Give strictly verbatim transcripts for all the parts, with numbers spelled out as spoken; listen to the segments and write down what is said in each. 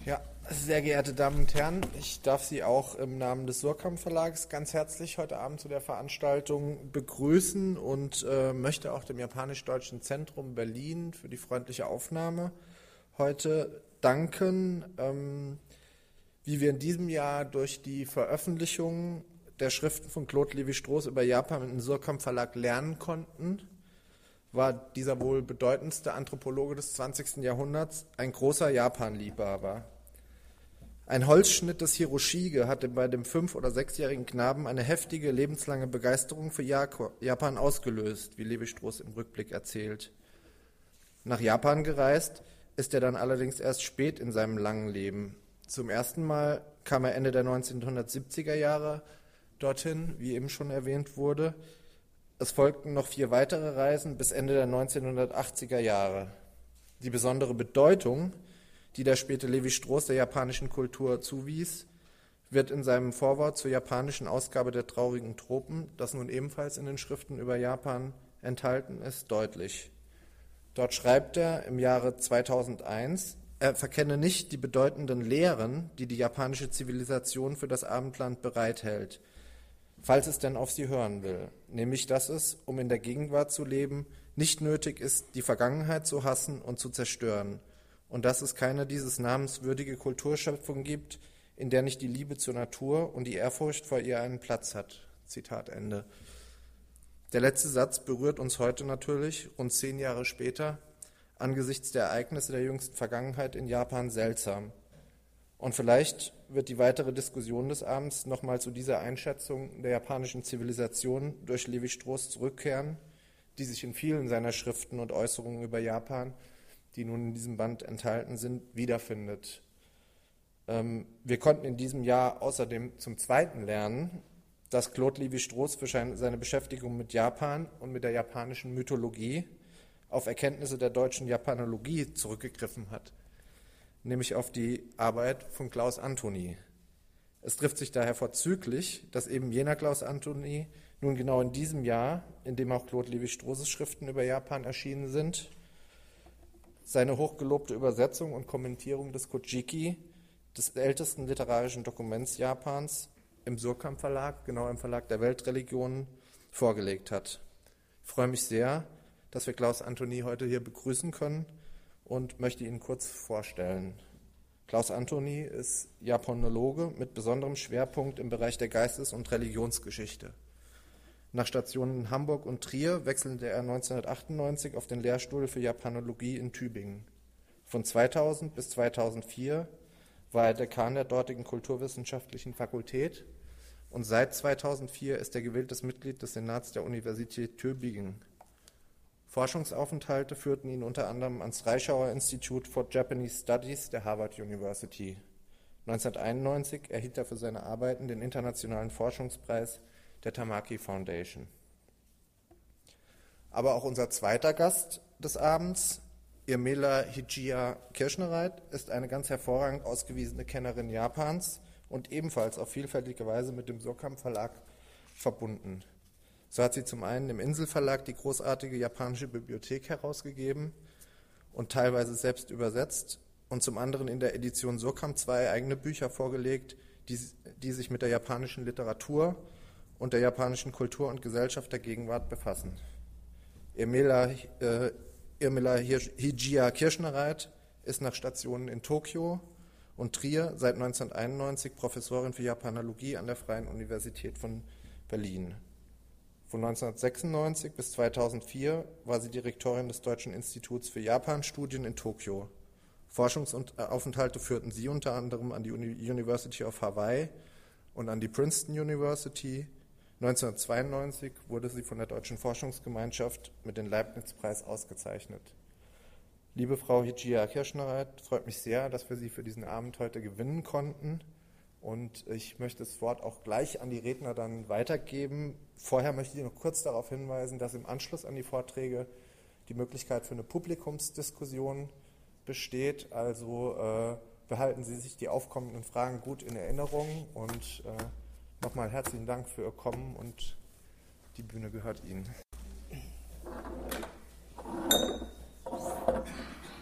Ja, sehr geehrte Damen und Herren, ich darf Sie auch im Namen des Surkamp Verlags ganz herzlich heute Abend zu der Veranstaltung begrüßen und äh, möchte auch dem Japanisch-Deutschen Zentrum Berlin für die freundliche Aufnahme heute danken. Ähm, wie wir in diesem Jahr durch die Veröffentlichung der Schriften von Claude Lévi-Strauss über Japan im Surkamp Verlag lernen konnten, war dieser wohl bedeutendste Anthropologe des zwanzigsten Jahrhunderts ein großer Japan-Liebhaber. Ein Holzschnitt des Hiroshige hatte bei dem fünf- oder sechsjährigen Knaben eine heftige, lebenslange Begeisterung für Japan ausgelöst, wie Lévi-Strauss im Rückblick erzählt. Nach Japan gereist ist er dann allerdings erst spät in seinem langen Leben. Zum ersten Mal kam er Ende der neunzehnhundertsiebziger Jahre dorthin, wie eben schon erwähnt wurde. Es folgten noch vier weitere Reisen bis Ende der neunzehnhundertachtziger Jahre. Die besondere Bedeutung, die der späte Lévi-Strauss der japanischen Kultur zuwies, wird in seinem Vorwort zur japanischen Ausgabe der Traurigen Tropen, das nun ebenfalls in den Schriften über Japan enthalten ist, deutlich. Dort schreibt er im Jahre zweitausendeins, er verkenne nicht die bedeutenden Lehren, die die japanische Zivilisation für das Abendland bereithält, falls es denn auf sie hören will, nämlich dass es, um in der Gegenwart zu leben, nicht nötig ist, die Vergangenheit zu hassen und zu zerstören, und dass es keine dieses Namens würdige Kulturschöpfung gibt, in der nicht die Liebe zur Natur und die Ehrfurcht vor ihr einen Platz hat. Zitat Ende. Der letzte Satz berührt uns heute natürlich, rund zehn Jahre später, angesichts der Ereignisse der jüngsten Vergangenheit in Japan seltsam. Und vielleicht wird die weitere Diskussion des Abends nochmal zu dieser Einschätzung der japanischen Zivilisation durch Lévi-Strauss zurückkehren, die sich in vielen seiner Schriften und Äußerungen über Japan, die nun in diesem Band enthalten sind, wiederfindet. Ähm, wir konnten in diesem Jahr außerdem zum Zweiten lernen, dass Claude Lévi-Strauss für seine Beschäftigung mit Japan und mit der japanischen Mythologie auf Erkenntnisse der deutschen Japanologie zurückgegriffen hat, nämlich auf die Arbeit von Klaus Anthony. Es trifft sich daher vorzüglich, dass eben jener Klaus Anthony nun genau in diesem Jahr, in dem auch Claude Lévi-Strauss' Schriften über Japan erschienen sind, seine hochgelobte Übersetzung und Kommentierung des Kojiki, des ältesten literarischen Dokuments Japans, im Surkamp Verlag, genau im Verlag der Weltreligionen, vorgelegt hat. Ich freue mich sehr, dass wir Klaus Anthony heute hier begrüßen können und möchte ihn kurz vorstellen. Klaus Anthony ist Japanologe mit besonderem Schwerpunkt im Bereich der Geistes- und Religionsgeschichte. Nach Stationen in Hamburg und Trier wechselte er neunzehnhundertachtundneunzig auf den Lehrstuhl für Japanologie in Tübingen. Von zweitausend bis zweitausendvier war er Dekan der dortigen Kulturwissenschaftlichen Fakultät und seit zweitausendvier ist er gewähltes Mitglied des Senats der Universität Tübingen. Forschungsaufenthalte führten ihn unter anderem ans Reischauer Institute for Japanese Studies der Harvard University. neunzehnhunderteinundneunzig erhielt er für seine Arbeiten den internationalen Forschungspreis der Tamaki Foundation. Aber auch unser zweiter Gast des Abends, Irmela Hijiya Kirschnereit, ist eine ganz hervorragend ausgewiesene Kennerin Japans und ebenfalls auf vielfältige Weise mit dem Surkamp Verlag verbunden. So hat sie zum einen im Inselverlag die großartige japanische Bibliothek herausgegeben und teilweise selbst übersetzt und zum anderen in der Edition Surkamp zwei eigene Bücher vorgelegt, die, die sich mit der japanischen Literatur und der japanischen Kultur und Gesellschaft der Gegenwart befassen. Irmela, äh, Irmela Hijiya Kirschnereit ist nach Stationen in Tokio und Trier seit neunzehnhunderteinundneunzig Professorin für Japanologie an der Freien Universität von Berlin. Von neunzehnhundertsechsundneunzig bis zweitausendvier war sie Direktorin des Deutschen Instituts für Japanstudien in Tokio. Forschungsaufenthalte führten sie unter anderem an die University of Hawaii und an die Princeton University. neunzehnhundertzweiundneunzig wurde sie von der Deutschen Forschungsgemeinschaft mit dem Leibniz-Preis ausgezeichnet. Liebe Frau Hijiya Kirschnereit, freut mich sehr, dass wir Sie für diesen Abend heute gewinnen konnten. Und ich möchte das Wort auch gleich an die Redner dann weitergeben. Vorher möchte ich noch kurz darauf hinweisen, dass im Anschluss an die Vorträge die Möglichkeit für eine Publikumsdiskussion besteht. Also äh, behalten Sie sich die aufkommenden Fragen gut in Erinnerung und äh, nochmal herzlichen Dank für Ihr Kommen und die Bühne gehört Ihnen.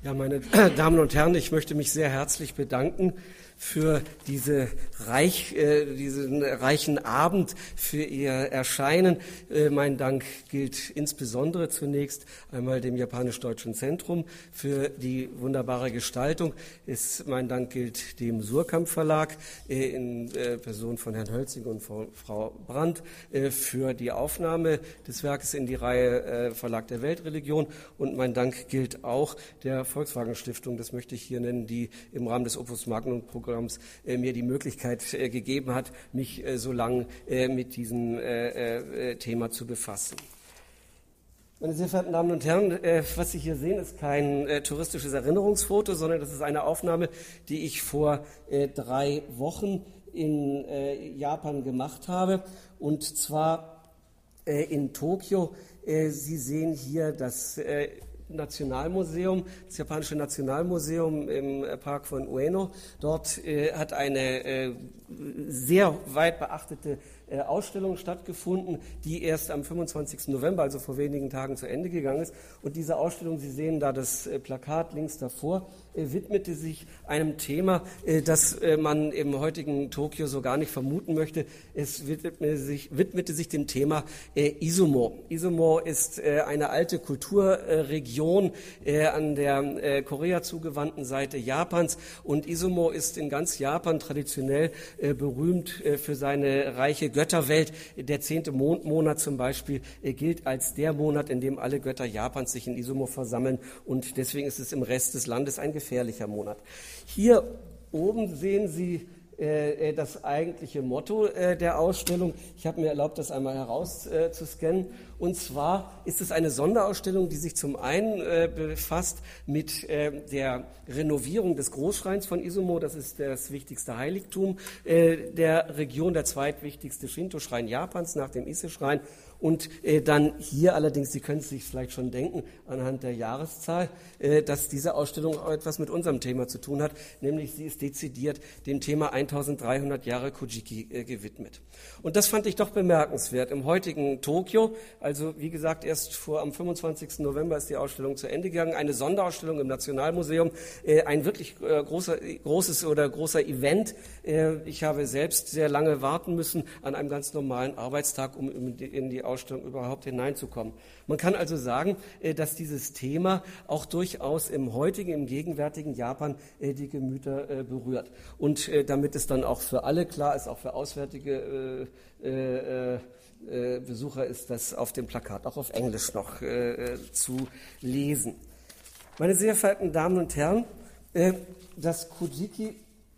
Ja, meine Damen und Herren, ich möchte mich sehr herzlich bedanken für diese reich, äh, diesen reichen Abend, für Ihr Erscheinen. Äh, mein Dank gilt insbesondere zunächst einmal dem Japanisch-Deutschen Zentrum für die wunderbare Gestaltung. Es, mein Dank gilt dem Surkamp Verlag äh, in äh, Person von Herrn Hölzing und Frau, Frau Brandt äh, für die Aufnahme des Werkes in die Reihe äh, Verlag der Weltreligion. Und mein Dank gilt auch der Volkswagen Stiftung, das möchte ich hier nennen, die im Rahmen des Opus Magnum Programms äh, mir die Möglichkeit äh, gegeben hat, mich äh, so lange äh, mit diesem äh, äh, Thema zu befassen. Meine sehr verehrten Damen und Herren, äh, was Sie hier sehen, ist kein äh, touristisches Erinnerungsfoto, sondern das ist eine Aufnahme, die ich vor äh, drei Wochen in äh, Japan gemacht habe, und zwar äh, in Tokio. Äh, Sie sehen hier das äh, Nationalmuseum, das japanische Nationalmuseum im Park von Ueno. Dort äh, hat eine äh, sehr weit beachtete äh, Ausstellung stattgefunden, die erst am fünfundzwanzigsten November, also vor wenigen Tagen, zu Ende gegangen ist. Und diese Ausstellung, Sie sehen da das äh, Plakat links davor, äh, widmete sich einem Thema, äh, das äh, man im heutigen Tokio so gar nicht vermuten möchte. Es widmete sich, widmete sich dem Thema äh, Izumo. Izumo ist äh, eine alte Kulturregion äh, an der äh, Korea zugewandten Seite Japans, und Izumo ist in ganz Japan traditionell äh, berühmt äh, für seine reiche Götterwelt. Der zehnte Mondmonat zum Beispiel äh, gilt als der Monat, in dem alle Götter Japans sich in Izumo versammeln, und deswegen ist es im Rest des Landes ein gefährlicher Monat. Hier oben sehen Sie äh, das eigentliche Motto äh, der Ausstellung. Ich habe mir erlaubt, das einmal herauszuscannen. Und zwar ist es eine Sonderausstellung, die sich zum einen äh, befasst mit äh, der Renovierung des Großschreins von Izumo. Das ist das wichtigste Heiligtum äh, der Region, der zweitwichtigste Shinto-Schrein Japans nach dem Ise-Schrein. Und äh, dann hier allerdings, Sie können es sich vielleicht schon denken, anhand der Jahreszahl, äh, dass diese Ausstellung auch etwas mit unserem Thema zu tun hat, nämlich sie ist dezidiert dem Thema eintausenddreihundert Jahre Kojiki äh, gewidmet. Und das fand ich doch bemerkenswert. Im heutigen Tokio, also wie gesagt, erst vor am fünfundzwanzigsten November ist die Ausstellung zu Ende gegangen, eine Sonderausstellung im Nationalmuseum, äh, ein wirklich äh, großer, großes oder großer Event. Äh, ich habe selbst sehr lange warten müssen an einem ganz normalen Arbeitstag, um in die, in die Ausstellung Ausstellung überhaupt hineinzukommen. Man kann also sagen, dass dieses Thema auch durchaus im heutigen, im gegenwärtigen Japan die Gemüter berührt. Und damit es dann auch für alle klar ist, auch für auswärtige Besucher, ist das auf dem Plakat auch auf Englisch noch zu lesen. Meine sehr verehrten Damen und Herren, das Kojiki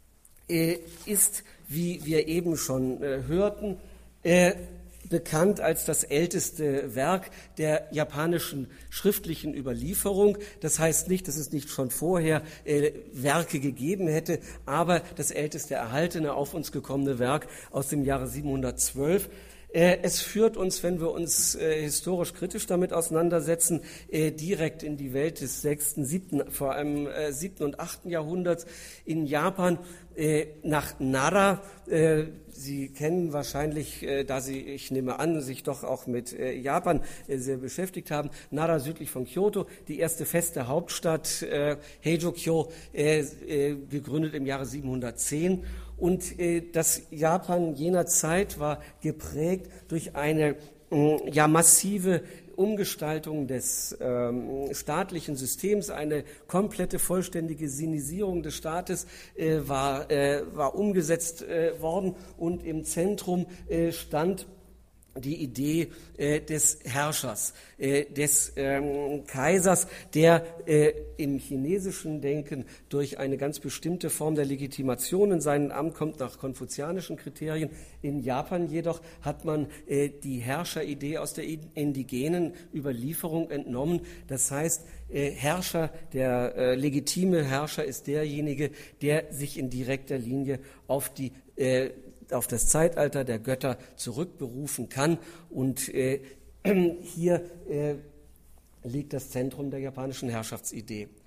ist, wie wir eben schon hörten, bekannt als das älteste Werk der japanischen schriftlichen Überlieferung. Das heißt nicht, dass es nicht schon vorher äh, Werke gegeben hätte, aber das älteste erhaltene, auf uns gekommene Werk aus dem Jahre siebenhundertzwölf. Äh, es führt uns, wenn wir uns äh, historisch kritisch damit auseinandersetzen, äh, direkt in die Welt des sechsten, siebten, vor allem äh, siebten und achten Jahrhunderts in Japan, äh, nach Nara. Äh, Sie kennen wahrscheinlich, äh, da Sie, ich nehme an, sich doch auch mit äh, Japan äh, sehr beschäftigt haben, Nara südlich von Kyoto, die erste feste Hauptstadt, äh, Heijō-kyo, äh, äh, gegründet im Jahre siebenhundertzehn. Und äh, das Japan jener Zeit war geprägt durch eine äh, ja massive Umgestaltung des ähm, staatlichen Systems, eine komplette, vollständige Sinisierung des Staates äh, war, äh, war umgesetzt äh, worden, und im Zentrum äh, stand die Idee äh, des Herrschers, äh, des ähm, Kaisers, der äh, im chinesischen Denken durch eine ganz bestimmte Form der Legitimation in sein Amt kommt, nach konfuzianischen Kriterien. In Japan jedoch hat man äh, die Herrscheridee aus der indigenen Überlieferung entnommen. Das heißt, äh, Herrscher, der äh, legitime Herrscher ist derjenige, der sich in direkter Linie auf die äh, auf das Zeitalter der Götter zurückberufen kann. Und äh, hier äh, liegt das Zentrum der japanischen Herrschaftsidee.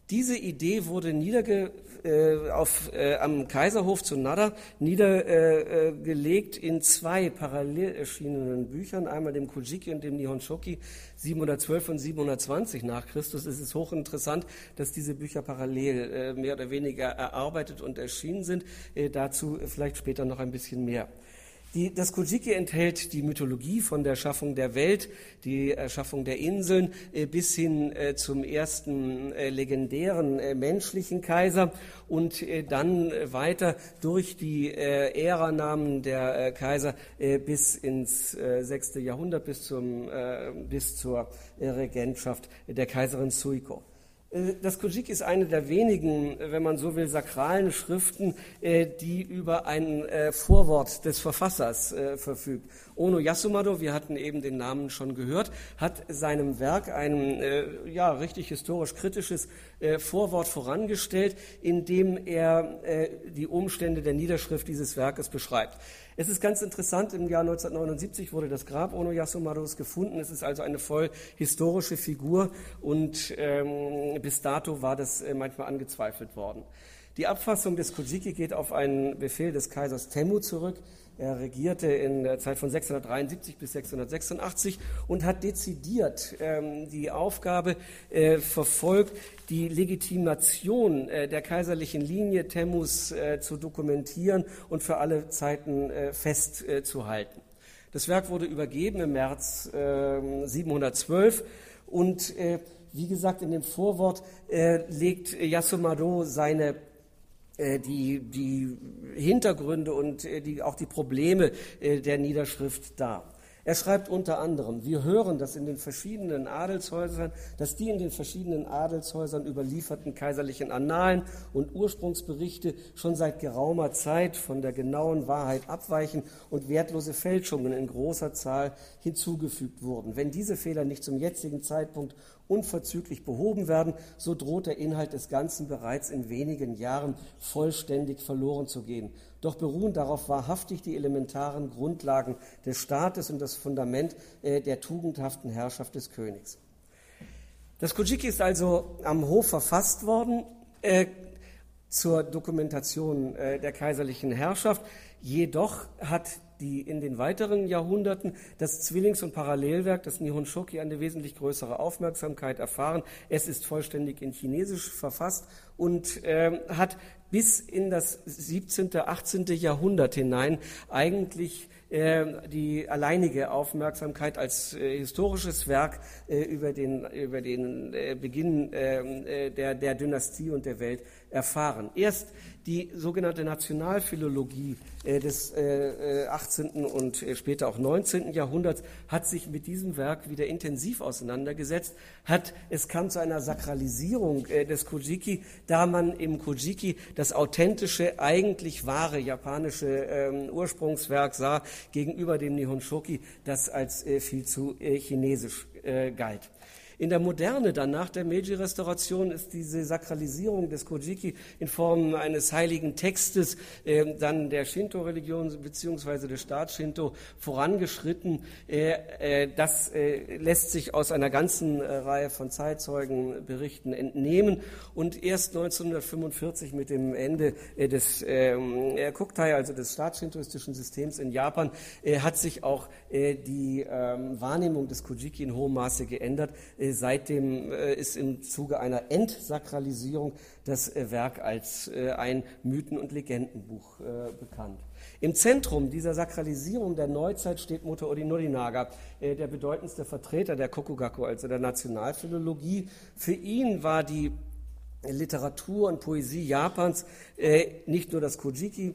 Diese Idee wurde niederge, äh, auf, äh, am Kaiserhof zu Nara niedergelegt äh, in zwei parallel erschienenen Büchern, einmal dem Kojiki und dem Nihon Shoki, siebenhundertzwölf und siebenhundertzwanzig nach Christus. Es ist hochinteressant, dass diese Bücher parallel äh, mehr oder weniger erarbeitet und erschienen sind. Äh, dazu vielleicht später noch ein bisschen mehr. Die, das Kojiki enthält die Mythologie von der Schaffung der Welt, die Erschaffung der Inseln äh, bis hin äh, zum ersten äh, legendären äh, menschlichen Kaiser und äh, dann äh, weiter durch die äh, Äranamen der äh, Kaiser äh, bis ins äh, sechste Jahrhundert, bis, zum, äh, bis zur äh, Regentschaft der Kaiserin Suiko. Das Kojiki ist eine der wenigen, wenn man so will, sakralen Schriften, die über ein Vorwort des Verfassers verfügt. Ono Yasumado, wir hatten eben den Namen schon gehört, hat seinem Werk ein ja, richtig historisch-kritisches Vorwort vorangestellt, in dem er die Umstände der Niederschrift dieses Werkes beschreibt. Es ist ganz interessant, im Jahr neunzehnhundertneunundsiebzig wurde das Grab Ono Yasumados gefunden. Es ist also eine voll historische Figur und ähm, bis dato war das äh, manchmal angezweifelt worden. Die Abfassung des Kojiki geht auf einen Befehl des Kaisers Temmu zurück. Er regierte in der Zeit von sechshundertdreiundsiebzig bis sechshundertsechsundachtzig und hat dezidiert ähm, die Aufgabe äh, verfolgt, die Legitimation äh, der kaiserlichen Linie Temmus äh, zu dokumentieren und für alle Zeiten äh, festzuhalten. Äh, das Werk wurde übergeben im März äh, siebenhundertzwölf und äh, wie gesagt, in dem Vorwort äh, legt Yasumado seine Die, die Hintergründe und die, auch die Probleme der Niederschrift dar. Er schreibt unter anderem, wir hören, dass in den verschiedenen Adelshäusern, dass die in den verschiedenen Adelshäusern überlieferten kaiserlichen Annalen und Ursprungsberichte schon seit geraumer Zeit von der genauen Wahrheit abweichen und wertlose Fälschungen in großer Zahl hinzugefügt wurden. Wenn diese Fehler nicht zum jetzigen Zeitpunkt unverzüglich behoben werden, so droht der Inhalt des Ganzen bereits in wenigen Jahren vollständig verloren zu gehen. Doch beruhen darauf wahrhaftig die elementaren Grundlagen des Staates und das Fundament äh, der tugendhaften Herrschaft des Königs. Das Kojiki ist also am Hof verfasst worden äh, zur Dokumentation äh, der kaiserlichen Herrschaft. Jedoch hat die in den weiteren Jahrhunderten das Zwillings- und Parallelwerk, das Nihon Shoki, eine wesentlich größere Aufmerksamkeit erfahren. Es ist vollständig in Chinesisch verfasst und äh, hat bis in das siebzehnte., achtzehnte. Jahrhundert hinein eigentlich äh, die alleinige Aufmerksamkeit als äh, historisches Werk äh, über den, über den äh, Beginn äh, der, der Dynastie und der Welt erfahren. Erst die sogenannte Nationalphilologie äh, des äh, achtzehnten und äh, später auch neunzehnten. Jahrhunderts hat sich mit diesem Werk wieder intensiv auseinandergesetzt. Hat, es kam zu einer Sakralisierung äh, des Kojiki, da man im Kojiki das authentische, eigentlich wahre japanische äh, Ursprungswerk sah, gegenüber dem Nihon Shoki, das als äh, viel zu äh, chinesisch äh, galt. In der Moderne, dann nach der Meiji-Restauration, ist diese Sakralisierung des Kojiki in Form eines heiligen Textes äh, dann der Shinto-Religion bzw. des Staats Shinto vorangeschritten. Äh, äh, das äh, lässt sich aus einer ganzen äh, Reihe von Zeitzeugenberichten entnehmen. Und erst neunzehnhundertfünfundvierzig mit dem Ende äh, des äh, Kokutai, also des staatsshintoistischen Systems in Japan, äh, hat sich auch äh, die äh, Wahrnehmung des Kojiki in hohem Maße geändert. Seitdem ist im Zuge einer Entsakralisierung das Werk als ein Mythen- und Legendenbuch bekannt. Im Zentrum dieser Sakralisierung der Neuzeit steht Motoori Norinaga, der bedeutendste Vertreter der Kokugaku, also der Nationalphilologie. Für ihn war die Literatur und Poesie Japans nicht nur das Kojiki,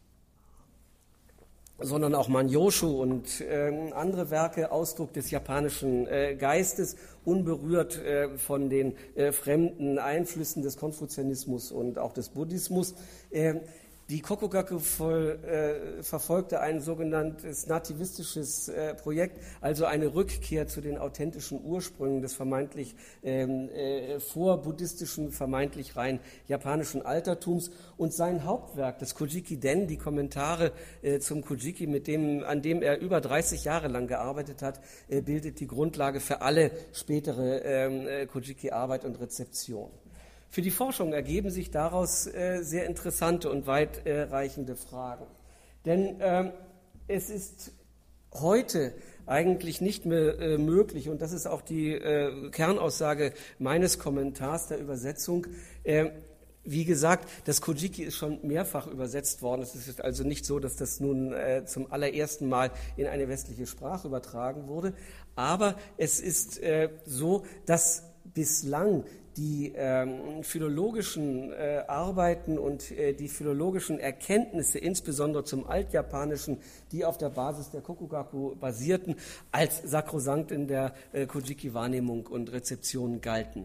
sondern auch Manyoshu und äh, andere Werke, Ausdruck des japanischen äh, Geistes, unberührt äh, von den äh, fremden Einflüssen des Konfuzianismus und auch des Buddhismus. Äh, Die Kokugaku voll, äh, verfolgte ein sogenanntes nativistisches äh, Projekt, also eine Rückkehr zu den authentischen Ursprüngen des vermeintlich ähm, äh, vorbuddhistischen, vermeintlich rein japanischen Altertums. Und sein Hauptwerk, das Kojiki-den, die Kommentare äh, zum Kojiki, mit dem, an dem er über dreißig Jahre lang gearbeitet hat, äh, bildet die Grundlage für alle spätere äh, Kojiki-Arbeit und Rezeption. Für die Forschung ergeben sich daraus äh, sehr interessante und weitreichende Fragen. Denn ähm, es ist heute eigentlich nicht mehr äh, möglich, und das ist auch die äh, Kernaussage meines Kommentars der Übersetzung, äh, wie gesagt, das Kojiki ist schon mehrfach übersetzt worden. Es ist also nicht so, dass das nun äh, zum allerersten Mal in eine westliche Sprache übertragen wurde. Aber es ist äh, so, dass bislang die ähm, philologischen äh, Arbeiten und äh, die philologischen Erkenntnisse, insbesondere zum Altjapanischen, die auf der Basis der Kokugaku basierten, als sakrosankt in der äh, Kojiki-Wahrnehmung und Rezeption galten.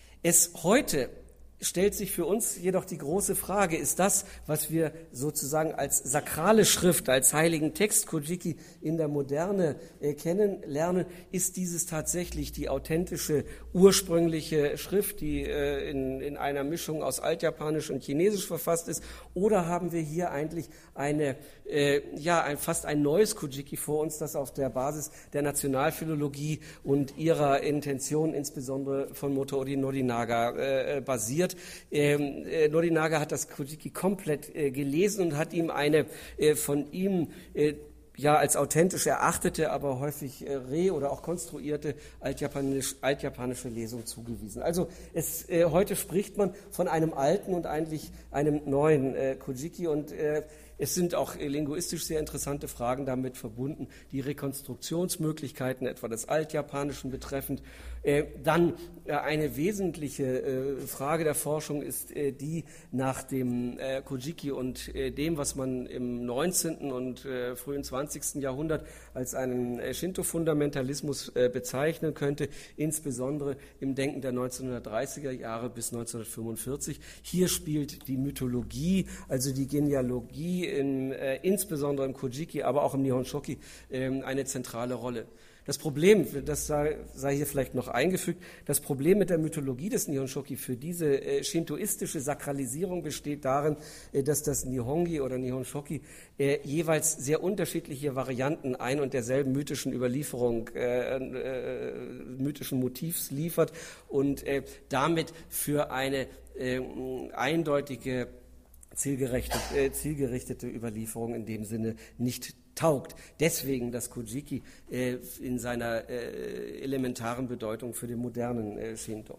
Es heute stellt sich für uns jedoch die große Frage, ist das, was wir sozusagen als sakrale Schrift, als heiligen Text Kojiki in der Moderne äh, kennenlernen, ist dieses tatsächlich die authentische, ursprüngliche Schrift, die äh, in, in einer Mischung aus Altjapanisch und Chinesisch verfasst ist, oder haben wir hier eigentlich eine, äh, ja, ein, fast ein neues Kojiki vor uns, das auf der Basis der Nationalphilologie und ihrer Intention, insbesondere von Motoori Norinaga, äh, basiert. Ähm, äh, Norinaga hat das Kojiki komplett äh, gelesen und hat ihm eine äh, von ihm äh, ja als authentisch erachtete, aber häufig äh, re- oder auch konstruierte altjapanisch, altjapanische Lesung zugewiesen. Also es, äh, heute spricht man von einem alten und eigentlich einem neuen äh, Kojiki, und äh, es sind auch linguistisch sehr interessante Fragen damit verbunden, die Rekonstruktionsmöglichkeiten etwa des Altjapanischen betreffend. Äh, dann äh, eine wesentliche äh, Frage der Forschung ist äh, die nach dem äh, Kojiki und äh, dem, was man im neunzehnten und äh, frühen zwanzigsten Jahrhundert als einen äh, Shinto-Fundamentalismus äh, bezeichnen könnte, insbesondere im Denken der neunzehnhundertdreißiger Jahre bis neunzehnhundertfünfundvierzig. Hier spielt die Mythologie, also die Genealogie, in, äh, insbesondere im Kojiki, aber auch im Nihonshoki, äh, eine zentrale Rolle. Das Problem, das sei, sei hier vielleicht noch eingefügt, das Problem mit der Mythologie des Nihonshoki für diese äh, shintoistische Sakralisierung besteht darin, äh, dass das Nihongi oder Nihonshoki äh, jeweils sehr unterschiedliche Varianten ein und derselben mythischen Überlieferung, äh, äh, mythischen Motivs liefert und äh, damit für eine äh, eindeutige zielgerichtete, äh, zielgerichtete Überlieferung in dem Sinne nicht taugt. Deswegen das Kojiki äh, in seiner äh, elementaren Bedeutung für den modernen äh, Shinto.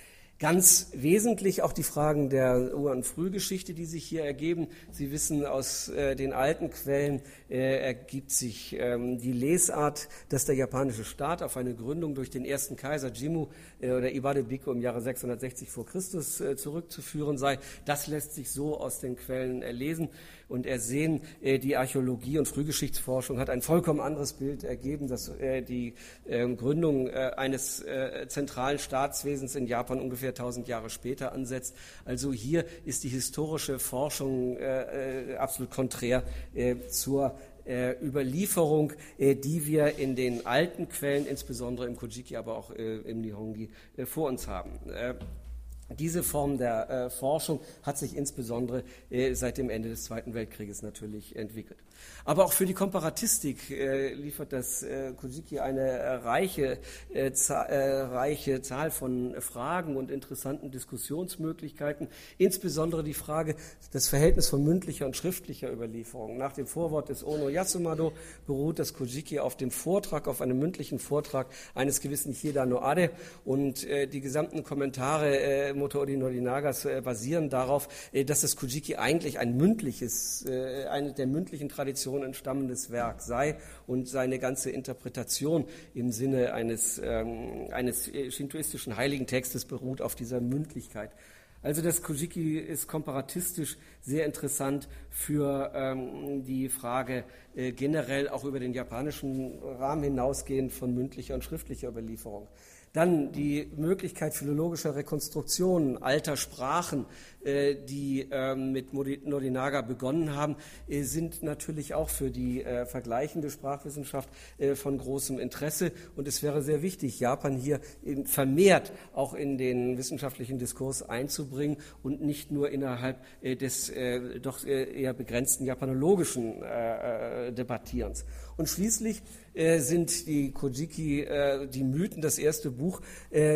Ganz wesentlich auch die Fragen der Ur- und Frühgeschichte, die sich hier ergeben. Sie wissen, aus äh, den alten Quellen äh, ergibt sich ähm, die Lesart, dass der japanische Staat auf eine Gründung durch den ersten Kaiser Jimmu äh, oder Iwade Biko im Jahre sechshundertsechzig vor Christus äh, zurückzuführen sei. Das lässt sich so aus den Quellen äh, lesen und ersehen. Äh, die Archäologie und Frühgeschichtsforschung hat ein vollkommen anderes Bild ergeben, dass äh, die äh, Gründung äh, eines äh, zentralen Staatswesens in Japan ungefähr tausend Jahre später ansetzt. Also hier ist die historische Forschung äh, äh, absolut konträr äh, zur äh, Überlieferung, äh, die wir in den alten Quellen, insbesondere im Kojiki, aber auch äh, im Nihongi, äh, vor uns haben. Äh, Diese Form der äh, Forschung hat sich insbesondere äh, seit dem Ende des Zweiten Weltkrieges natürlich entwickelt. Aber auch für die Komparatistik äh, liefert das äh, Kojiki eine äh, reiche, äh, za- äh, reiche Zahl von Fragen und interessanten Diskussionsmöglichkeiten, insbesondere die Frage, das Verhältnis von mündlicher und schriftlicher Überlieferung. Nach dem Vorwort des Ono Yasumado beruht das Kojiki auf dem Vortrag, auf einem mündlichen Vortrag eines gewissen Hieda no Ade, und äh, die gesamten Kommentare äh, Motoori Norinagas äh, basieren darauf, äh, dass das Kojiki eigentlich ein mündliches, äh, eine der mündlichen Traditionen entstammendes Werk sei und seine ganze Interpretation im Sinne eines, ähm, eines shintoistischen heiligen Textes beruht auf dieser Mündlichkeit. Also das Kojiki ist komparatistisch sehr interessant für ähm, die Frage äh, generell auch über den japanischen Rahmen hinausgehend von mündlicher und schriftlicher Überlieferung. Dann die Möglichkeit philologischer Rekonstruktionen alter Sprachen, äh, die äh, mit Norinaga begonnen haben, äh, sind natürlich auch für die äh, vergleichende Sprachwissenschaft äh, von großem Interesse. Und es wäre sehr wichtig, Japan hier in, vermehrt auch in den wissenschaftlichen Diskurs einzubringen und nicht nur innerhalb äh, des äh, doch eher begrenzten japanologischen äh, äh, Debattierens. Und schließlich äh, sind die Kojiki, äh, die Mythen, das erste Buch, äh,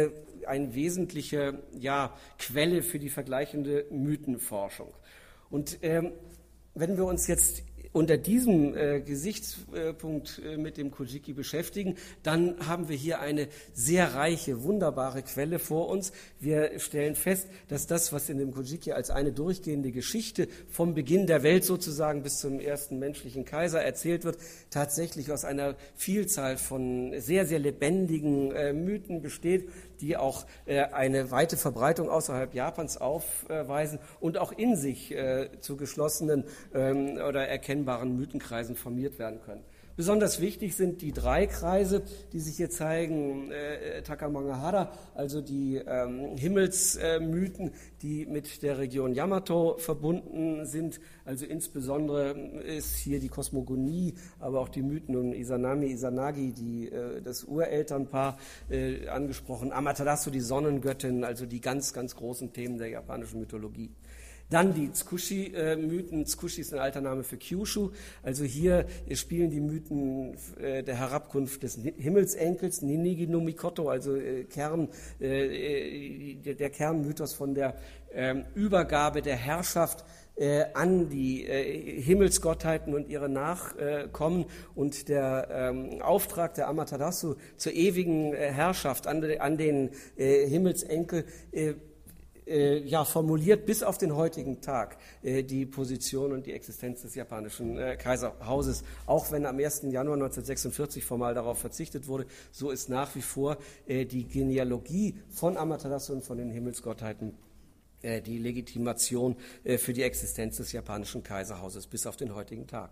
eine wesentliche ja, Quelle für die vergleichende Mythenforschung. Und ähm, wenn wir uns jetzt unter diesem äh, Gesichtspunkt äh, mit dem Kojiki beschäftigen, dann haben wir hier eine sehr reiche, wunderbare Quelle vor uns. Wir stellen fest, dass das, was in dem Kojiki als eine durchgehende Geschichte vom Beginn der Welt sozusagen bis zum ersten menschlichen Kaiser erzählt wird, tatsächlich aus einer Vielzahl von sehr, sehr lebendigen äh, Mythen besteht, die auch äh, eine weite Verbreitung außerhalb Japans aufweisen und auch in sich äh, zu geschlossenen ähm, oder erkennbaren Mythenkreisen formiert werden können. Besonders wichtig sind die drei Kreise, die sich hier zeigen, äh, Takamagahara, also die ähm, Himmelsmythen, die mit der Region Yamato verbunden sind. Also insbesondere ist hier die Kosmogonie, aber auch die Mythen um Izanami, Izanagi, die, äh, das Urelternpaar äh, angesprochen, Amaterasu, die Sonnengöttin, also die ganz, ganz großen Themen der japanischen Mythologie. Dann die Tsukushi-Mythen. Tsukushi ist ein alter Name für Kyushu. Also hier spielen die Mythen der Herabkunft des Himmelsenkels, Ninigi no Mikoto, also Kern, der Kernmythos von der Übergabe der Herrschaft an die Himmelsgottheiten und ihre Nachkommen und der Auftrag der Amaterasu zur ewigen Herrschaft an den Himmelsenkel ja, formuliert bis auf den heutigen Tag äh, die Position und die Existenz des japanischen äh, Kaiserhauses. Auch wenn am ersten Januar neunzehnhundertsechsundvierzig formal darauf verzichtet wurde, so ist nach wie vor äh, die Genealogie von Amaterasu und von den Himmelsgottheiten äh, die Legitimation äh, für die Existenz des japanischen Kaiserhauses bis auf den heutigen Tag.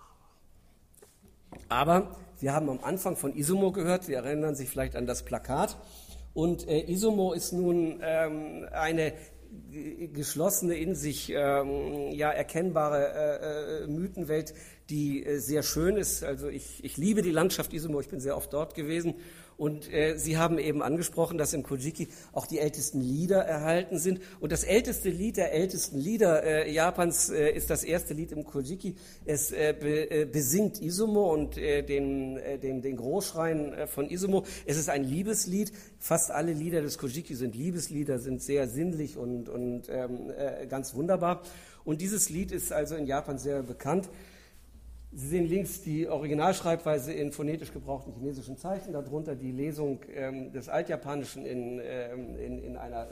Aber wir haben am Anfang von Izumo gehört, Sie erinnern sich vielleicht an das Plakat. Und äh, Izumo ist nun ähm, eine g- geschlossene, in sich ähm, ja, erkennbare äh, äh, Mythenwelt, die äh, sehr schön ist. Also ich, ich liebe die Landschaft Izumo, ich bin sehr oft dort gewesen. Und äh, Sie haben eben angesprochen, dass im Kojiki auch die ältesten Lieder erhalten sind. Und das älteste Lied der ältesten Lieder äh, Japans äh, ist das erste Lied im Kojiki. Es äh, be, äh, besingt Izumo und äh, den, äh, den, den Großschrein äh, von Izumo. Es ist ein Liebeslied. Fast alle Lieder des Kojiki sind Liebeslieder, sind sehr sinnlich und, und ähm, äh, ganz wunderbar. Und dieses Lied ist also in Japan sehr bekannt. Sie sehen links die Originalschreibweise in phonetisch gebrauchten chinesischen Zeichen, darunter die Lesung ähm, des Altjapanischen in, ähm, in, in einer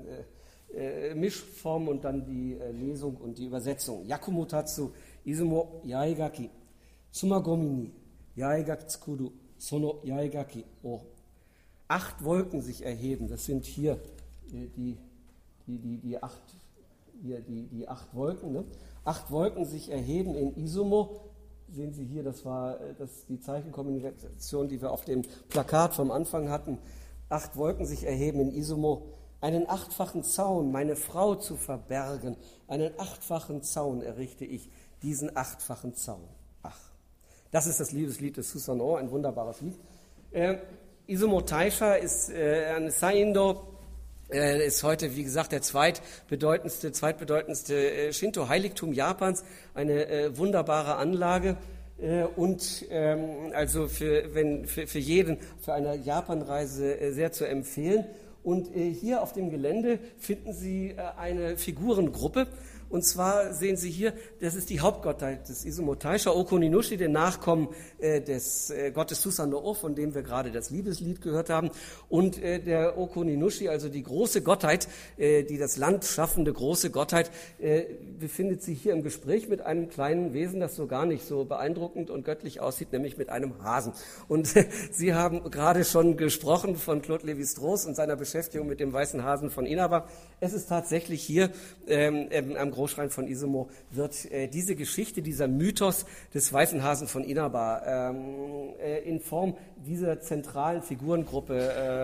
äh, äh, Mischform und dann die äh, Lesung und die Übersetzung. Yakumotatsu, Izumo Yaegaki, Tsumagomi ni Yaegaki tsukuru, Sono Yaegaki o. Acht Wolken sich erheben, das sind hier äh, die, die, die, die, acht, hier die, die acht Wolken. Ne? Acht Wolken sich erheben in Izumo. Sehen Sie hier, das war das, die Zeichenkommunikation, die wir auf dem Plakat vom Anfang hatten. Acht Wolken sich erheben in Izumo. Einen achtfachen Zaun, meine Frau zu verbergen. Einen achtfachen Zaun errichte ich, diesen achtfachen Zaun. Ach, das ist das Liebeslied des Susanoo, ein wunderbares Lied. Äh, Izumo Taisha ist äh, ein Saindo, äh, ist heute, wie gesagt, der zweitbedeutendste, zweitbedeutendste äh, Shinto-Heiligtum Japans, eine äh, wunderbare Anlage äh, und ähm, also für, wenn, für, für jeden für eine Japanreise äh, sehr zu empfehlen. Und äh, hier auf dem Gelände finden Sie äh, eine Figurengruppe. Und zwar sehen Sie hier, das ist die Hauptgottheit des Izumo Taisha, Okuninushi, den Nachkommen äh, des äh, Gottes Susanoo, von dem wir gerade das Liebeslied gehört haben. Und äh, der Okuninushi, also die große Gottheit, äh, die das Land schaffende große Gottheit, äh, befindet sich hier im Gespräch mit einem kleinen Wesen, das so gar nicht so beeindruckend und göttlich aussieht, nämlich mit einem Hasen. Und äh, Sie haben gerade schon gesprochen von Claude Lévi-Strauss und seiner Beschäftigung mit dem weißen Hasen von Inaba. Es ist tatsächlich hier ähm, ähm, am Großschrein von Izumo wird äh, diese Geschichte, dieser Mythos des weißen Hasen von Inaba ähm, äh, in Form dieser zentralen Figurengruppe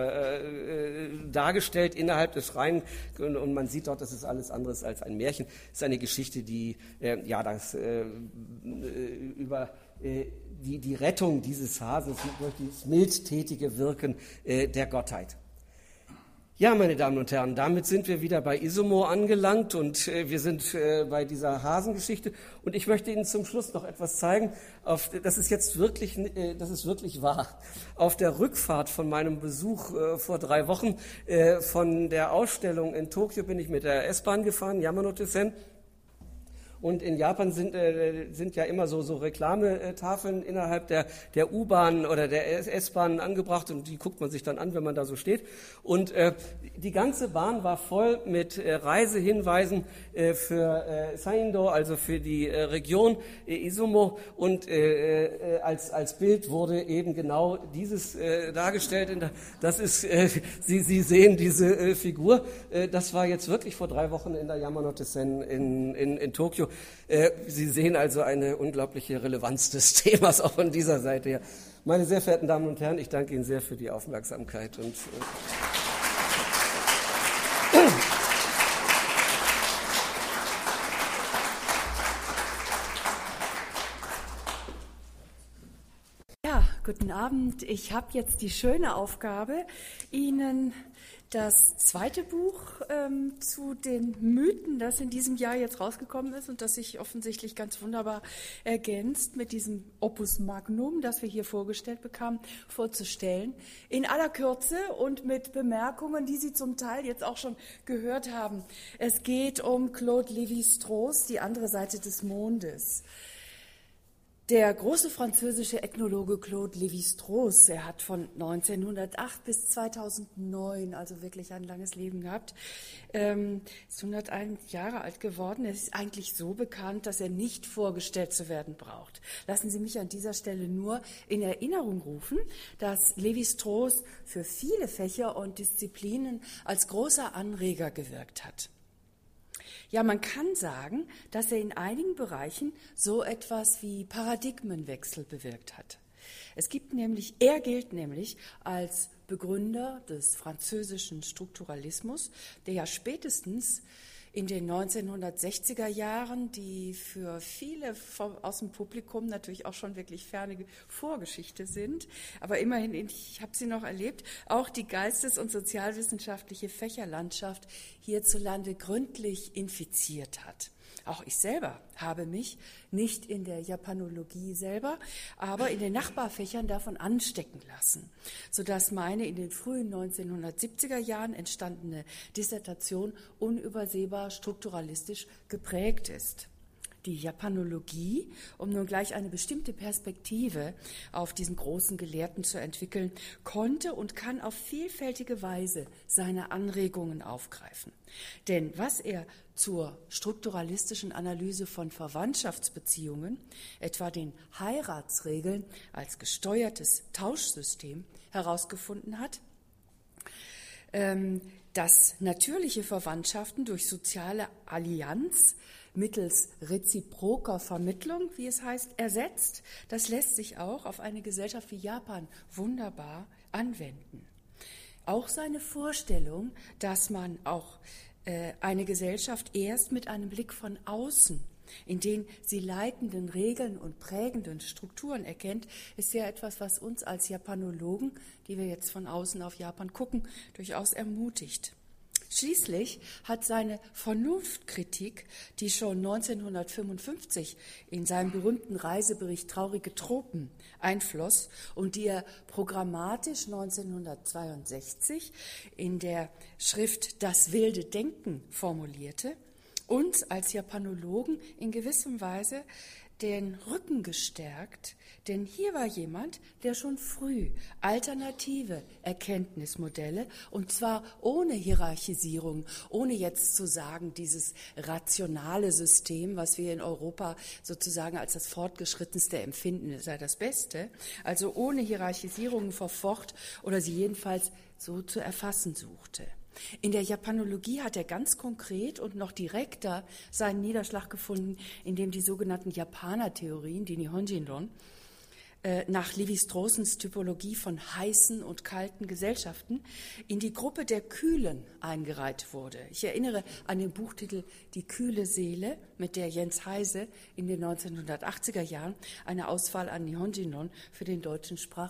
äh, äh, dargestellt innerhalb des Schreins und, und man sieht dort, das ist alles anderes als ein Märchen. Es ist eine Geschichte, die äh, ja das äh, über äh, die, die Rettung dieses Hasens durch das mildtätige Wirken äh, der Gottheit. Ja, meine Damen und Herren, damit sind wir wieder bei Izumo angelangt und äh, wir sind äh, bei dieser Hasengeschichte. Und ich möchte Ihnen zum Schluss noch etwas zeigen. Auf, das ist jetzt wirklich, äh, das ist wirklich wahr. Auf der Rückfahrt von meinem Besuch äh, vor drei Wochen äh, von der Ausstellung in Tokio bin ich mit der S-Bahn gefahren, Yamanote-sen. Und in Japan sind, äh, sind ja immer so, so Reklametafeln innerhalb der, der U-Bahn oder der S-Bahn angebracht und die guckt man sich dann an, wenn man da so steht. Und äh, die ganze Bahn war voll mit äh, Reisehinweisen äh, für äh, Saindo, also für die äh, Region äh, Izumo. Und äh, äh, als, als Bild wurde eben genau dieses äh, dargestellt. In der, das ist, äh, Sie, Sie sehen diese äh, Figur. Äh, das war jetzt wirklich vor drei Wochen in der Yamanote-sen in, in, in Tokio. Sie sehen also eine unglaubliche Relevanz des Themas auch von dieser Seite her. Meine sehr verehrten Damen und Herren, ich danke Ihnen sehr für die Aufmerksamkeit. Und, ja, guten Abend. Ich habe jetzt die schöne Aufgabe, Ihnen das zweite Buch ähm, zu den Mythen, das in diesem Jahr jetzt rausgekommen ist und das sich offensichtlich ganz wunderbar ergänzt mit diesem Opus Magnum, das wir hier vorgestellt bekamen, vorzustellen. In aller Kürze und mit Bemerkungen, die Sie zum Teil jetzt auch schon gehört haben. Es geht um Claude Lévi-Strauss, die andere Seite des Mondes. Der große französische Ethnologe Claude Lévi-Strauss, er hat von neunzehnhundertacht bis zweitausendneun, also wirklich ein langes Leben gehabt, ähm, ist hunderteins Jahre alt geworden. Er ist eigentlich so bekannt, dass er nicht vorgestellt zu werden braucht. Lassen Sie mich an dieser Stelle nur in Erinnerung rufen, dass Lévi-Strauss für viele Fächer und Disziplinen als großer Anreger gewirkt hat. Ja, man kann sagen, dass er in einigen Bereichen so etwas wie Paradigmenwechsel bewirkt hat. Es gibt nämlich, er gilt nämlich als Begründer des französischen Strukturalismus, der ja spätestens in den neunzehnhundertsechziger Jahren, die für viele aus dem Publikum natürlich auch schon wirklich ferne Vorgeschichte sind, aber immerhin, ich habe sie noch erlebt, auch die geistes- und sozialwissenschaftliche Fächerlandschaft hierzulande gründlich infiziert hat. Auch ich selber habe mich nicht in der Japanologie selber, aber in den Nachbarfächern davon anstecken lassen, sodass meine in den frühen neunzehnhundertsiebziger Jahren entstandene Dissertation unübersehbar strukturalistisch geprägt ist. Die Japanologie, um nun gleich eine bestimmte Perspektive auf diesen großen Gelehrten zu entwickeln, konnte und kann auf vielfältige Weise seine Anregungen aufgreifen. Denn was er zur strukturalistischen Analyse von Verwandtschaftsbeziehungen, etwa den Heiratsregeln als gesteuertes Tauschsystem, herausgefunden hat, ähm, dass natürliche Verwandtschaften durch soziale Allianz mittels reziproker Vermittlung, wie es heißt, ersetzt. Das lässt sich auch auf eine Gesellschaft wie Japan wunderbar anwenden. Auch seine Vorstellung, dass man auch äh, eine Gesellschaft erst mit einem Blick von außen, in den sie leitenden Regeln und prägenden Strukturen erkennt, ist ja etwas, was uns als Japanologen, die wir jetzt von außen auf Japan gucken, durchaus ermutigt. Schließlich hat seine Vernunftkritik, die schon neunzehnhundertfünfundfünfzig in seinem berühmten Reisebericht Traurige Tropen einfloss und die er programmatisch neunzehnhundertzweiundsechzig in der Schrift Das wilde Denken formulierte, uns als Japanologen in gewissem Weise den Rücken gestärkt, denn hier war jemand, der schon früh alternative Erkenntnismodelle, und zwar ohne Hierarchisierung, ohne jetzt zu sagen, dieses rationale System, was wir in Europa sozusagen als das fortgeschrittenste empfinden, sei das Beste, also ohne Hierarchisierungen verfocht oder sie jedenfalls so zu erfassen suchte. In der Japanologie hat er ganz konkret und noch direkter seinen Niederschlag gefunden, indem die sogenannten Japaner-Theorien, die Nihonjinron, nach Lévi-Straussens Typologie von heißen und kalten Gesellschaften in die Gruppe der Kühlen eingereiht wurde. Ich erinnere an den Buchtitel Die kühle Seele, mit der Jens Heise in den neunzehnhundertachtziger Jahren eine Auswahl an Nihonjinron für den deutschen Sprachraum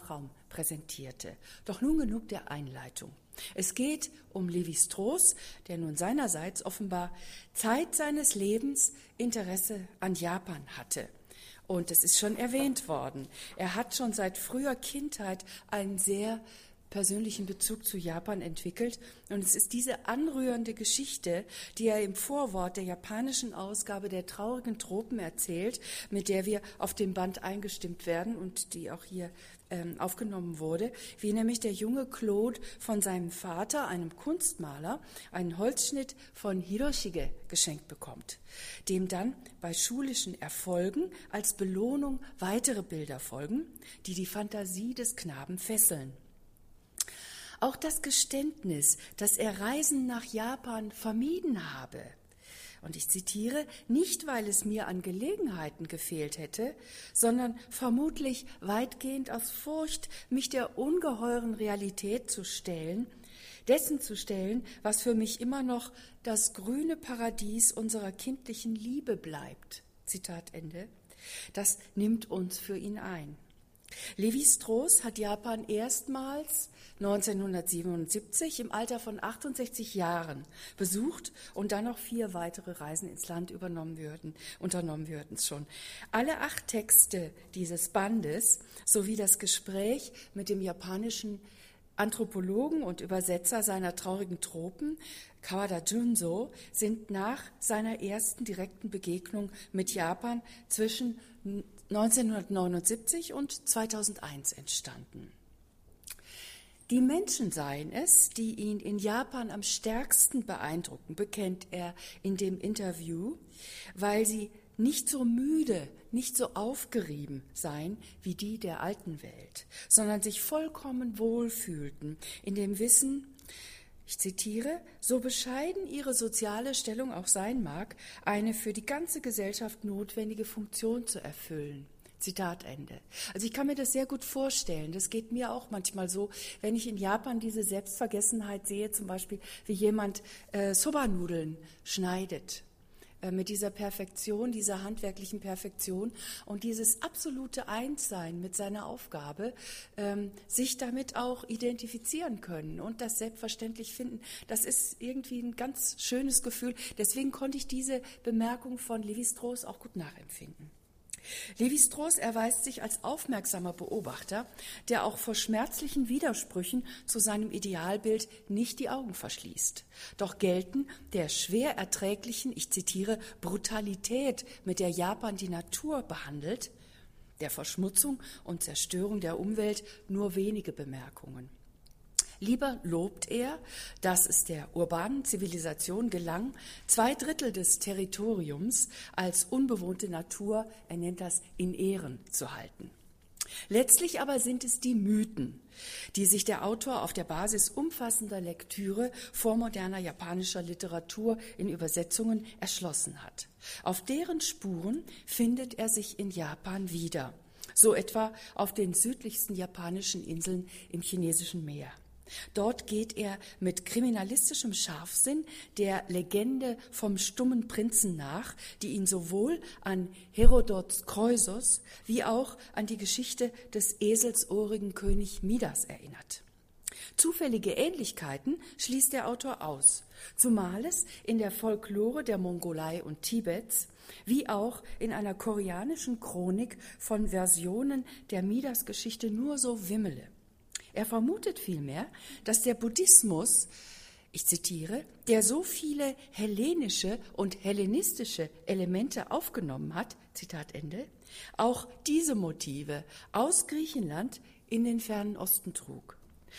präsentierte. Doch nun genug der Einleitung. Es geht um Lévi-Strauss, der nun seinerseits offenbar Zeit seines Lebens Interesse an Japan hatte. Und es ist schon erwähnt worden, er hat schon seit früher Kindheit einen sehr persönlichen Bezug zu Japan entwickelt. Und es ist diese anrührende Geschichte, die er im Vorwort der japanischen Ausgabe der Traurigen Tropen erzählt, mit der wir auf dem Band eingestimmt werden und die auch hier ähm, aufgenommen wurde, wie nämlich der junge Claude von seinem Vater, einem Kunstmaler, einen Holzschnitt von Hiroshige geschenkt bekommt, dem dann bei schulischen Erfolgen als Belohnung weitere Bilder folgen, die die Fantasie des Knaben fesseln. Auch das Geständnis, dass er Reisen nach Japan vermieden habe, und ich zitiere, nicht weil es mir an Gelegenheiten gefehlt hätte, sondern vermutlich weitgehend aus Furcht, mich der ungeheuren Realität zu stellen, dessen zu stellen, was für mich immer noch das grüne Paradies unserer kindlichen Liebe bleibt. Zitat Ende. Das nimmt uns für ihn ein. Lévi-Strauss hat Japan erstmals neunzehnhundertsiebenundsiebzig im Alter von achtundsechzig Jahren besucht und dann noch vier weitere Reisen ins Land übernommen würden, unternommen würden schon. Alle acht Texte dieses Bandes sowie das Gespräch mit dem japanischen Anthropologen und Übersetzer seiner Traurigen Tropen, Kawada Junso, sind nach seiner ersten direkten Begegnung mit Japan zwischen neunzehnhundertneunundsiebzig und zweitausendeins entstanden. Die Menschen seien es, die ihn in Japan am stärksten beeindrucken, bekennt er in dem Interview, weil sie nicht so müde, nicht so aufgerieben seien wie die der alten Welt, sondern sich vollkommen wohlfühlten in dem Wissen, ich zitiere, so bescheiden ihre soziale Stellung auch sein mag, eine für die ganze Gesellschaft notwendige Funktion zu erfüllen. Zitat Ende. Also ich kann mir das sehr gut vorstellen. Das geht mir auch manchmal so, wenn ich in Japan diese Selbstvergessenheit sehe, zum Beispiel wie jemand äh, Soba-Nudeln schneidet. Mit dieser Perfektion, dieser handwerklichen Perfektion und dieses absolute Einssein mit seiner Aufgabe, ähm, sich damit auch identifizieren können und das selbstverständlich finden. Das ist irgendwie ein ganz schönes Gefühl. Deswegen konnte ich diese Bemerkung von Lévi-Strauss auch gut nachempfinden. Lévi-Strauss erweist sich als aufmerksamer Beobachter, der auch vor schmerzlichen Widersprüchen zu seinem Idealbild nicht die Augen verschließt. Doch gelten der schwer erträglichen, ich zitiere, Brutalität, mit der Japan die Natur behandelt, der Verschmutzung und Zerstörung der Umwelt nur wenige Bemerkungen. Lieber lobt er, dass es der urbanen Zivilisation gelang, zwei Drittel des Territoriums als unbewohnte Natur, er nennt das, in Ehren zu halten. Letztlich aber sind es die Mythen, die sich der Autor auf der Basis umfassender Lektüre vormoderner japanischer Literatur in Übersetzungen erschlossen hat. Auf deren Spuren findet er sich in Japan wieder, so etwa auf den südlichsten japanischen Inseln im Chinesischen Meer. Dort geht er mit kriminalistischem Scharfsinn der Legende vom stummen Prinzen nach, die ihn sowohl an Herodots Kroisos wie auch an die Geschichte des eselsohrigen König Midas erinnert. Zufällige Ähnlichkeiten schließt der Autor aus, zumal es in der Folklore der Mongolei und Tibets wie auch in einer koreanischen Chronik von Versionen der Midas-Geschichte nur so wimmele. Er vermutet vielmehr, dass der Buddhismus, ich zitiere, der so viele hellenische und hellenistische Elemente aufgenommen hat, Zitat Ende, auch diese Motive aus Griechenland in den fernen Osten trug.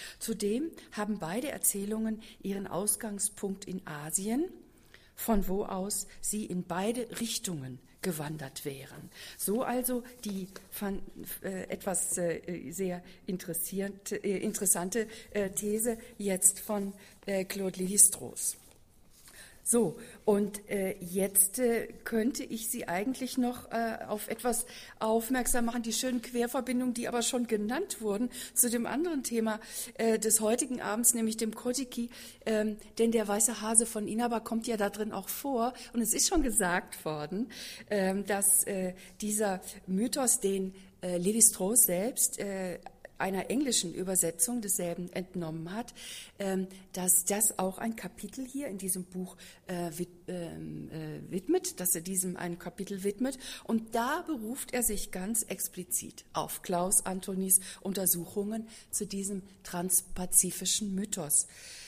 Zudem haben beide Erzählungen ihren Ausgangspunkt in Asien, von wo aus sie in beide Richtungen gewandert wären. So also die von, äh, etwas äh, sehr interessierte, äh, interessante äh, These jetzt von äh, Claude Lévi-Strauss. So, und äh, jetzt äh, könnte ich Sie eigentlich noch äh, auf etwas aufmerksam machen, die schönen Querverbindungen, die aber schon genannt wurden, zu dem anderen Thema äh, des heutigen Abends, nämlich dem Kojiki, ähm, denn der weiße Hase von Inaba kommt ja da drin auch vor. Und es ist schon gesagt worden, ähm, dass äh, dieser Mythos, den äh, Lévi-Strauss selbst äh, einer englischen Übersetzung desselben entnommen hat, ähm, dass das auch ein Kapitel hier in diesem Buch äh, wid, äh, äh, widmet, dass er diesem ein Kapitel widmet. Und da beruft er sich ganz explizit auf Klaus Antonis Untersuchungen zu diesem transpazifischen Mythos.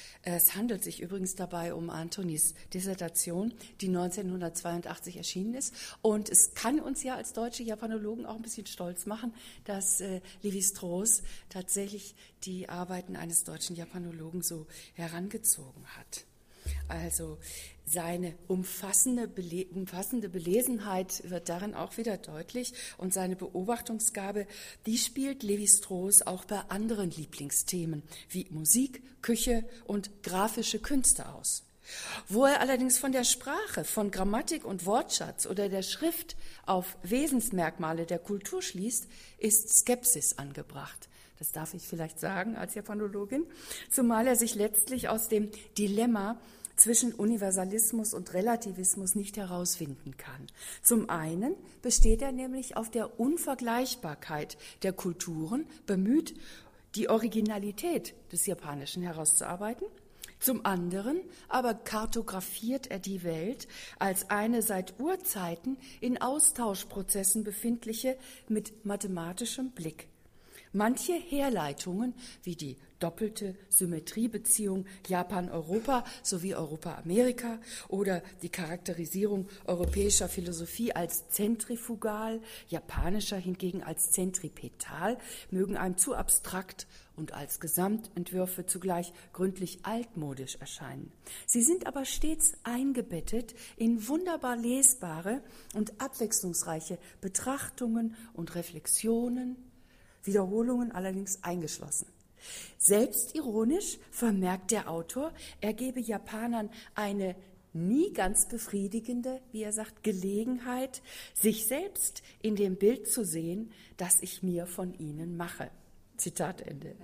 Es handelt sich übrigens dabei um Antonis Dissertation, die neunzehnhundertzweiundachtzig erschienen ist. Und es kann uns ja als deutsche Japanologen auch ein bisschen stolz machen, dass äh, Lévi-Strauss tatsächlich die Arbeiten eines deutschen Japanologen so herangezogen hat. Also seine umfassende, Bele- umfassende Belesenheit wird darin auch wieder deutlich und seine Beobachtungsgabe, die spielt Lévi-Strauss auch bei anderen Lieblingsthemen wie Musik, Küche und grafische Künste aus. Wo er allerdings von der Sprache, von Grammatik und Wortschatz oder der Schrift auf Wesensmerkmale der Kultur schließt, ist Skepsis angebracht. Das darf ich vielleicht sagen als Japanologin, zumal er sich letztlich aus dem Dilemma zwischen Universalismus und Relativismus nicht herausfinden kann. Zum einen besteht er nämlich auf der Unvergleichbarkeit der Kulturen, bemüht, die Originalität des Japanischen herauszuarbeiten. Zum anderen aber kartografiert er die Welt als eine seit Urzeiten in Austauschprozessen befindliche mit mathematischem Blick. Manche Herleitungen, wie die doppelte Symmetriebeziehung Japan-Europa sowie Europa-Amerika oder die Charakterisierung europäischer Philosophie als zentrifugal, japanischer hingegen als zentripetal, mögen einem zu abstrakt und als Gesamtentwürfe zugleich gründlich altmodisch erscheinen. Sie sind aber stets eingebettet in wunderbar lesbare und abwechslungsreiche Betrachtungen und Reflexionen, Wiederholungen allerdings eingeschlossen. Selbstironisch vermerkt der Autor, er gebe Japanern eine nie ganz befriedigende, wie er sagt, Gelegenheit, sich selbst in dem Bild zu sehen, das ich mir von ihnen mache. Zitat Ende.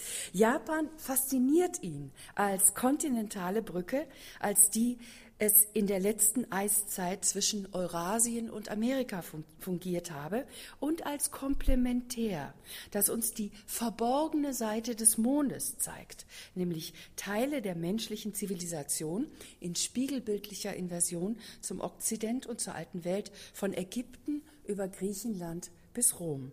Japan fasziniert ihn als kontinentale Brücke, als die es in der letzten Eiszeit zwischen Eurasien und Amerika fungiert habe und als Komplementär, das uns die verborgene Seite des Mondes zeigt, nämlich Teile der menschlichen Zivilisation in spiegelbildlicher Inversion zum Okzident und zur alten Welt, von Ägypten über Griechenland bis Rom.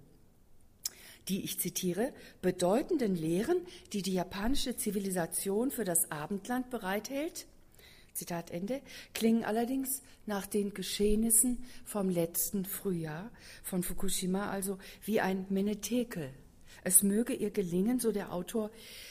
Die, ich zitiere, bedeutenden Lehren, die die japanische Zivilisation für das Abendland bereithält, Zitat Ende, klingen allerdings nach den Geschehnissen vom letzten Frühjahr, von Fukushima also, wie ein Menetekel. Es möge ihr gelingen, so der Autor,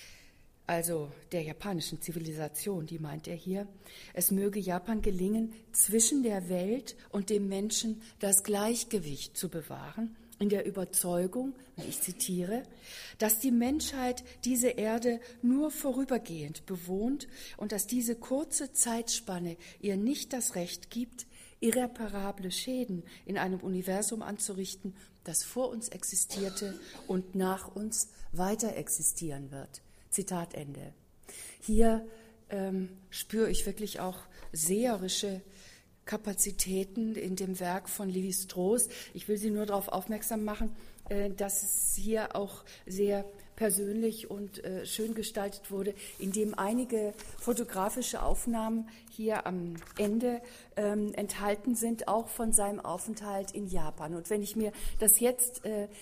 also der japanischen Zivilisation, die meint er hier, es möge Japan gelingen, zwischen der Welt und dem Menschen das Gleichgewicht zu bewahren, in der Überzeugung, und ich zitiere, dass die Menschheit diese Erde nur vorübergehend bewohnt und dass diese kurze Zeitspanne ihr nicht das Recht gibt, irreparable Schäden in einem Universum anzurichten, das vor uns existierte und nach uns weiter existieren wird. Zitat Ende. Hier ähm, spüre ich wirklich auch seherische Kapazitäten in dem Werk von Lévi-Strauss. Ich will Sie nur darauf aufmerksam machen, dass es hier auch sehr persönlich und schön gestaltet wurde, indem einige fotografische Aufnahmen hier am Ende enthalten sind, auch von seinem Aufenthalt in Japan. Und wenn ich mir das jetzt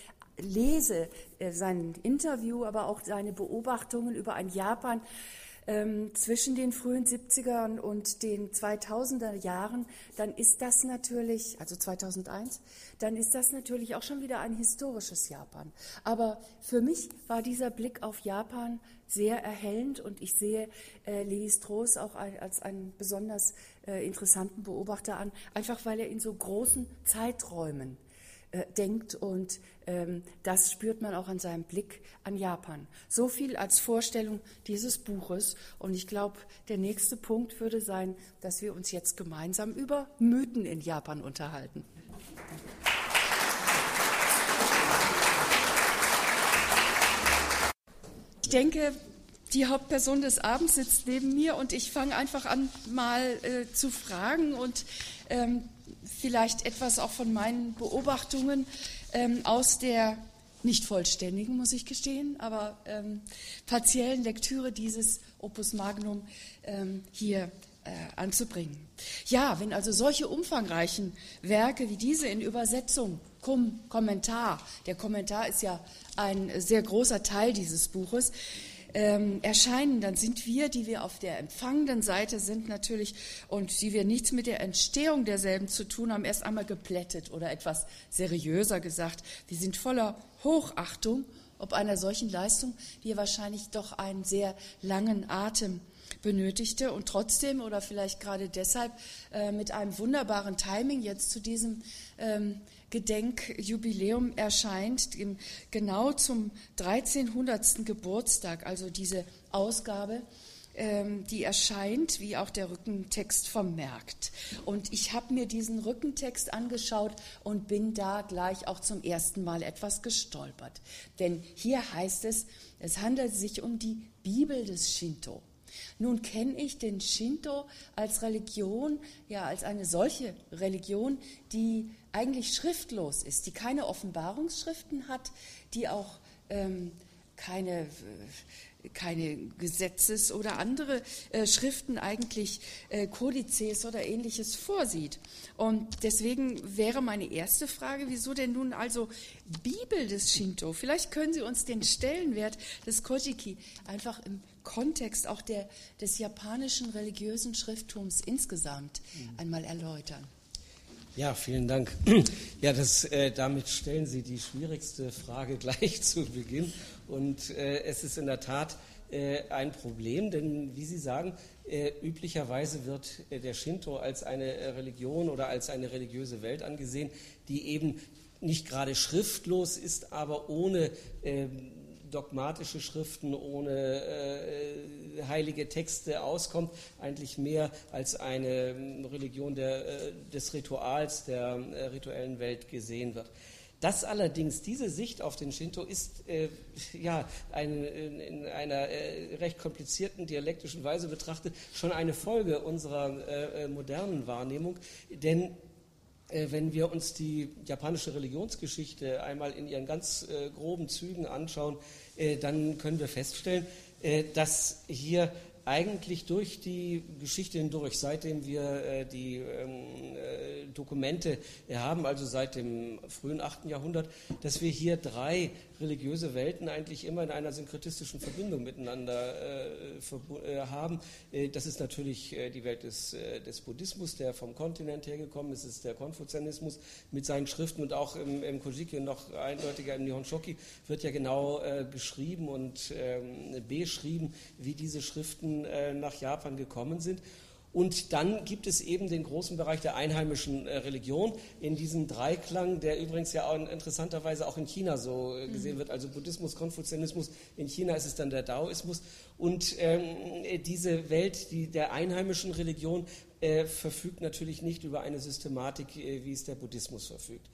lese, sein Interview, aber auch seine Beobachtungen über ein Japan, Ähm, zwischen den frühen siebzigern und den zweitausender Jahren, dann ist das natürlich, also zweitausendeins, dann ist das natürlich auch schon wieder ein historisches Japan. Aber für mich war dieser Blick auf Japan sehr erhellend und ich sehe äh, Lévi-Strauss auch ein, als einen besonders äh, interessanten Beobachter an, einfach weil er in so großen Zeiträumen denkt und ähm, das spürt man auch an seinem Blick an Japan. So viel als Vorstellung dieses Buches und ich glaube, der nächste Punkt würde sein, dass wir uns jetzt gemeinsam über Mythen in Japan unterhalten. Ich denke, die Hauptperson des Abends sitzt neben mir und ich fange einfach an, mal äh, zu fragen und ähm, vielleicht etwas auch von meinen Beobachtungen ähm, aus der nicht vollständigen, muss ich gestehen, aber ähm, partiellen Lektüre dieses Opus Magnum ähm, hier äh, anzubringen. Ja, wenn also solche umfangreichen Werke wie diese in Übersetzung, cum Kommentar, der Kommentar ist ja ein sehr großer Teil dieses Buches, Ähm, erscheinen, dann sind wir, die wir auf der empfangenden Seite sind natürlich und die wir nichts mit der Entstehung derselben zu tun haben, erst einmal geplättet oder etwas seriöser gesagt. Wir sind voller Hochachtung ob einer solchen Leistung, die wahrscheinlich doch einen sehr langen Atem benötigte und trotzdem oder vielleicht gerade deshalb äh, mit einem wunderbaren Timing jetzt zu diesem ähm, Gedenkjubiläum erscheint, im, genau zum dreizehnhundertsten Geburtstag, also diese Ausgabe, ähm, die erscheint, wie auch der Rückentext vermerkt. Und ich habe mir diesen Rückentext angeschaut und bin da gleich auch zum ersten Mal etwas gestolpert. Denn hier heißt es, es handelt sich um die Bibel des Shinto. Nun kenne ich den Shinto als Religion, ja als eine solche Religion, die eigentlich schriftlos ist, die keine Offenbarungsschriften hat, die auch ähm, keine, äh, keine Gesetzes- oder andere äh, Schriften eigentlich, äh, Kodizes oder Ähnliches vorsieht. Und deswegen wäre meine erste Frage, wieso denn nun also Bibel des Shinto? Vielleicht können Sie uns den Stellenwert des Kojiki einfach im Kontext auch der, des japanischen religiösen Schrifttums insgesamt einmal erläutern. Ja, vielen Dank. Ja, das, äh, damit stellen Sie die schwierigste Frage gleich zu Beginn. Und äh, es ist in der Tat äh, ein Problem, denn wie Sie sagen, äh, üblicherweise wird äh, der Shinto als eine äh, Religion oder als eine religiöse Welt angesehen, die eben nicht gerade schriftlos ist, aber ohne äh, dogmatische Schriften, ohne äh, heilige Texte auskommt, eigentlich mehr als eine Religion der, äh, des Rituals, der äh, rituellen Welt gesehen wird. Das allerdings, diese Sicht auf den Shinto ist äh, ja eine, in einer äh, recht komplizierten dialektischen Weise betrachtet schon eine Folge unserer äh, modernen Wahrnehmung, denn wenn wir uns die japanische Religionsgeschichte einmal in ihren ganz äh, groben Zügen anschauen, äh, dann können wir feststellen, äh, dass hier eigentlich durch die Geschichte hindurch, seitdem wir äh, die ähm, äh, Dokumente haben, also seit dem frühen achten Jahrhundert, dass wir hier drei religiöse Welten eigentlich immer in einer synkretistischen Verbindung miteinander äh, haben. Das ist natürlich die Welt des, des Buddhismus, der vom Kontinent hergekommen ist, es ist der Konfuzianismus mit seinen Schriften und auch im, im Kojiki und noch eindeutiger im Nihon Shoki wird ja genau äh, geschrieben und ähm, beschrieben, wie diese Schriften äh, nach Japan gekommen sind. Und dann gibt es eben den großen Bereich der einheimischen äh, Religion in diesem Dreiklang, der übrigens ja auch interessanterweise auch in China so äh, gesehen mhm. wird, also Buddhismus, Konfuzianismus, in China ist es dann der Daoismus. Und ähm, diese Welt die, der einheimischen Religion äh, verfügt natürlich nicht über eine Systematik, äh, wie es der Buddhismus verfügt.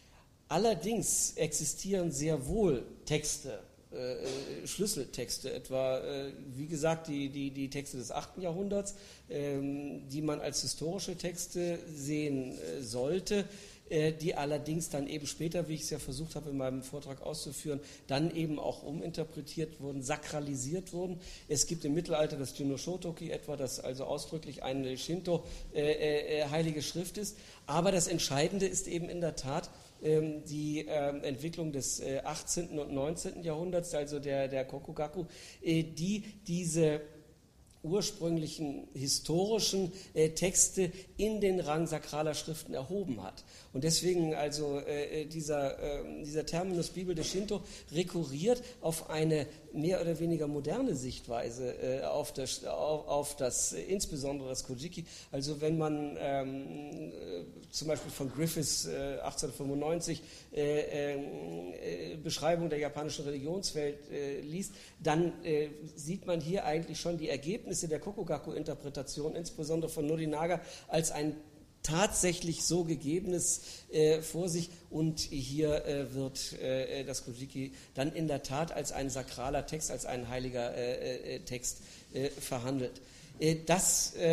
Allerdings existieren sehr wohl Texte, Äh, Schlüsseltexte, etwa, äh, wie gesagt, die, die, die Texte des achten Jahrhunderts, ähm, die man als historische Texte sehen äh, sollte, äh, die allerdings dann eben später, wie ich es ja versucht habe in meinem Vortrag auszuführen, dann eben auch uminterpretiert wurden, sakralisiert wurden. Es gibt im Mittelalter das Jinno Shotoki etwa, das also ausdrücklich eine Shinto äh, äh, heilige Schrift ist, aber das Entscheidende ist eben in der Tat, die äh, Entwicklung des äh, achtzehnten und neunzehnten Jahrhunderts, also der, der Kokugaku, äh, die diese ursprünglichen historischen äh, Texte in den Rang sakraler Schriften erhoben hat. Und deswegen also äh, dieser, äh, dieser Terminus Bibel des Shinto rekurriert auf eine mehr oder weniger moderne Sichtweise äh, auf, das, auf, auf das, äh, insbesondere das Kojiki. Also wenn man ähm, äh, zum Beispiel von Griffiths äh, achtzehnhundertfünfundneunzig äh, äh, Beschreibung der japanischen Religionswelt äh, liest, dann äh, sieht man hier eigentlich schon die Ergebnisse der Kokugaku-Interpretation, insbesondere von Norinaga, als ein tatsächlich so Gegebenes äh, vor sich und hier äh, wird äh, das Kojiki dann in der Tat als ein sakraler Text, als ein heiliger äh, äh, Text äh, verhandelt. Äh, das äh,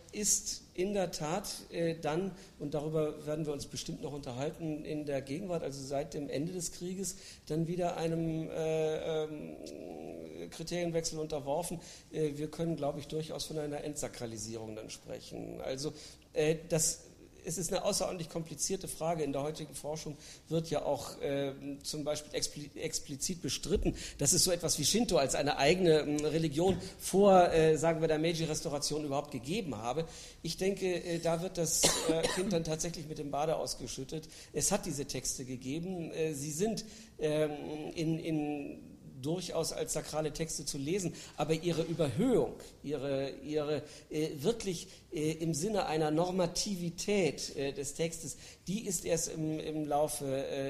ist in der Tat äh, dann, und darüber werden wir uns bestimmt noch unterhalten, in der Gegenwart, also seit dem Ende des Krieges, dann wieder einem äh, ähm, Kriterienwechsel unterworfen. Äh, wir können, glaube ich, durchaus von einer Entsakralisierung dann sprechen. Also äh, das Es ist eine außerordentlich komplizierte Frage. In der heutigen Forschung wird ja auch äh, zum Beispiel expli- explizit bestritten, dass es so etwas wie Shinto als eine eigene äh, Religion vor, äh, sagen wir, der Meiji-Restauration überhaupt gegeben habe. Ich denke, äh, da wird das äh, Kind dann tatsächlich mit dem Bade ausgeschüttet. Es hat diese Texte gegeben. Äh, sie sind äh, in, in durchaus als sakrale Texte zu lesen, aber ihre Überhöhung, ihre, ihre äh, wirklich äh, im Sinne einer Normativität äh, des Textes, die ist erst im, im Laufe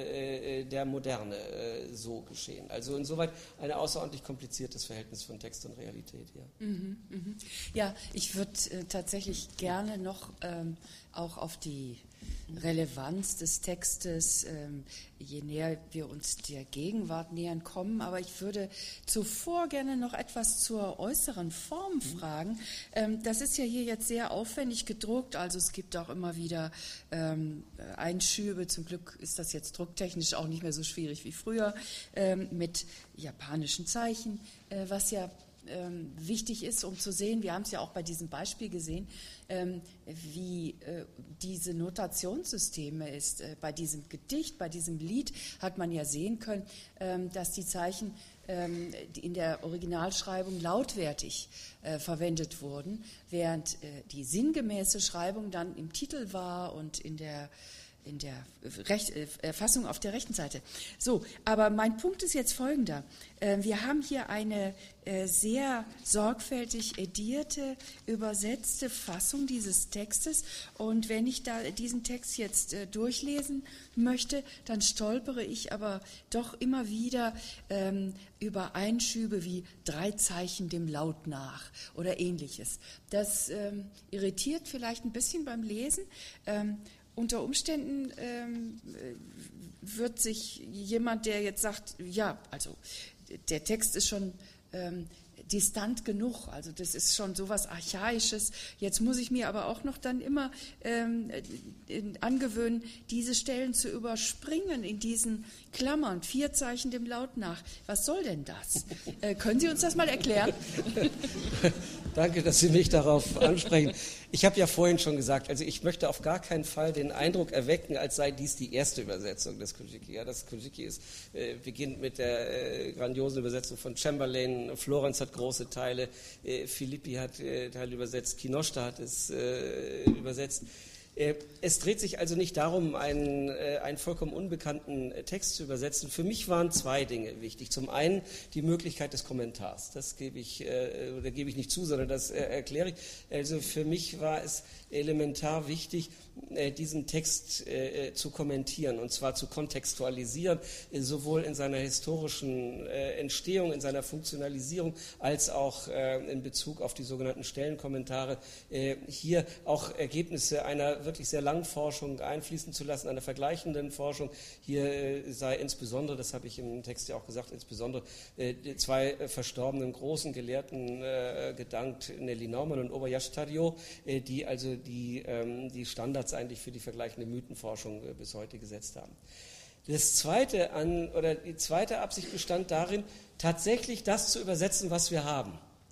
äh, der Moderne äh, so geschehen. Also insoweit ein außerordentlich kompliziertes Verhältnis von Text und Realität. Ja, mhm, mh. Ja, ich würde äh, tatsächlich gerne noch ähm, auch auf die Relevanz des Textes, ähm, je näher wir uns der Gegenwart nähern kommen. Aber ich würde zuvor gerne noch etwas zur äußeren Form fragen. Ähm, das ist ja hier jetzt sehr aufwendig gedruckt, also es gibt auch immer wieder ähm, Einschübe. Zum Glück ist das jetzt drucktechnisch auch nicht mehr so schwierig wie früher, ähm, mit japanischen Zeichen, äh, was ja Ähm, wichtig ist, um zu sehen, wir haben es ja auch bei diesem Beispiel gesehen, ähm, wie äh, diese Notationssysteme ist. Äh, bei diesem Gedicht, bei diesem Lied hat man ja sehen können, ähm, dass die Zeichen ähm, die in der Originalschreibung lautwertig äh, verwendet wurden, während äh, die sinngemäße Schreibung dann im Titel war und in der in der Rech- Erfassung auf der rechten Seite. So, aber mein Punkt ist jetzt folgender. Wir haben hier eine sehr sorgfältig edierte, übersetzte Fassung dieses Textes und wenn ich da diesen Text jetzt durchlesen möchte, dann stolpere ich aber doch immer wieder ähm, über Einschübe wie drei Zeichen dem Laut nach oder ähnliches. Das ähm, irritiert vielleicht ein bisschen beim Lesen. Ähm, Unter Umständen ähm, wird sich jemand, der jetzt sagt, ja, also der Text ist schon ähm, distant genug, also das ist schon sowas Archaisches, jetzt muss ich mir aber auch noch dann immer ähm, angewöhnen, diese Stellen zu überspringen in diesen Klammern, vier Zeichen dem Laut nach. Was soll denn das? Äh, können Sie uns das mal erklären? Danke, dass Sie mich darauf ansprechen. Ich habe ja vorhin schon gesagt, also ich möchte auf gar keinen Fall den Eindruck erwecken, als sei dies die erste Übersetzung des Kojiki. Ja, das Kojiki ist, äh, beginnt mit der äh, grandiosen Übersetzung von Chamberlain, Florenz hat große Teile, äh, Filippi hat äh, Teile übersetzt, Kinoshita hat es äh, übersetzt. Es dreht sich also nicht darum, einen, einen vollkommen unbekannten Text zu übersetzen. Für mich waren zwei Dinge wichtig. Zum einen die Möglichkeit des Kommentars. Das gebe ich, oder gebe ich nicht zu, sondern das erkläre ich. Also für mich war es elementar wichtig, diesen Text zu kommentieren, und zwar zu kontextualisieren, sowohl in seiner historischen Entstehung, in seiner Funktionalisierung, als auch in Bezug auf die sogenannten Stellenkommentare, hier auch Ergebnisse einer wirklich sehr langen Forschung einfließen zu lassen, einer vergleichenden Forschung. Hier sei insbesondere, das habe ich im Text ja auch gesagt, insbesondere die zwei verstorbenen großen Gelehrten gedankt, Nelly Naumann und Obayashi Tadao, die also die, die Standards eigentlich für die vergleichende Mythenforschung bis heute gesetzt haben. Das zweite an, oder die zweite Absicht bestand darin, tatsächlich das zu übersetzen, was wir haben.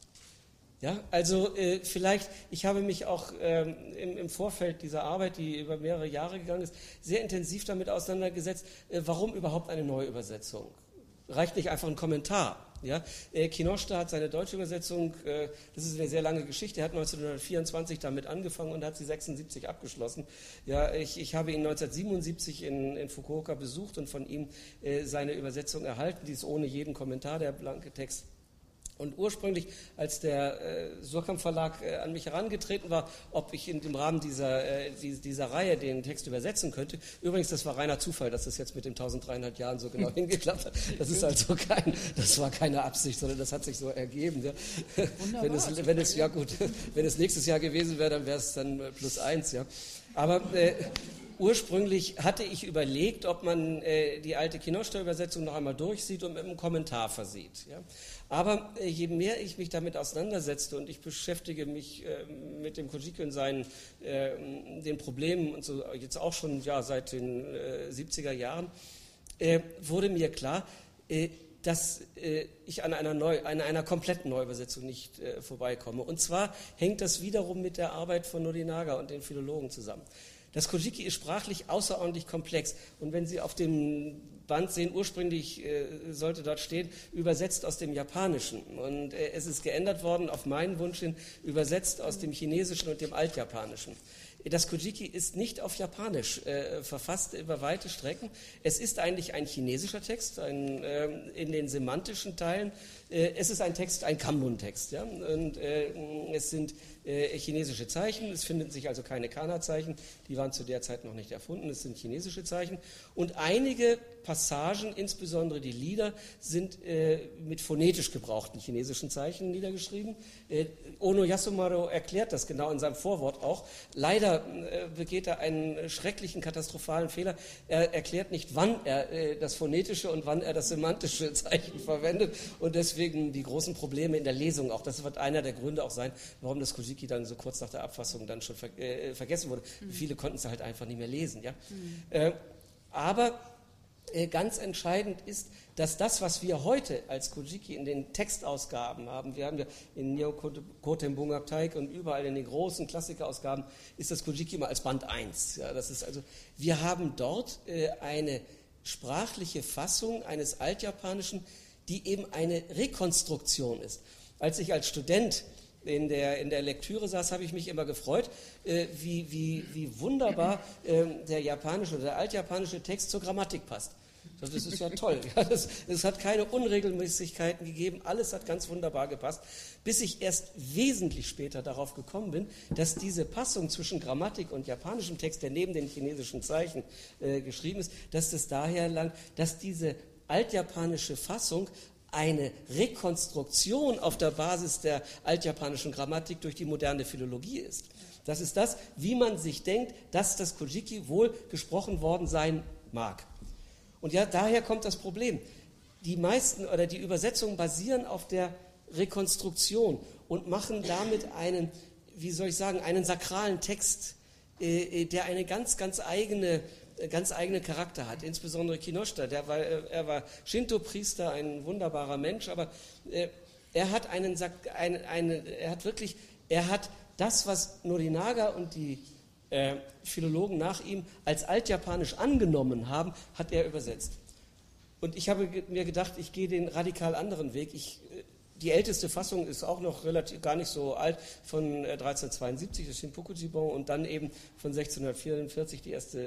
Ja, also äh, vielleicht, ich habe mich auch ähm, im, im Vorfeld dieser Arbeit, die über mehrere Jahre gegangen ist, sehr intensiv damit auseinandergesetzt, äh, warum überhaupt eine Neuübersetzung? Reicht nicht einfach ein Kommentar. Ja? Äh, Kinoshita hat seine deutsche Übersetzung, äh, das ist eine sehr lange Geschichte, er hat neunzehnhundertvierundzwanzig damit angefangen und hat sie sechsundsiebzig abgeschlossen. Ja, ich, ich habe ihn neunzehnhundertsiebenundsiebzig in, in Fukuoka besucht und von ihm äh, seine Übersetzung erhalten, die ist ohne jeden Kommentar, der blanke Text. Und ursprünglich, als der äh, Surkamp Verlag äh, an mich herangetreten war, ob ich in dem Rahmen dieser, äh, die, dieser Reihe den Text übersetzen könnte, übrigens, das war reiner Zufall, dass das jetzt mit den dreizehnhundert Jahren so genau hingeklappt hat. Das ist also kein, das war keine Absicht, sondern das hat sich so ergeben. Ja. Wenn es, wenn es, ja gut, wenn es nächstes Jahr gewesen wäre, dann wäre es dann plus eins, ja. Aber äh, ursprünglich hatte ich überlegt, ob man äh, die alte Kinoshita-Übersetzung noch einmal durchsieht und mit einem Kommentar versieht. Ja? Aber äh, je mehr ich mich damit auseinandersetzte und ich beschäftige mich äh, mit dem Kojiki und seinen äh, den Problemen und so jetzt auch schon ja, seit den äh, siebziger Jahren, äh, wurde mir klar, äh, dass äh, ich an einer, Neu-, an einer kompletten Neuübersetzung nicht äh, vorbeikomme. Und zwar hängt das wiederum mit der Arbeit von Norinaga und den Philologen zusammen. Das Kojiki ist sprachlich außerordentlich komplex. Und wenn Sie auf dem Band sehen, ursprünglich äh, sollte dort stehen, übersetzt aus dem Japanischen. Und äh, es ist geändert worden, auf meinen Wunsch hin, übersetzt aus dem Chinesischen und dem Altjapanischen. Das Kojiki ist nicht auf Japanisch äh, verfasst über weite Strecken. Es ist eigentlich ein chinesischer Text, ein, äh, in den semantischen Teilen. Äh, es ist ein Text, ein Kanbun-Text. Ja? Und äh, es sind äh, chinesische Zeichen. Es finden sich also keine Kana-Zeichen. Die waren zu der Zeit noch nicht erfunden. Es sind chinesische Zeichen. Und einige Passagen, insbesondere die Lieder, sind äh, mit phonetisch gebrauchten chinesischen Zeichen niedergeschrieben. Äh, Ono Yasumaro erklärt das genau in seinem Vorwort auch. Leider äh, begeht er einen schrecklichen, katastrophalen Fehler. Er erklärt nicht, wann er äh, das phonetische und wann er das semantische Zeichen verwendet und deswegen die großen Probleme in der Lesung auch. Das wird einer der Gründe auch sein, warum das Kojiki dann so kurz nach der Abfassung dann schon ver äh, vergessen wurde. Mhm. Viele konnten es halt einfach nicht mehr lesen. Ja? Mhm. Äh, aber ganz entscheidend ist, dass das, was wir heute als Kojiki in den Textausgaben haben, wir haben ja in Nyokoten Bungak Taik und überall in den großen Klassikerausgaben, ist das Kojiki immer als Band eins. Ja, das ist also, wir haben dort äh, eine sprachliche Fassung eines Altjapanischen, die eben eine Rekonstruktion ist. Als ich als Student In der, in der Lektüre saß, habe ich mich immer gefreut, äh, wie, wie, wie wunderbar äh, der japanische oder der altjapanische Text zur Grammatik passt. Das, das ist ja toll. Ja, das, es hat keine Unregelmäßigkeiten gegeben, alles hat ganz wunderbar gepasst, bis ich erst wesentlich später darauf gekommen bin, dass diese Passung zwischen Grammatik und japanischem Text, der neben den chinesischen Zeichen äh, geschrieben ist, dass das daher lang, dass diese altjapanische Fassung eine Rekonstruktion auf der Basis der altjapanischen Grammatik durch die moderne Philologie ist. Das ist das, wie man sich denkt, dass das Kojiki wohl gesprochen worden sein mag. Und ja, daher kommt das Problem. Die meisten oder die Übersetzungen basieren auf der Rekonstruktion und machen damit einen, wie soll ich sagen, einen sakralen Text, äh, der eine ganz, ganz eigene ganz eigenen Charakter hat, insbesondere Kinoshita, der war, er war Shinto-Priester, ein wunderbarer Mensch, aber äh, er hat einen, einen, einen, er hat wirklich, er hat das, was Norinaga und die äh, Philologen nach ihm als altjapanisch angenommen haben, hat er übersetzt. Und ich habe mir gedacht, ich gehe den radikal anderen Weg. Ich, die älteste Fassung ist auch noch relativ gar nicht so alt, von äh, dreizehnhundertzweiundsiebzig, das Shinpoku-Jibon, und dann eben von sechzehnhundertvierundvierzig die erste,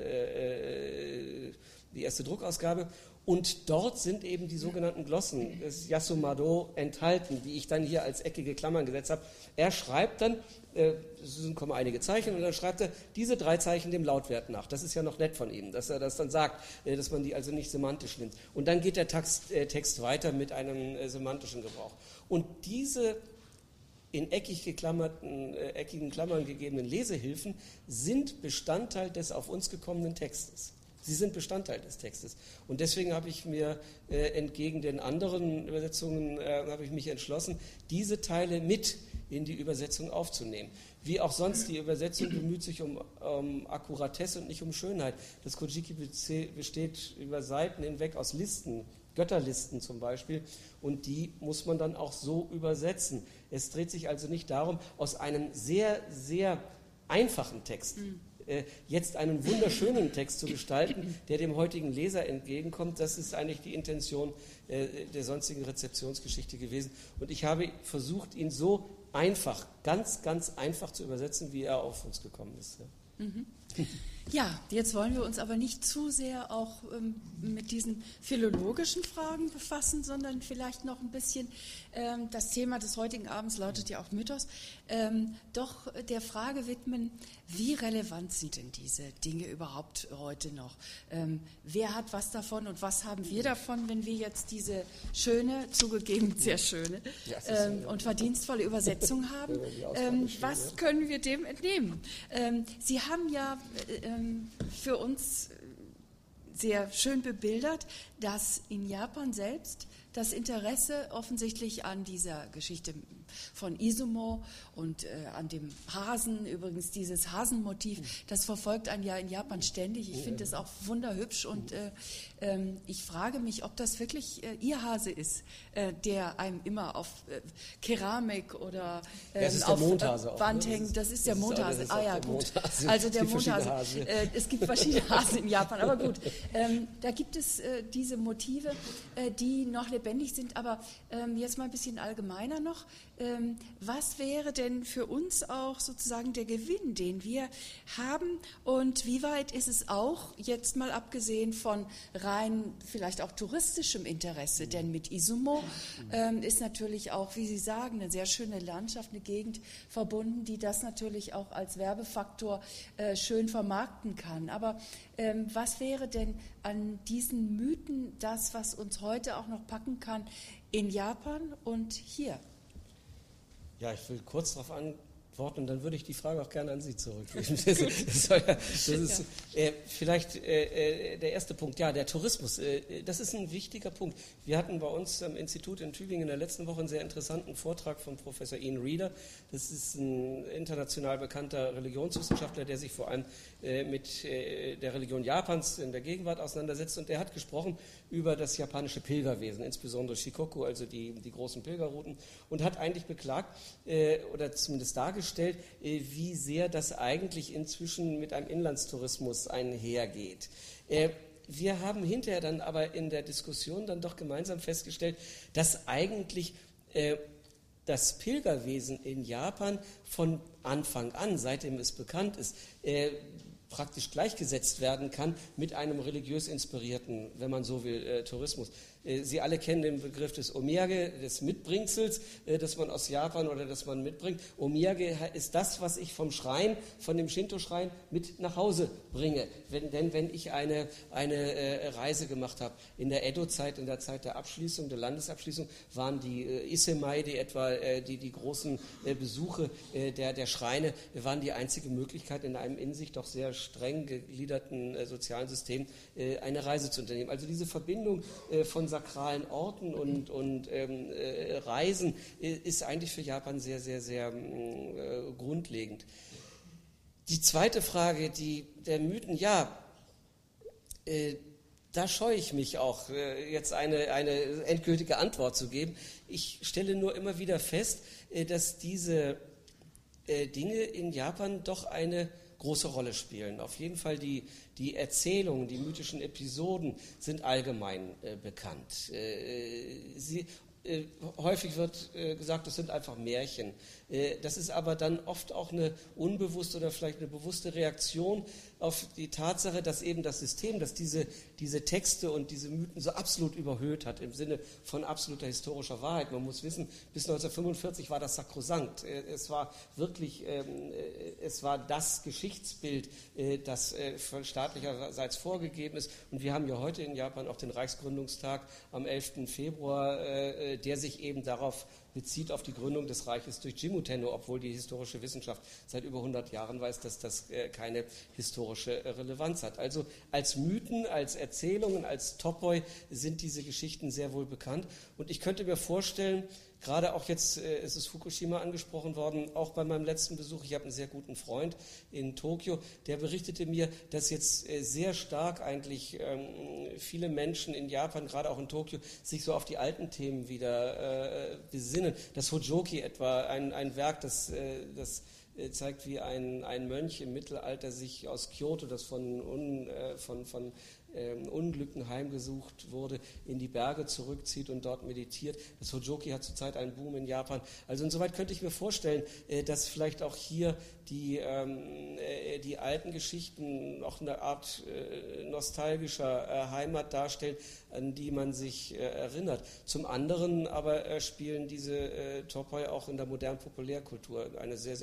äh, die erste Druckausgabe. Und dort sind eben die sogenannten Glossen des Yasumaro enthalten, die ich dann hier als eckige Klammern gesetzt habe. Er schreibt dann, äh, es kommen einige Zeichen, und dann schreibt er diese drei Zeichen dem Lautwert nach. Das ist ja noch nett von ihm, dass er das dann sagt, äh, dass man die also nicht semantisch nimmt. Und dann geht der Text, äh, Text weiter mit einem äh, semantischen Gebrauch. Und diese in eckig geklammerten, äh, eckigen Klammern gegebenen Lesehilfen sind Bestandteil des auf uns gekommenen Textes. Sie sind Bestandteil des Textes. Und deswegen habe ich mir äh, entgegen den anderen Übersetzungen äh, habe ich mich entschlossen, diese Teile mit in die Übersetzung aufzunehmen. Wie auch sonst, die Übersetzung bemüht sich um, um Akkuratesse und nicht um Schönheit. Das Kojiki besteht über Seiten hinweg aus Listen, Götterlisten zum Beispiel, und die muss man dann auch so übersetzen. Es dreht sich also nicht darum, aus einem sehr, sehr einfachen Text mhm. jetzt einen wunderschönen Text zu gestalten, der dem heutigen Leser entgegenkommt. Das ist eigentlich die Intention der sonstigen Rezeptionsgeschichte gewesen. Und ich habe versucht, ihn so einfach, ganz, ganz einfach zu übersetzen, wie er auf uns gekommen ist. Ja. Mhm. Ja, jetzt wollen wir uns aber nicht zu sehr auch ähm, mit diesen philologischen Fragen befassen, sondern vielleicht noch ein bisschen, ähm, das Thema des heutigen Abends lautet ja auch Mythos, ähm, doch der Frage widmen, wie relevant sind denn diese Dinge überhaupt heute noch? Ähm, wer hat was davon und was haben wir davon, wenn wir jetzt diese schöne, zugegeben sehr schöne ähm, und verdienstvolle Übersetzung haben? Ähm, was können wir dem entnehmen? Ähm, Sie haben ja äh, ähm, für uns sehr schön bebildert, dass in Japan selbst das Interesse offensichtlich an dieser Geschichte von Izumo und äh, an dem Hasen, übrigens dieses Hasenmotiv, das verfolgt einen ja in Japan ständig. Ich finde das auch wunderhübsch und äh, ähm, ich frage mich, ob das wirklich äh, Ihr Hase ist, äh, der einem immer auf äh, Keramik oder ähm, das ist auf der Mondhase äh, Wand auch, ne? hängt. Das ist Das der ist auch- Mondhase. das ist Ah auch ja, der gut. Mondhase. Also Es der gibt verschiedene Mondhase. Hasen. Äh, es gibt verschiedene Hasen in Japan, aber gut. Ähm, da gibt es äh, diese Motive, äh, die noch lebendig sind, aber ähm, jetzt mal ein bisschen allgemeiner noch. Ähm, was wäre denn für uns auch sozusagen der Gewinn, den wir haben und wie weit ist es auch, jetzt mal abgesehen von rein vielleicht auch touristischem Interesse, denn mit Izumo ähm, ist natürlich auch, wie Sie sagen, eine sehr schöne Landschaft, eine Gegend verbunden, die das natürlich auch als Werbefaktor äh, schön vermarkten kann. Aber ähm, was wäre denn an diesen Mythen das, was uns heute auch noch packen kann in Japan und hier? Ja, ich will kurz darauf antworten und dann würde ich die Frage auch gerne an Sie zurückgeben. Das, das, soll ja, das ist äh, vielleicht äh, der erste Punkt, ja, der Tourismus. Äh, das ist ein wichtiger Punkt. Wir hatten bei uns am Institut in Tübingen in der letzten Woche einen sehr interessanten Vortrag von Professor Ian Reader. Das ist ein international bekannter Religionswissenschaftler, der sich vor allem äh, mit äh, der Religion Japans in der Gegenwart auseinandersetzt. Und der hat gesprochen über das japanische Pilgerwesen, insbesondere Shikoku, also die, die großen Pilgerrouten, und hat eigentlich beklagt, äh, oder zumindest dargestellt, äh, wie sehr das eigentlich inzwischen mit einem Inlandstourismus einhergeht. Äh, wir haben hinterher dann aber in der Diskussion dann doch gemeinsam festgestellt, dass eigentlich äh, das Pilgerwesen in Japan von Anfang an, seitdem es bekannt ist, äh, praktisch gleichgesetzt werden kann mit einem religiös inspirierten, wenn man so will, äh, Tourismus. Äh, Sie alle kennen den Begriff des Omiyage, des Mitbringsels, äh, das man aus Japan oder das man mitbringt. Omiyage ist das, was ich vom Schrein, von dem Shinto-Schrein mit nach Hause bringe. Wenn, denn wenn ich eine, eine äh, Reise gemacht habe, in der Edo-Zeit, in der Zeit der Abschließung, der Landesabschließung, waren die äh, Isemai, die etwa äh, die, die großen äh, Besuche äh, der, der Schreine, waren die einzige Möglichkeit, in einem in sich doch sehr streng gegliederten äh, sozialen System äh, eine Reise zu unternehmen. Also diese Verbindung äh, von sakralen Orten und, und ähm, äh, Reisen äh, ist eigentlich für Japan sehr, sehr, sehr äh, grundlegend. Die zweite Frage, die der Mythen, ja, äh, da scheue ich mich auch, äh, jetzt eine, eine endgültige Antwort zu geben. Ich stelle nur immer wieder fest, äh, dass diese äh, Dinge in Japan doch eine große Rolle spielen. Auf jeden Fall die, die Erzählungen, die mythischen Episoden sind allgemein äh, bekannt. Äh, sie, äh, häufig wird äh, gesagt, das sind einfach Märchen. Äh, das ist aber dann oft auch eine unbewusste oder vielleicht eine bewusste Reaktion auf die Tatsache, dass eben das System, das diese, diese Texte und diese Mythen so absolut überhöht hat, im Sinne von absoluter historischer Wahrheit. Man muss wissen, bis neunzehnhundertfünfundvierzig war das sakrosankt. Es war wirklich, es war das Geschichtsbild, das von staatlicherseits vorgegeben ist. Und wir haben ja heute in Japan auch den Reichsgründungstag am elften Februar, der sich eben darauf bezieht, auf die Gründung des Reiches durch Jimmu-Tenno, obwohl die historische Wissenschaft seit über hundert Jahren weiß, dass das keine historische Relevanz hat. Also als Mythen, als Erzählungen, als Topoi sind diese Geschichten sehr wohl bekannt. Und ich könnte mir vorstellen, gerade auch jetzt äh, ist es Fukushima angesprochen worden, auch bei meinem letzten Besuch, ich habe einen sehr guten Freund in Tokio, der berichtete mir, dass jetzt äh, sehr stark eigentlich ähm, viele Menschen in Japan, gerade auch in Tokio, sich so auf die alten Themen wieder äh, besinnen. Das Hojoki etwa, ein, ein Werk, das, äh, das äh, zeigt, wie ein, ein Mönch im Mittelalter sich aus Kyoto, das von, un, äh, von, von Ähm, Unglücken heimgesucht wurde, in die Berge zurückzieht und dort meditiert. Das Hojoki hat zurzeit einen Boom in Japan. Also insoweit könnte ich mir vorstellen, äh, dass vielleicht auch hier die, ähm, äh, die alten Geschichten auch eine Art äh, nostalgischer äh, Heimat darstellen, an die man sich äh, erinnert. Zum anderen aber äh, spielen diese äh, Topoi auch in der modernen Populärkultur eine sehr, sehr große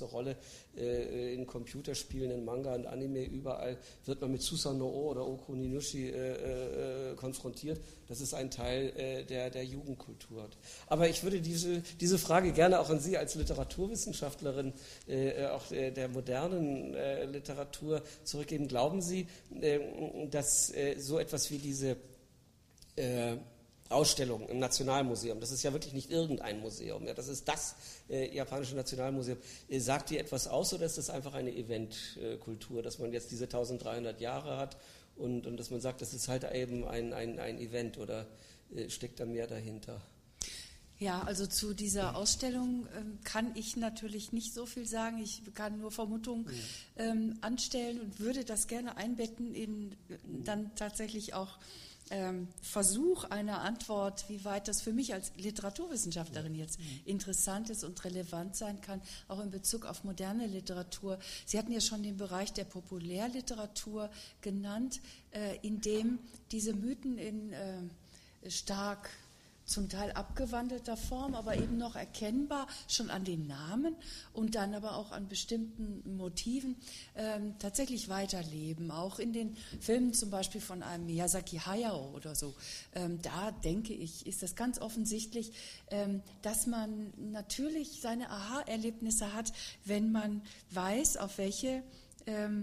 Rolle äh, in Computerspielen, in Manga und Anime. Überall wird man mit Susanoo oder Okuninushi äh, äh, konfrontiert. Das ist ein Teil äh, der, der Jugendkultur. Aber ich würde diese, diese Frage gerne auch an Sie als Literaturwissenschaftlerin, äh, auch äh, der modernen äh, Literatur zurückgeben. Glauben Sie, äh, dass äh, so etwas wie diese äh, Ausstellung im Nationalmuseum, das ist ja wirklich nicht irgendein Museum, ja, das ist das äh, japanische Nationalmuseum, äh, sagt die etwas aus oder ist das einfach eine Eventkultur, äh, dass man jetzt diese eintausenddreihundert Jahre hat und, und dass man sagt, das ist halt eben ein, ein, ein Event oder äh, steckt da mehr dahinter? Ja, also zu dieser Ausstellung ähm, kann ich natürlich nicht so viel sagen. Ich kann nur Vermutungen ähm, anstellen und würde das gerne einbetten in dann tatsächlich auch ähm, Versuch einer Antwort, wie weit das für mich als Literaturwissenschaftlerin jetzt interessant ist und relevant sein kann, auch in Bezug auf moderne Literatur. Sie hatten ja schon den Bereich der Populärliteratur genannt, äh, in dem diese Mythen in äh, stark zum Teil abgewandelter Form, aber eben noch erkennbar, schon an den Namen und dann aber auch an bestimmten Motiven ähm, tatsächlich weiterleben. Auch in den Filmen zum Beispiel von einem Miyazaki Hayao oder so. Ähm, da denke ich, ist das ganz offensichtlich, ähm, dass man natürlich seine Aha-Erlebnisse hat, wenn man weiß, auf welche Ähm,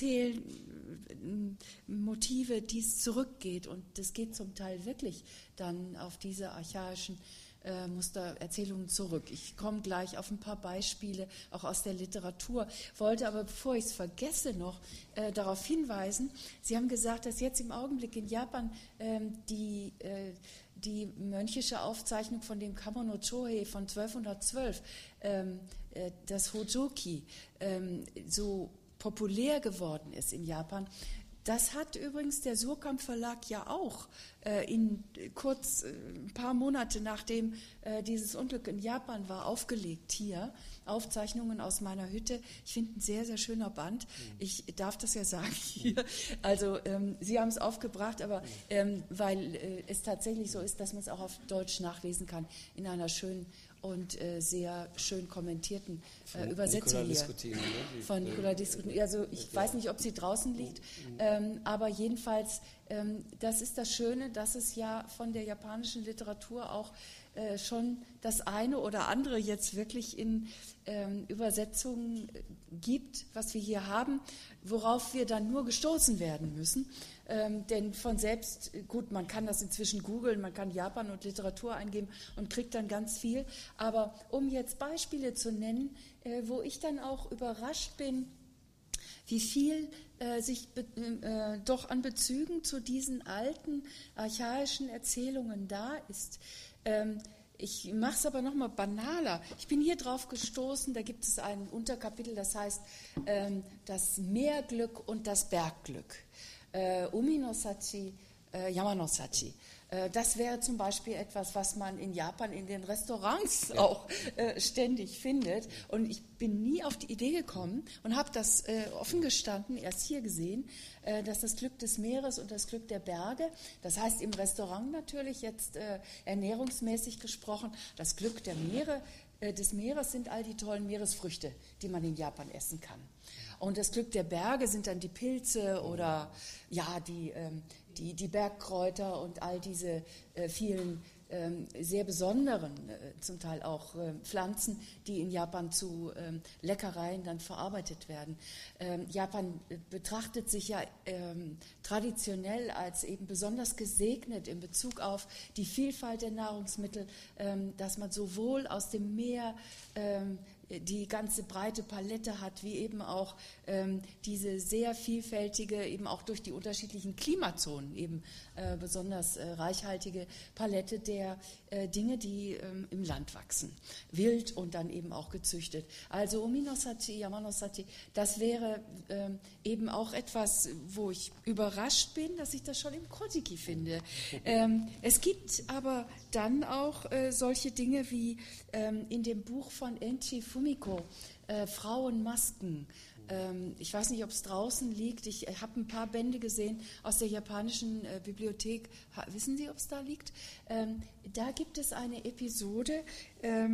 Erzählmotive dies zurückgeht. Und das geht zum Teil wirklich dann auf diese archaischen äh, Mustererzählungen zurück. Ich komme gleich auf ein paar Beispiele, auch aus der Literatur, wollte aber, bevor ich es vergesse, noch äh, darauf hinweisen, Sie haben gesagt, dass jetzt im Augenblick in Japan ähm, die äh, die mönchische Aufzeichnung von dem Kamono Chohei von zwölfhundertzwölf, ähm, äh, das Hojoki, ähm, so populär geworden ist in Japan. Das hat übrigens der Surkamp Verlag ja auch äh, in kurz äh, ein paar Monate nachdem äh, dieses Unglück in Japan war, aufgelegt hier. Aufzeichnungen aus meiner Hütte. Ich finde ein sehr, sehr schöner Band. Ich darf das ja sagen hier. Also ähm, Sie haben es aufgebracht, aber ähm, weil äh, es tatsächlich so ist, dass man es auch auf Deutsch nachlesen kann in einer schönen und äh, sehr schön kommentierten äh, Übersetzung hier. Ne? Von Nicola Discutin. Also ich ja. weiß nicht, ob sie draußen liegt, ähm, aber jedenfalls, ähm, das ist das Schöne, dass es ja von der japanischen Literatur auch äh, schon das eine oder andere jetzt wirklich in ähm, Übersetzungen gibt, was wir hier haben, worauf wir dann nur gestoßen werden müssen. Ähm, denn von selbst, gut, man kann das inzwischen googeln, man kann Japan und Literatur eingeben und kriegt dann ganz viel. Aber um jetzt Beispiele zu nennen, äh, wo ich dann auch überrascht bin, wie viel äh, sich be äh, doch an Bezügen zu diesen alten archaischen Erzählungen da ist. Ähm, Ich mache es aber noch mal banaler. Ich bin hier drauf gestoßen, da gibt es ein Unterkapitel, das heißt ähm, das Meerglück und das Bergglück. Äh, Umi no Sachi, äh, Yama no Sachi. Äh, das wäre zum Beispiel etwas, was man in Japan in den Restaurants ja. auch äh, ständig findet. Und ich bin nie auf die Idee gekommen und habe das äh, offen gestanden, erst hier gesehen, äh, dass das Glück des Meeres und das Glück der Berge, das heißt im Restaurant natürlich jetzt äh, ernährungsmäßig gesprochen, das Glück der Meere, äh, des Meeres sind all die tollen Meeresfrüchte, die man in Japan essen kann. Und das Glück der Berge sind dann die Pilze oder ja, die, ähm, die, die Bergkräuter und all diese äh, vielen ähm, sehr besonderen, äh, zum Teil auch äh, Pflanzen, die in Japan zu ähm, Leckereien dann verarbeitet werden. Ähm, Japan äh, betrachtet sich ja ähm, traditionell als eben besonders gesegnet in Bezug auf die Vielfalt der Nahrungsmittel, ähm, dass man sowohl aus dem Meer ähm, die ganze breite Palette hat, wie eben auch ähm, diese sehr vielfältige, eben auch durch die unterschiedlichen Klimazonen eben äh, besonders äh, reichhaltige Palette der äh, Dinge, die ähm, im Land wachsen, wild und dann eben auch gezüchtet. Also Umi no Sachi, Yama no Sachi, das wäre ähm, eben auch etwas, wo ich überrascht bin, dass ich das schon im Kojiki finde. Ähm, es gibt aber dann auch äh, solche Dinge wie ähm, in dem Buch von Enchi Fumiko, äh, Frauenmasken. Ähm, ich weiß nicht, ob es draußen liegt. Ich äh, habe ein paar Bände gesehen aus der japanischen äh, Bibliothek. Ha, wissen Sie, ob es da liegt? Ähm, da gibt es eine Episode, ähm,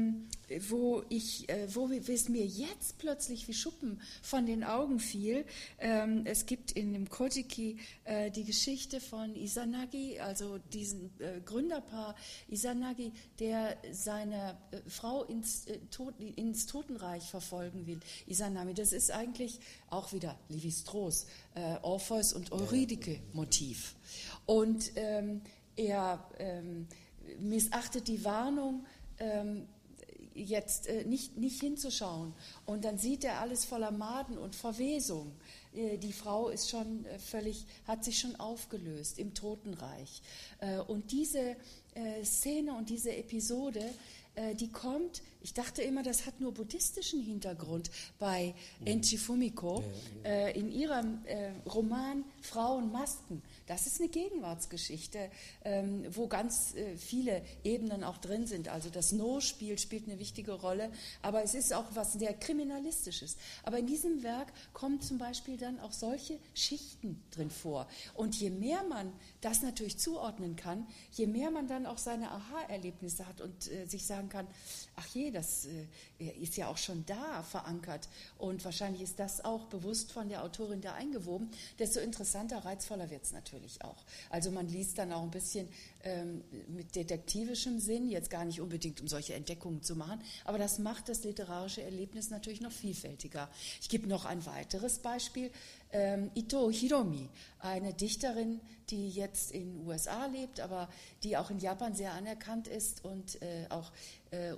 wo ich, äh, wo es mir jetzt plötzlich wie Schuppen von den Augen fiel. Ähm, es gibt in dem Kojiki äh, die Geschichte von Izanagi, also diesen äh, Gründerpaar Izanagi, der seine äh, Frau ins, äh, Tod, ins Totenreich verfolgen will. Izanami, das ist eigentlich auch wieder Lévi-Strauss, äh, Orpheus und Eurydike Motiv. Und ähm, er ähm, missachtet die Warnung, ähm, jetzt äh, nicht, nicht hinzuschauen. Und dann sieht er alles voller Maden und Verwesung. Äh, die Frau ist schon äh, völlig, hat sich schon aufgelöst im Totenreich. Äh, und diese äh, Szene und diese Episode, äh, die kommt, ich dachte immer, das hat nur buddhistischen Hintergrund bei Enchi Fumiko äh, in ihrem äh, Roman Frauenmasken. Das ist eine Gegenwartsgeschichte, ähm, wo ganz äh, viele Ebenen auch drin sind. Also das No-Spiel spielt eine wichtige Rolle, aber es ist auch was sehr Kriminalistisches. Aber in diesem Werk kommen zum Beispiel dann auch solche Schichten drin vor. Und je mehr man das natürlich zuordnen kann, je mehr man dann auch seine Aha-Erlebnisse hat und äh, sich sagen kann, ach je, das äh, ist ja auch schon da verankert. Und wahrscheinlich ist das auch bewusst von der Autorin da eingewoben, desto interessanter, reizvoller wird es natürlich auch. Also man liest dann auch ein bisschen ähm, mit detektivischem Sinn, jetzt gar nicht unbedingt, um solche Entdeckungen zu machen, aber das macht das literarische Erlebnis natürlich noch vielfältiger. Ich gebe noch ein weiteres Beispiel. Ähm, Ito Hiromi, eine Dichterin, die jetzt in den U S A lebt, aber die auch in Japan sehr anerkannt ist und äh, auch äh,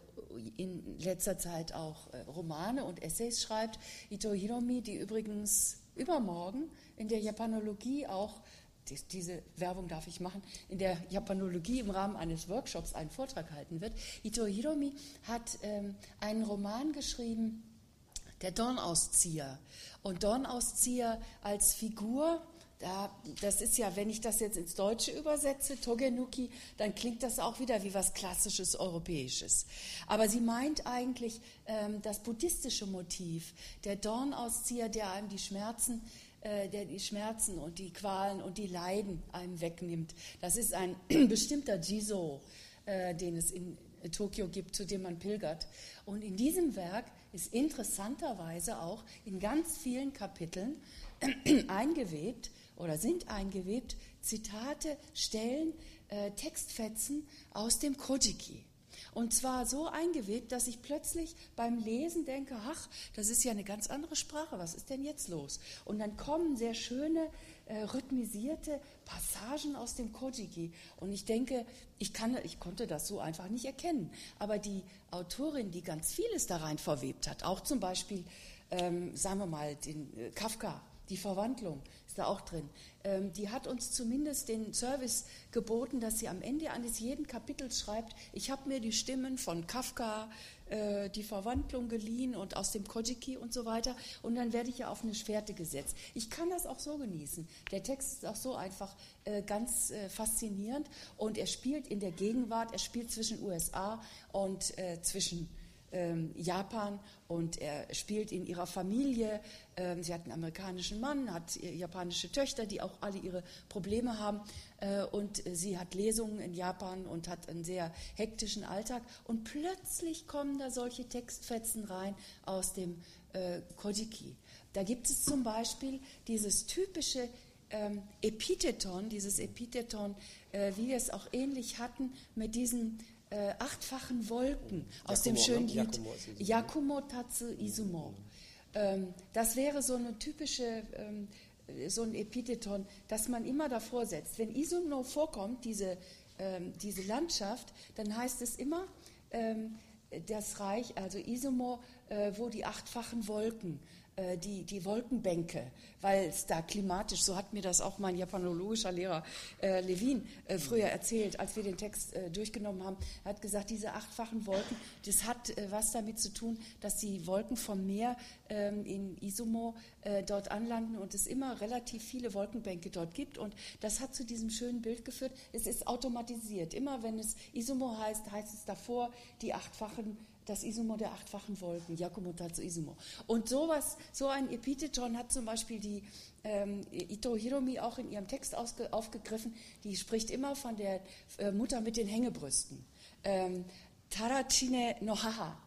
in letzter Zeit auch äh, Romane und Essays schreibt. Ito Hiromi, die übrigens übermorgen in der Japanologie auch, diese Werbung darf ich machen, in der Japanologie im Rahmen eines Workshops einen Vortrag halten wird. Ito Hiromi hat ähm, einen Roman geschrieben, Der Dornauszieher. Und Dornauszieher als Figur, da, das ist ja, wenn ich das jetzt ins Deutsche übersetze, Togenuki, dann klingt das auch wieder wie was Klassisches, Europäisches. Aber sie meint eigentlich ähm, das buddhistische Motiv, der Dornauszieher, der einem die Schmerzen der die Schmerzen und die Qualen und die Leiden einem wegnimmt. Das ist ein bestimmter Jizo, äh, den es in Tokio gibt, zu dem man pilgert. Und in diesem Werk ist interessanterweise auch in ganz vielen Kapiteln äh, eingewebt oder sind eingewebt Zitate, Stellen, äh, Textfetzen aus dem Kojiki. Und zwar so eingewebt, dass ich plötzlich beim Lesen denke, ach, das ist ja eine ganz andere Sprache, was ist denn jetzt los? Und dann kommen sehr schöne, äh, rhythmisierte Passagen aus dem Kojiki. Und ich denke, ich, kann, ich konnte das so einfach nicht erkennen. Aber die Autorin, die ganz vieles da rein verwebt hat, auch zum Beispiel, ähm, sagen wir mal, den äh, Kafka, die Verwandlung ist da auch drin. Ähm, die hat uns zumindest den Service geboten, dass sie am Ende eines jeden Kapitels schreibt, ich habe mir die Stimmen von Kafka, äh, die Verwandlung geliehen und aus dem Kojiki und so weiter und dann werde ich ja auf eine Fährte gesetzt. Ich kann das auch so genießen. Der Text ist auch so einfach äh, ganz äh, faszinierend und er spielt in der Gegenwart, er spielt zwischen U S A und äh, zwischen Ähm, Japan und er spielt in ihrer Familie. Ähm, sie hat einen amerikanischen Mann, hat japanische Töchter, die auch alle ihre Probleme haben äh, und sie hat Lesungen in Japan und hat einen sehr hektischen Alltag und plötzlich kommen da solche Textfetzen rein aus dem äh, Kojiki. Da gibt es zum Beispiel dieses typische ähm, Epitheton, dieses Epitheton, äh, wie wir es auch ähnlich hatten mit diesen Äh, achtfachen Wolken aus Yakumo, dem schönen ne? Lied Yakumo Tatsu Izumo. Ähm, das wäre so eine typische, ähm, so ein Epitheton, das man immer davor setzt. Wenn Izumo vorkommt, diese, ähm, diese Landschaft, dann heißt es immer ähm, das Reich, also Izumo, äh, wo die achtfachen Wolken, äh, die, die Wolkenbänke, weil es da klimatisch, so hat mir das auch mein japanologischer Lehrer äh, Levin äh, früher erzählt, als wir den Text äh, durchgenommen haben. Er hat gesagt, diese achtfachen Wolken, das hat äh, was damit zu tun, dass die Wolken vom Meer ähm, in Izumo äh, dort anlanden und es immer relativ viele Wolkenbänke dort gibt und das hat zu diesem schönen Bild geführt. Es ist automatisiert. Immer wenn es Izumo heißt, heißt es davor die achtfachen das Izumo der achtfachen Wolken, Yakumo Tatsu Izumo. Und sowas, so ein Epitheton hat zum Beispiel die ähm, Ito Hiromi auch in ihrem Text ausge, aufgegriffen. Die spricht immer von der äh, Mutter mit den Hängebrüsten. Ähm, Tarachine no Haha.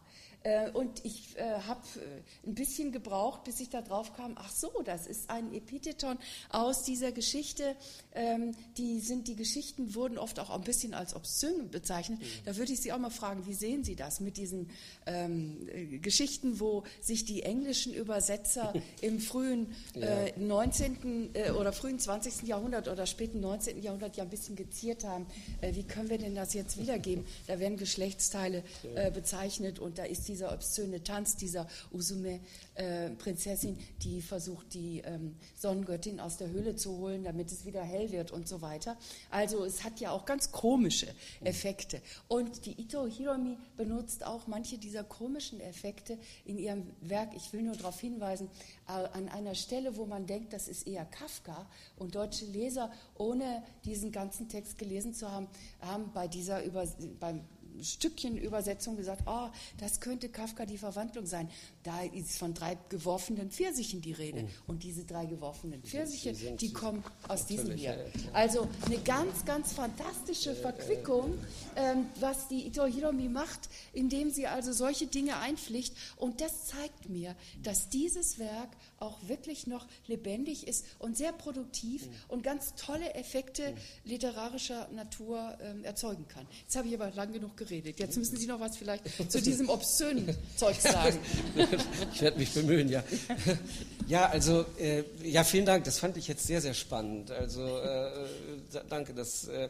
Äh, und ich äh, habe äh, ein bisschen gebraucht, bis ich da drauf kam, ach so, das ist ein Epitheton aus dieser Geschichte. Ähm, die, sind, die Geschichten wurden oft auch ein bisschen als obszön bezeichnet. Mhm. Da würde ich Sie auch mal fragen, wie sehen Sie das mit diesen ähm, Geschichten, wo sich die englischen Übersetzer im frühen ja. äh, neunzehnten Äh, oder frühen zwanzigsten Jahrhundert oder späten neunzehnten Jahrhundert ja ein bisschen geziert haben. Äh, wie können wir denn das jetzt wiedergeben? Da werden Geschlechtsteile äh, bezeichnet und da ist dieser obszöne Tanz, dieser Usume-Prinzessin, äh, die versucht, die ähm, Sonnengöttin aus der Höhle zu holen, damit es wieder hell wird und so weiter. Also es hat ja auch ganz komische Effekte. Und die Ito Hiromi benutzt auch manche dieser komischen Effekte in ihrem Werk. Ich will nur darauf hinweisen, äh, an einer Stelle, wo man denkt, das ist eher Kafka, und deutsche Leser, ohne diesen ganzen Text gelesen zu haben, haben bei dieser Über beim Stückchen Übersetzung gesagt, oh, das könnte Kafka die Verwandlung sein. Da ist von drei geworfenen Pfirsichen die Rede. Oh. Und diese drei geworfenen Pfirsiche, die, die kommen aus diesem hier. Also eine ganz, ganz fantastische Verquickung, ähm, was die Ito Hiromi macht, indem sie also solche Dinge einpflicht. Und das zeigt mir, dass dieses Werk auch wirklich noch lebendig ist und sehr produktiv oh. und ganz tolle Effekte oh. literarischer Natur ähm, erzeugen kann. Jetzt habe ich aber lang genug geredet. Jetzt müssen Sie noch was vielleicht zu diesem obszönen Zeug sagen. Ich werde mich bemühen, ja. Ja, also, äh, ja, vielen Dank. Das fand ich jetzt sehr, sehr spannend. Also, äh, danke, dass, äh,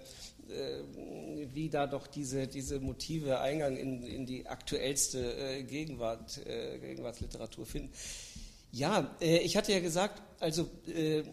wie da doch diese, diese Motive Eingang in, in die aktuellste äh, Gegenwart, äh, Gegenwartsliteratur finden. Ja, äh, ich hatte ja gesagt, also, äh,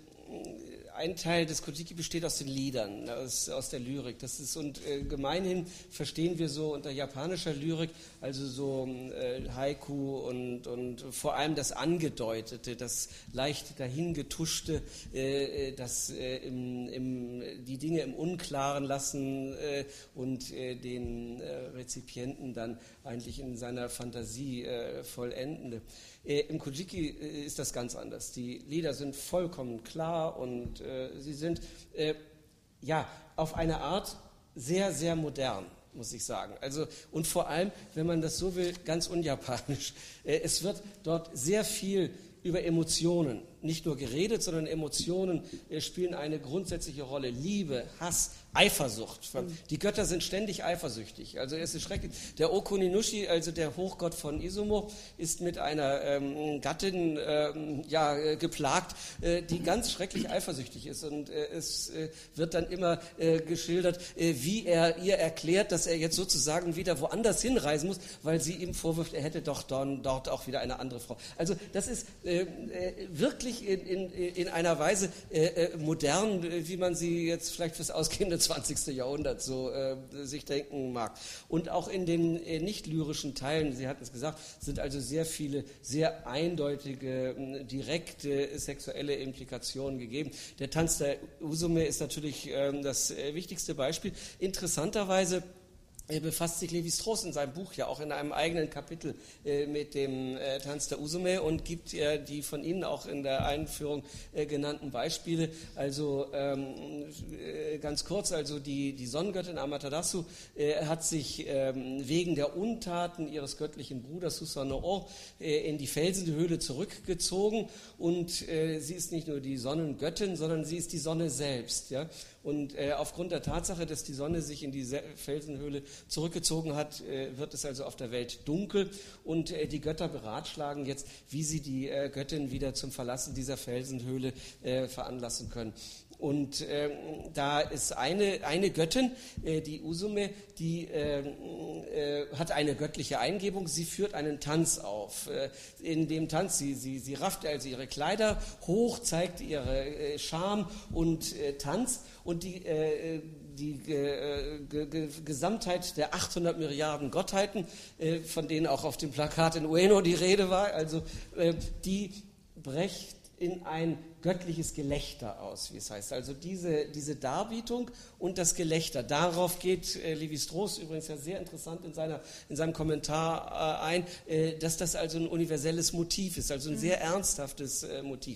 ein Teil des Kojiki besteht aus den Liedern, aus, aus der Lyrik. Das ist, und äh, gemeinhin verstehen wir so unter japanischer Lyrik, also so äh, Haiku und, und vor allem das Angedeutete, das leicht dahingetuschte, äh, das äh, im, im, die Dinge im Unklaren lassen äh, und äh, den äh, Rezipienten dann eigentlich in seiner Fantasie äh, vollendende. Äh, Im Kojiki äh, ist das ganz anders. Die Lieder sind vollkommen klar und äh, sie sind äh, ja auf eine Art sehr, sehr modern, muss ich sagen. Also, und vor allem, wenn man das so will, ganz unjapanisch. Äh, es wird dort sehr viel über Emotionen nicht nur geredet, sondern Emotionen äh, spielen eine grundsätzliche Rolle. Liebe, Hass, Eifersucht. Mhm. Die Götter sind ständig eifersüchtig. Also es ist schrecklich. Der Okuninushi, also der Hochgott von Izumo, ist mit einer ähm, Gattin ähm, ja, äh, geplagt, äh, die ganz schrecklich eifersüchtig ist. Und äh, es äh, wird dann immer äh, geschildert, äh, wie er ihr erklärt, dass er jetzt sozusagen wieder woanders hinreisen muss, weil sie ihm vorwirft, er hätte doch dann, dort auch wieder eine andere Frau. Also das ist äh, äh, wirklich In, in, in einer Weise äh, modern, wie man sie jetzt vielleicht fürs ausgehende zwanzigste Jahrhundert so äh, sich denken mag. Und auch in den äh, nicht lyrischen Teilen, Sie hatten es gesagt, sind also sehr viele, sehr eindeutige, äh, direkte sexuelle Implikationen gegeben. Der Tanz der Usume ist natürlich äh, das äh, wichtigste Beispiel. Interessanterweise befasst sich Lévi-Strauss in seinem Buch ja auch in einem eigenen Kapitel äh, mit dem äh, Tanz der Usume und gibt äh, die von Ihnen auch in der Einführung äh, genannten Beispiele. Also ähm, äh, ganz kurz, also die, die Sonnengöttin Amaterasu äh, hat sich ähm, wegen der Untaten ihres göttlichen Bruders Susanoo äh, in die Felsenhöhle zurückgezogen und äh, sie ist nicht nur die Sonnengöttin, sondern sie ist die Sonne selbst. Ja? Und äh, aufgrund der Tatsache, dass die Sonne sich in die Felsenhöhle zurückgezogen hat, äh, wird es also auf der Welt dunkel und äh, die Götter beratschlagen jetzt, wie sie die äh, Göttin wieder zum Verlassen dieser Felsenhöhle äh, veranlassen können. Und äh, da ist eine, eine Göttin, äh, die Usume, die äh, äh, hat eine göttliche Eingebung. Sie führt einen Tanz auf. Äh, in dem Tanz, sie, sie, sie rafft also ihre Kleider hoch, zeigt ihre äh, Scham und äh, tanzt. Und die, äh, die äh, G- G- Gesamtheit der achthundert Milliarden Gottheiten, äh, von denen auch auf dem Plakat in Ueno die Rede war, also äh, die brecht in ein göttliches Gelächter aus, wie es heißt. Also diese, diese Darbietung und das Gelächter, darauf geht äh, Lévi-Strauss übrigens ja sehr interessant in, seiner, in seinem Kommentar äh, ein, äh, dass das also ein universelles Motiv ist, also ein sehr ernsthaftes äh, Motiv.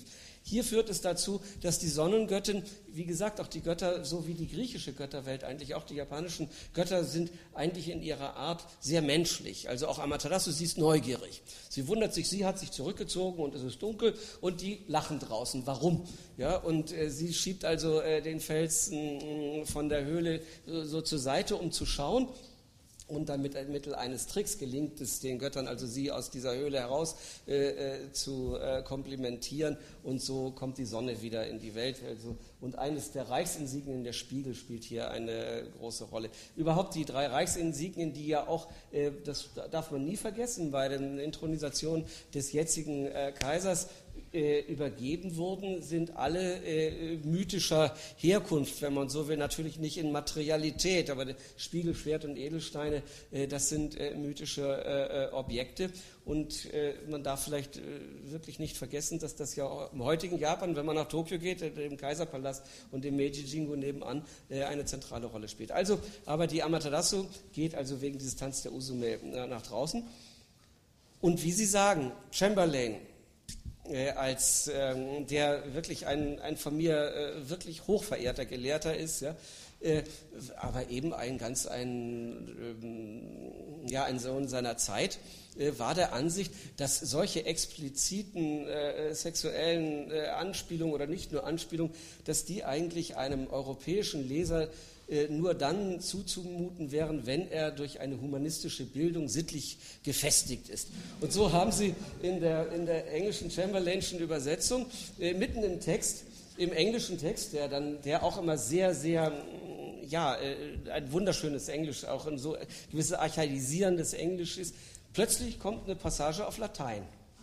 Hier führt es dazu, dass die Sonnengöttin, wie gesagt, auch die Götter, so wie die griechische Götterwelt, eigentlich auch die japanischen Götter sind eigentlich in ihrer Art sehr menschlich. Also auch Amaterasu, sie ist neugierig. Sie wundert sich, sie hat sich zurückgezogen und es ist dunkel und die lachen draußen. Warum? Ja, und äh, sie schiebt also äh, den Felsen äh, von der Höhle äh, so zur Seite, um zu schauen. Und dann mit Mittel eines Tricks gelingt es den Göttern, also sie aus dieser Höhle heraus äh, äh, zu äh, komplimentieren. Und so kommt die Sonne wieder in die Welt. Also, und eines der Reichsinsignien, der Spiegel, spielt hier eine große Rolle. Überhaupt die drei Reichsinsignien, die ja auch, äh, das darf man nie vergessen, bei den Intronisationen des jetzigen äh, Kaisers äh, übergeben wurden, sind alle äh, mythischer Herkunft, wenn man so will. Natürlich nicht in Materialität, aber Spiegel, Schwert und Edelsteine, äh, das sind äh, mythische äh, Objekte. Und äh, man darf vielleicht äh, wirklich nicht vergessen, dass das ja im heutigen Japan, wenn man nach Tokio geht, äh, im Kaiserpalast und dem Meiji-Jingu nebenan, äh, eine zentrale Rolle spielt. Also, aber die Amaterasu geht also wegen dieses Tanz der Usume äh, nach draußen. Und wie Sie sagen, Chamberlain, äh, als ähm, der wirklich ein, ein von mir äh, wirklich hochverehrter Gelehrter ist, ja, Äh, aber eben ein ganz ein, ähm, ja, ein Sohn seiner Zeit, äh, war der Ansicht, dass solche expliziten äh, sexuellen äh, Anspielungen oder nicht nur Anspielungen, dass die eigentlich einem europäischen Leser äh, nur dann zuzumuten wären, wenn er durch eine humanistische Bildung sittlich gefestigt ist. Und so haben sie in der, in der englischen Chamberlainschen Übersetzung äh, mitten im Text, im englischen Text, der dann, der auch immer sehr, sehr, ja, ein wunderschönes Englisch, auch ein so gewisses archaisierendes Englisch ist, plötzlich kommt eine Passage auf Latein.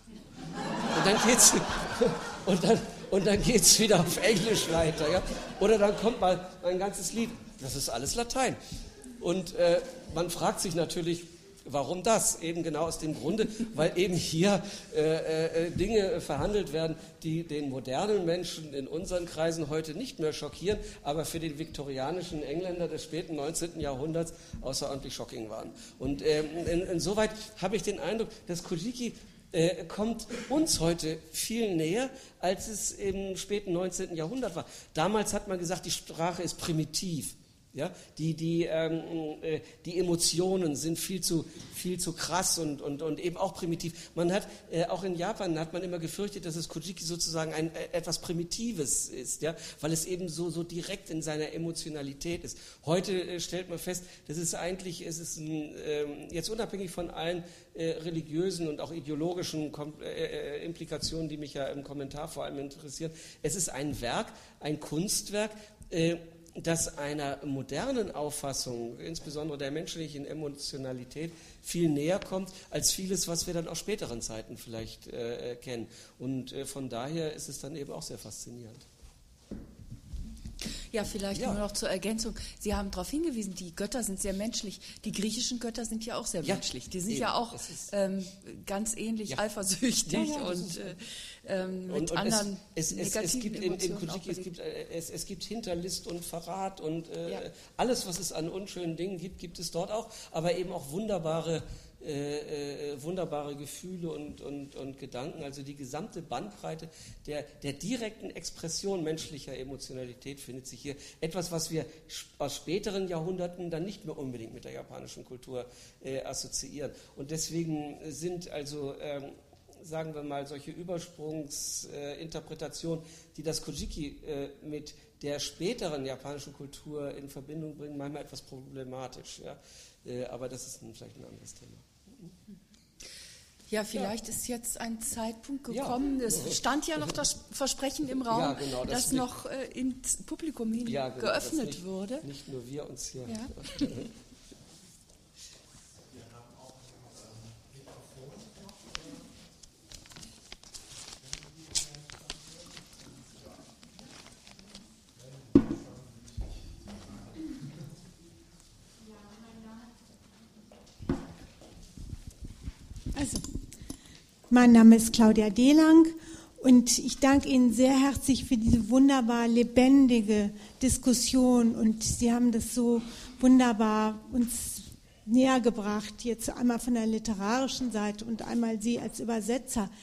Und dann geht's, und dann, und dann geht's wieder auf Englisch weiter, ja? Oder dann kommt mal ein ganzes Lied, das ist alles Latein. Und äh, man fragt sich natürlich, warum das? Eben genau aus dem Grunde, weil eben hier äh, äh, Dinge verhandelt werden, die den modernen Menschen in unseren Kreisen heute nicht mehr schockieren, aber für den viktorianischen Engländer des späten neunzehnten Jahrhunderts außerordentlich shocking waren. Und äh, in, insoweit habe ich den Eindruck, dass Kojiki äh, kommt uns heute viel näher, als es im späten neunzehnten Jahrhundert war. Damals hat man gesagt, die Sprache ist primitiv. Ja, die, die, ähm, äh, die Emotionen sind viel zu, viel zu krass und, und, und eben auch primitiv. Man hat, äh, auch in Japan hat man immer gefürchtet, dass das Kojiki sozusagen ein, äh, etwas Primitives ist, ja, weil es eben so, so direkt in seiner Emotionalität ist. Heute äh, stellt man fest, das ist eigentlich, es ist ein, äh, jetzt unabhängig von allen äh, religiösen und auch ideologischen Kom- äh, Implikationen, die mich ja im Kommentar vor allem interessieren, es ist ein Werk, ein Kunstwerk, äh, das einer modernen Auffassung, insbesondere der menschlichen Emotionalität, viel näher kommt als vieles, was wir dann aus späteren Zeiten vielleicht äh, kennen. Und äh, von daher ist es dann eben auch sehr faszinierend. Ja, vielleicht ja. nur noch zur Ergänzung. Sie haben darauf hingewiesen, die Götter sind sehr menschlich. Die griechischen Götter sind ja auch sehr ja, menschlich. Die sind eben. ja auch ähm, ganz ähnlich ja. eifersüchtig ja, ja, und äh, ähm, mit und, und anderen es, es, es, es gibt in, in Kojiki, es gibt, es, es gibt Hinterlist und Verrat und äh, ja. alles, was es an unschönen Dingen gibt, gibt es dort auch, aber eben auch wunderbare Äh, äh, wunderbare Gefühle und, und, und Gedanken, also die gesamte Bandbreite der, der direkten Expression menschlicher Emotionalität findet sich hier. Etwas, was wir aus späteren Jahrhunderten dann nicht mehr unbedingt mit der japanischen Kultur äh, assoziieren. Und deswegen sind also, ähm, sagen wir mal, solche Übersprungsinterpretationen, äh, die das Kojiki äh, mit der späteren japanischen Kultur in Verbindung bringen, manchmal etwas problematisch. Ja? Äh, aber das ist ein, vielleicht ein anderes Thema. Ja, vielleicht ja. ist jetzt ein Zeitpunkt gekommen, ja. es stand ja noch das Versprechen im Raum, ja, genau, das dass noch äh, ins Publikum hin ja, genau, geöffnet nicht, wurde. Nicht nur wir uns hier. Ja. Also, mein Name ist Claudia Dehlang und ich danke Ihnen sehr herzlich für diese wunderbar lebendige Diskussion und Sie haben das so wunderbar uns näher gebracht, jetzt einmal von der literarischen Seite und einmal Sie als Übersetzer.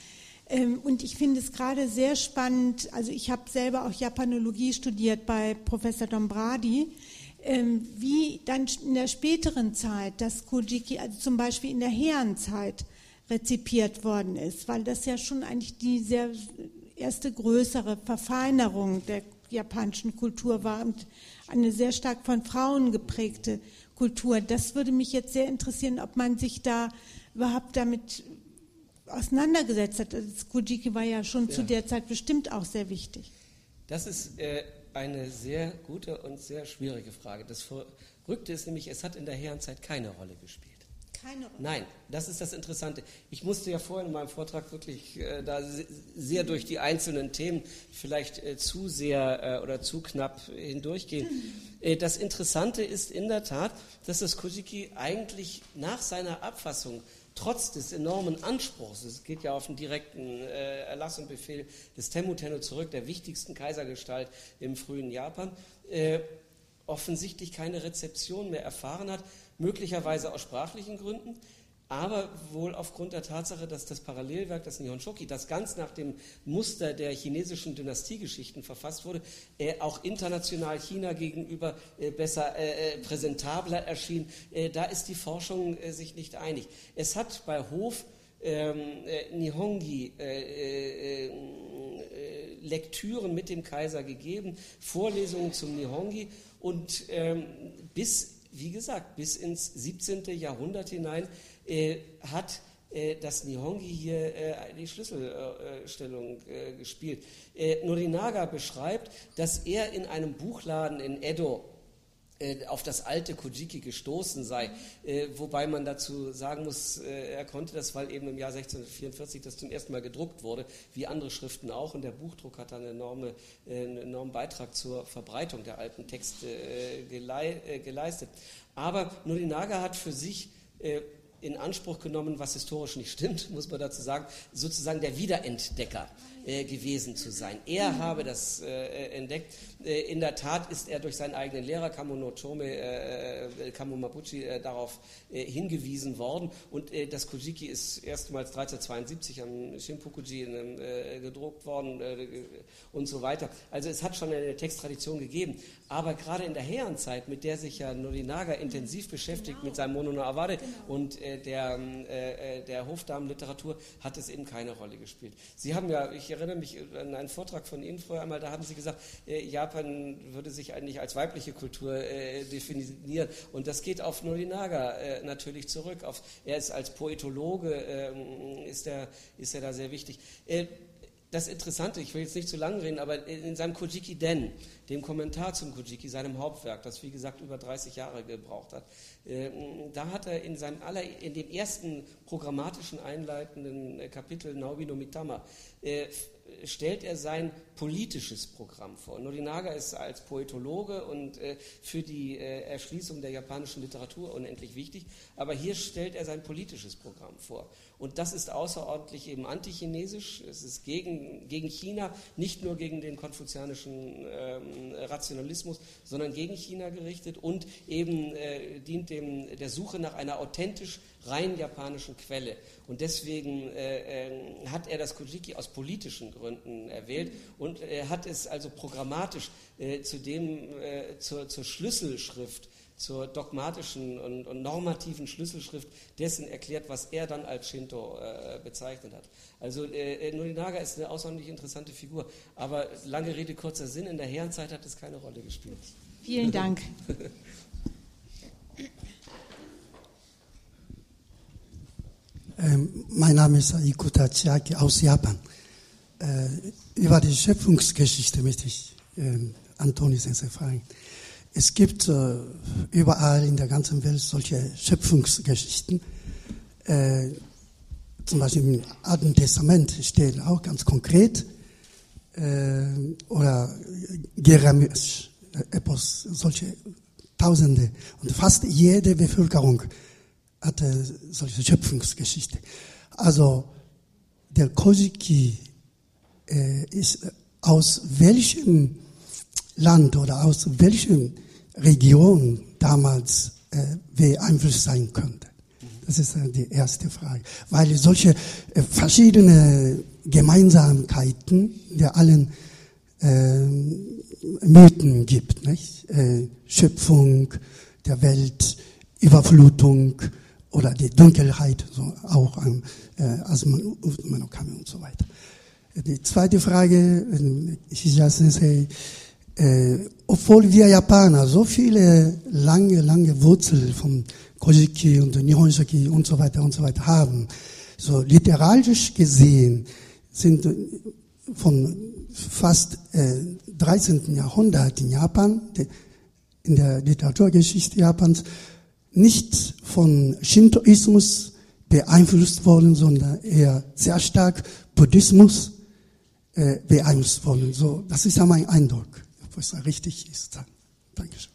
Ähm, und ich finde es gerade sehr spannend, also ich habe selber auch Japanologie studiert bei Professor Dombradi, ähm, wie dann in der späteren Zeit das Kojiki, also zum Beispiel in der Heian-Zeit, rezipiert worden ist, weil das ja schon eigentlich die sehr erste größere Verfeinerung der japanischen Kultur war und eine sehr stark von Frauen geprägte Kultur. Das würde mich jetzt sehr interessieren, ob man sich da überhaupt damit auseinandergesetzt hat. Das Kojiki war ja schon ja. zu der Zeit bestimmt auch sehr wichtig. Das ist äh, eine sehr gute und sehr schwierige Frage. Das Verrückte ist nämlich, es hat in der Heian-Zeit keine Rolle gespielt. Keine Rolle. Nein, das ist das Interessante. Ich musste ja vorhin in meinem Vortrag wirklich äh, da sehr durch die einzelnen Themen vielleicht äh, zu sehr äh, oder zu knapp hindurchgehen. Äh, das Interessante ist in der Tat, dass das Kojiki eigentlich nach seiner Abfassung trotz des enormen Anspruchs, es geht ja auf den direkten äh, Erlass und Befehl des Tenmu Tenno zurück, der wichtigsten Kaisergestalt im frühen Japan, äh, offensichtlich keine Rezeption mehr erfahren hat, möglicherweise aus sprachlichen Gründen, aber wohl aufgrund der Tatsache, dass das Parallelwerk, das Nihon Shoki, das ganz nach dem Muster der chinesischen Dynastiegeschichten verfasst wurde, äh, auch international China gegenüber äh, besser, äh, präsentabler erschien. Äh, da ist die Forschung äh, sich nicht einig. Es hat bei Hof ähm, äh, Nihongi äh, äh, Lektüren mit dem Kaiser gegeben, Vorlesungen zum Nihongi und ähm, bis Wie gesagt, bis ins siebzehnten Jahrhundert hinein äh, hat äh, das Nihongi hier äh, die Schlüsselstellung äh, gespielt. Äh, Norinaga beschreibt, dass er in einem Buchladen in Edo äh, auf das alte Kojiki gestoßen sei, äh, wobei man dazu sagen muss, äh, er konnte das, weil eben im Jahr sechzehnhundertvierundvierzig das zum ersten Mal gedruckt wurde, wie andere Schriften auch, und der Buchdruck hat dann einen enorme, äh, einen enormen Beitrag zur Verbreitung der alten Texte äh, gelei- äh, geleistet. Aber Norinaga hat für sich äh, in Anspruch genommen, was historisch nicht stimmt, muss man dazu sagen, sozusagen der Wiederentdecker äh, gewesen zu sein. Er mhm. habe das äh, entdeckt. Äh, in der Tat ist er durch seinen eigenen Lehrer Kamo no Chome, äh, Kamo Mabuchi, äh, darauf äh, hingewiesen worden. Und äh, das Kojiki ist erstmals dreizehnhundertzweiundsiebzig am Shinpokuji äh, gedruckt worden äh, und so weiter. Also es hat schon eine Texttradition gegeben. Aber gerade in der Heian-Zeit, mit der sich ja Norinaga intensiv beschäftigt, genau. mit seinem Mono no Aware genau. und äh, der, äh, der Hofdamenliteratur, hat es eben keine Rolle gespielt. Sie haben ja, ich erinnere mich an einen Vortrag von Ihnen früher einmal, da haben Sie gesagt, äh, Japan würde sich eigentlich als weibliche Kultur äh, definieren. Und das geht auf Norinaga äh, natürlich zurück. Auf, er ist als Poetologe, äh, ist, er, ist er da sehr wichtig. Äh, Das Interessante, ich will jetzt nicht zu lange reden, aber in seinem Kojiki Den, dem Kommentar zum Kojiki, seinem Hauptwerk, das wie gesagt über dreißig Jahre gebraucht hat, äh, da hat er in seinem aller, in dem ersten programmatischen einleitenden Kapitel Naobi no Mitama, äh, stellt er sein politisches Programm vor. Norinaga ist als Poetologe und äh, für die äh, Erschließung der japanischen Literatur unendlich wichtig, aber hier stellt er sein politisches Programm vor. Und das ist außerordentlich eben antichinesisch, es ist gegen, gegen China, nicht nur gegen den konfuzianischen ähm, Rationalismus, sondern gegen China gerichtet und eben äh, dient dem, der Suche nach einer authentisch rein japanischen Quelle. Und deswegen äh, äh, hat er das Kojiki aus politischen Gründen erwählt und er hat es also programmatisch äh, zu dem, äh, zur, zur Schlüsselschrift, zur dogmatischen und, und normativen Schlüsselschrift dessen erklärt, was er dann als Shinto äh, bezeichnet hat. Also äh, Norinaga ist eine außerordentlich interessante Figur, aber lange Rede, kurzer Sinn, in der Heian-Zeit hat es keine Rolle gespielt. Vielen Dank. Ähm, mein Name ist Ikuta Chiaki aus Japan. Äh, über die Schöpfungsgeschichte möchte ich äh, Antoni Sensei fragen. Es gibt äh, überall in der ganzen Welt solche Schöpfungsgeschichten. Äh, zum Beispiel im Alten Testament steht auch ganz konkret, äh, oder Jeremias Epos, solche Tausende. Und fast jede Bevölkerung hatte solche Schöpfungsgeschichte. Also der Kojiki äh, ist aus welchem Land oder aus welcher Region damals äh, beeinflusst sein könnte. Das ist äh, die erste Frage. Weil solche äh, verschiedene Gemeinsamkeiten der allen äh, Mythen gibt. Nicht? Äh, Schöpfung der Welt, Überflutung oder die Dunkelheit, so auch ähm, äh, Asuma no Kami und so weiter. Die zweite Frage, Hisaya Sensei, äh, obwohl wir Japaner so viele lange, lange Wurzeln vom Kojiki und Nihonshoki und so weiter und so weiter haben, so literarisch gesehen sind von fast äh, dreizehnten Jahrhundert in Japan, de, in der Literaturgeschichte Japans, nicht von Shintoismus beeinflusst worden, sondern eher sehr stark Buddhismus äh, beeinflusst worden. So, das ist ja mein Eindruck, ob es richtig ist. Dankeschön.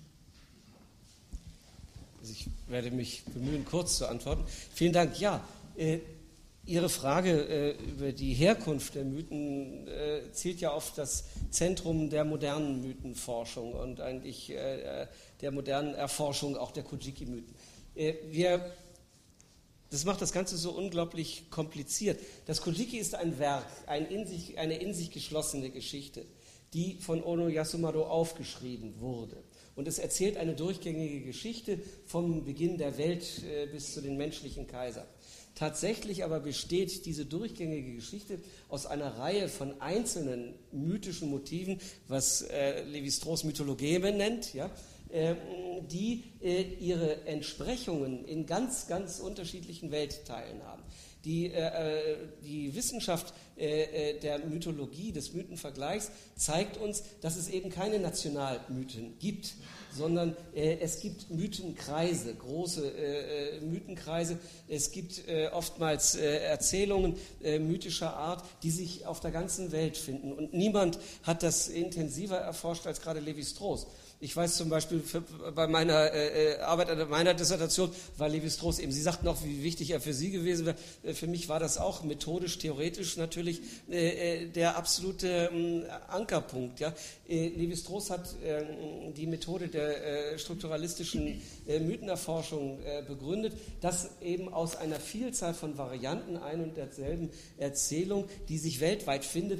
Also ich werde mich bemühen, kurz zu antworten. Vielen Dank. Ja, äh, Ihre Frage äh, über die Herkunft der Mythen äh, zielt ja auf das Zentrum der modernen Mythenforschung und eigentlich äh, der modernen Erforschung auch der Kojiki-Mythen. Äh, wir, das macht das Ganze so unglaublich kompliziert. Das Kojiki ist ein Werk, ein in sich, eine in sich geschlossene Geschichte, die von Ono Yasumaro aufgeschrieben wurde. Und es erzählt eine durchgängige Geschichte vom Beginn der Welt äh, bis zu den menschlichen Kaisern. Tatsächlich aber besteht diese durchgängige Geschichte aus einer Reihe von einzelnen mythischen Motiven, was äh, Lévi-Strauss Mythologeme nennt, ja, äh, die äh, ihre Entsprechungen in ganz, ganz unterschiedlichen Weltteilen haben. Die, äh, die Wissenschaft äh, der Mythologie, des Mythenvergleichs, zeigt uns, dass es eben keine Nationalmythen gibt, sondern äh, es gibt Mythenkreise, große äh, Mythenkreise. Es gibt äh, oftmals äh, Erzählungen äh, mythischer Art, die sich auf der ganzen Welt finden. Und niemand hat das intensiver erforscht als gerade Lévi-Strauss. Ich weiß zum Beispiel für, bei meiner äh, Arbeit an meiner Dissertation war Lévi-Strauss eben, Sie sagten auch, wie wichtig er für Sie gewesen wäre. Äh, für mich war das auch methodisch, theoretisch natürlich äh, der absolute äh, Ankerpunkt. Ja? Äh, Lévi-Strauss hat äh, die Methode der äh, strukturalistischen äh, Mythenerforschung äh, begründet, dass eben aus einer Vielzahl von Varianten ein und derselben Erzählung, die sich weltweit findet,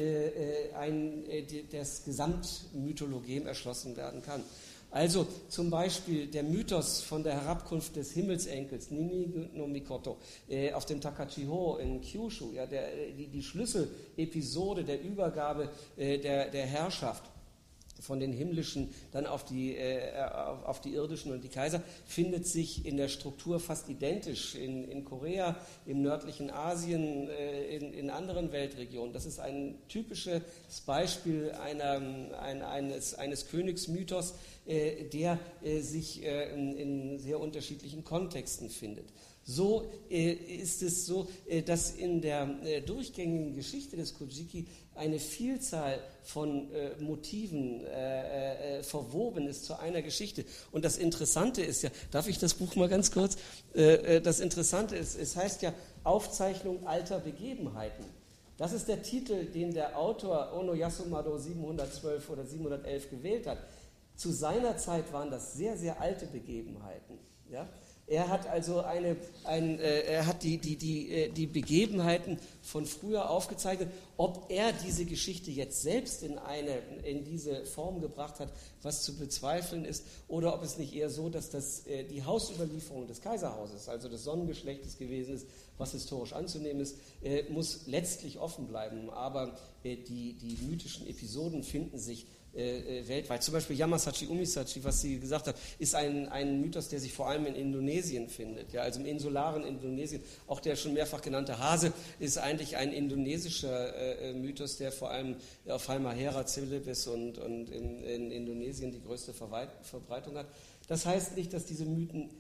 Ein, das Gesamtmythologem erschlossen werden kann. Also zum Beispiel der Mythos von der Herabkunft des Himmelsenkels, Nini no Mikoto, äh, auf dem Takachiho in Kyushu, ja, der, die, die Schlüsselepisode der Übergabe äh, der, der Herrschaft von den himmlischen dann auf die, äh, auf die irdischen und die Kaiser, findet sich in der Struktur fast identisch in, in Korea, im nördlichen Asien, äh, in, in anderen Weltregionen. Das ist ein typisches Beispiel einer, ein, eines, eines Königsmythos, äh, der äh, sich äh, in, in sehr unterschiedlichen Kontexten findet. So äh, ist es so, äh, dass in der äh, durchgängigen Geschichte des Kojiki eine Vielzahl von äh, Motiven äh, äh, verwoben ist zu einer Geschichte. Und das Interessante ist ja, darf ich das Buch mal ganz kurz? Äh, äh, das Interessante ist, es heißt ja Aufzeichnung alter Begebenheiten. Das ist der Titel, den der Autor Ono Yasumaro siebenhundertzwölf oder siebenhundertelf gewählt hat. Zu seiner Zeit waren das sehr, sehr alte Begebenheiten. Ja? Er hat also eine, ein, äh, er hat die, die, die, die Begebenheiten von früher aufgezeichnet. Ob er diese Geschichte jetzt selbst in, eine, in diese Form gebracht hat, was zu bezweifeln ist, oder ob es nicht eher so, dass das äh, die Hausüberlieferung des Kaiserhauses, also des Sonnengeschlechtes gewesen ist, was historisch anzunehmen ist, äh, muss letztlich offen bleiben. Aber äh, die, die mythischen Episoden finden sich Äh, weltweit. Zum Beispiel Yamasachi Umisachi, was Sie gesagt haben, ist ein, ein Mythos, der sich vor allem in Indonesien findet, ja, also im insularen Indonesien. Auch der schon mehrfach genannte Hase ist eigentlich ein indonesischer äh, Mythos, der vor allem auf Halmahera, Celebes und, und in, in Indonesien die größte Verbreitung hat. Das heißt nicht, dass diese Mythen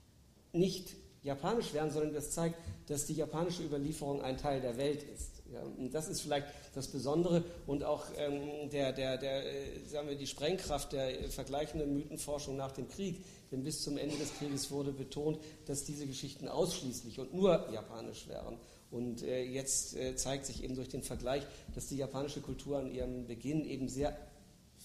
nicht japanisch wären, sondern das zeigt, dass die japanische Überlieferung ein Teil der Welt ist. Ja, und das ist vielleicht das Besondere und auch ähm, der, der, der, äh, sagen wir, die Sprengkraft der äh, vergleichenden Mythenforschung nach dem Krieg. Denn bis zum Ende des Krieges wurde betont, dass diese Geschichten ausschließlich und nur japanisch wären. Und äh, jetzt äh, zeigt sich eben durch den Vergleich, dass die japanische Kultur an ihrem Beginn eben sehr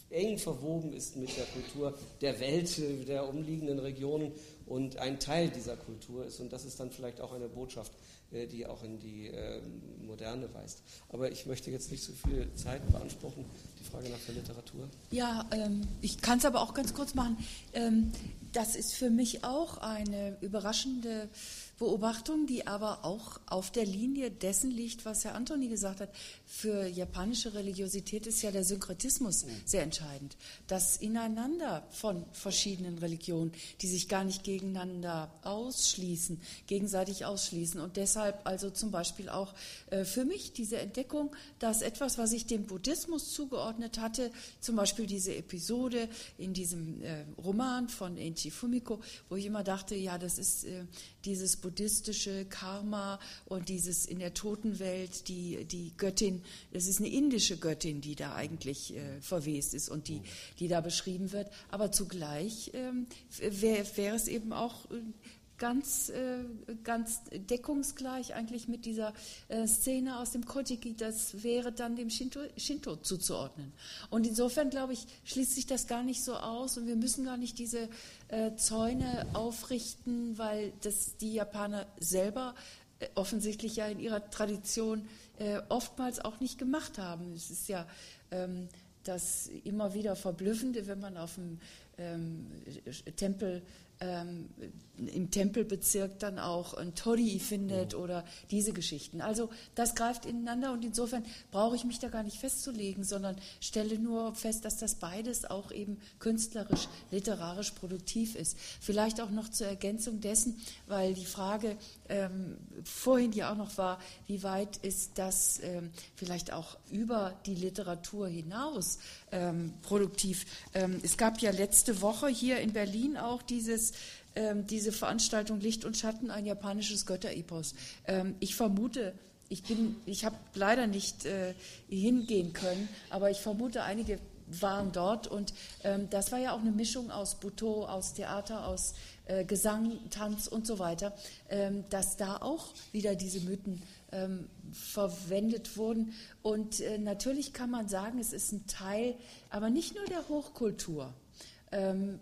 eng verwoben ist mit der Kultur der Welt, der umliegenden Regionen und ein Teil dieser Kultur ist. Und das ist dann vielleicht auch eine Botschaft, die auch in die äh, Moderne weist. Aber ich möchte jetzt nicht so viel Zeit beanspruchen. Die Frage nach der Literatur. Ja, ähm, ich kann es aber auch ganz kurz machen. Ähm, das ist für mich auch eine überraschende Beobachtung, die aber auch auf der Linie dessen liegt, was Herr Antoni gesagt hat. Für japanische Religiosität ist ja der Synkretismus mhm. sehr entscheidend. Das Ineinander von verschiedenen Religionen, die sich gar nicht gegeneinander ausschließen, gegenseitig ausschließen. Und deshalb also zum Beispiel auch äh, für mich diese Entdeckung, dass etwas, was ich dem Buddhismus zugeordnet hatte, zum Beispiel diese Episode in diesem äh, Roman von Enchi Fumiko, wo ich immer dachte, ja, das ist äh, dieses buddhistische Karma und dieses in der Totenwelt, die, die Göttin, das ist eine indische Göttin, die da eigentlich äh, verwest ist und die, die da beschrieben wird. Aber zugleich ähm, wäre wär es eben auch äh, ganz, äh, ganz deckungsgleich eigentlich mit dieser äh, Szene aus dem Kojiki, das wäre dann dem Shinto, Shinto zuzuordnen. Und insofern, glaube ich, schließt sich das gar nicht so aus und wir müssen gar nicht diese äh, Zäune aufrichten, weil das die Japaner selber äh, offensichtlich ja in ihrer Tradition äh, oftmals auch nicht gemacht haben. Es ist ja ähm, das immer wieder Verblüffende, wenn man auf dem ähm, Tempel Ähm, im Tempelbezirk dann auch ein Torii findet oder diese Geschichten. Also das greift ineinander und insofern brauche ich mich da gar nicht festzulegen, sondern stelle nur fest, dass das beides auch eben künstlerisch, literarisch produktiv ist. Vielleicht auch noch zur Ergänzung dessen, weil die Frage ähm, vorhin ja auch noch war, wie weit ist das ähm, vielleicht auch über die Literatur hinaus ähm, produktiv. Ähm, es gab ja letzte Woche hier in Berlin auch dieses ähm, diese Veranstaltung Licht und Schatten, ein japanisches Götterepos. Ähm, ich vermute, ich bin, ich habe leider nicht äh, hingehen können, aber ich vermute, einige waren dort und ähm, das war ja auch eine Mischung aus Butoh, aus Theater, aus äh, Gesang, Tanz und so weiter, ähm, dass da auch wieder diese Mythen ähm, verwendet wurden und äh, natürlich kann man sagen, es ist ein Teil, aber nicht nur der Hochkultur, ähm,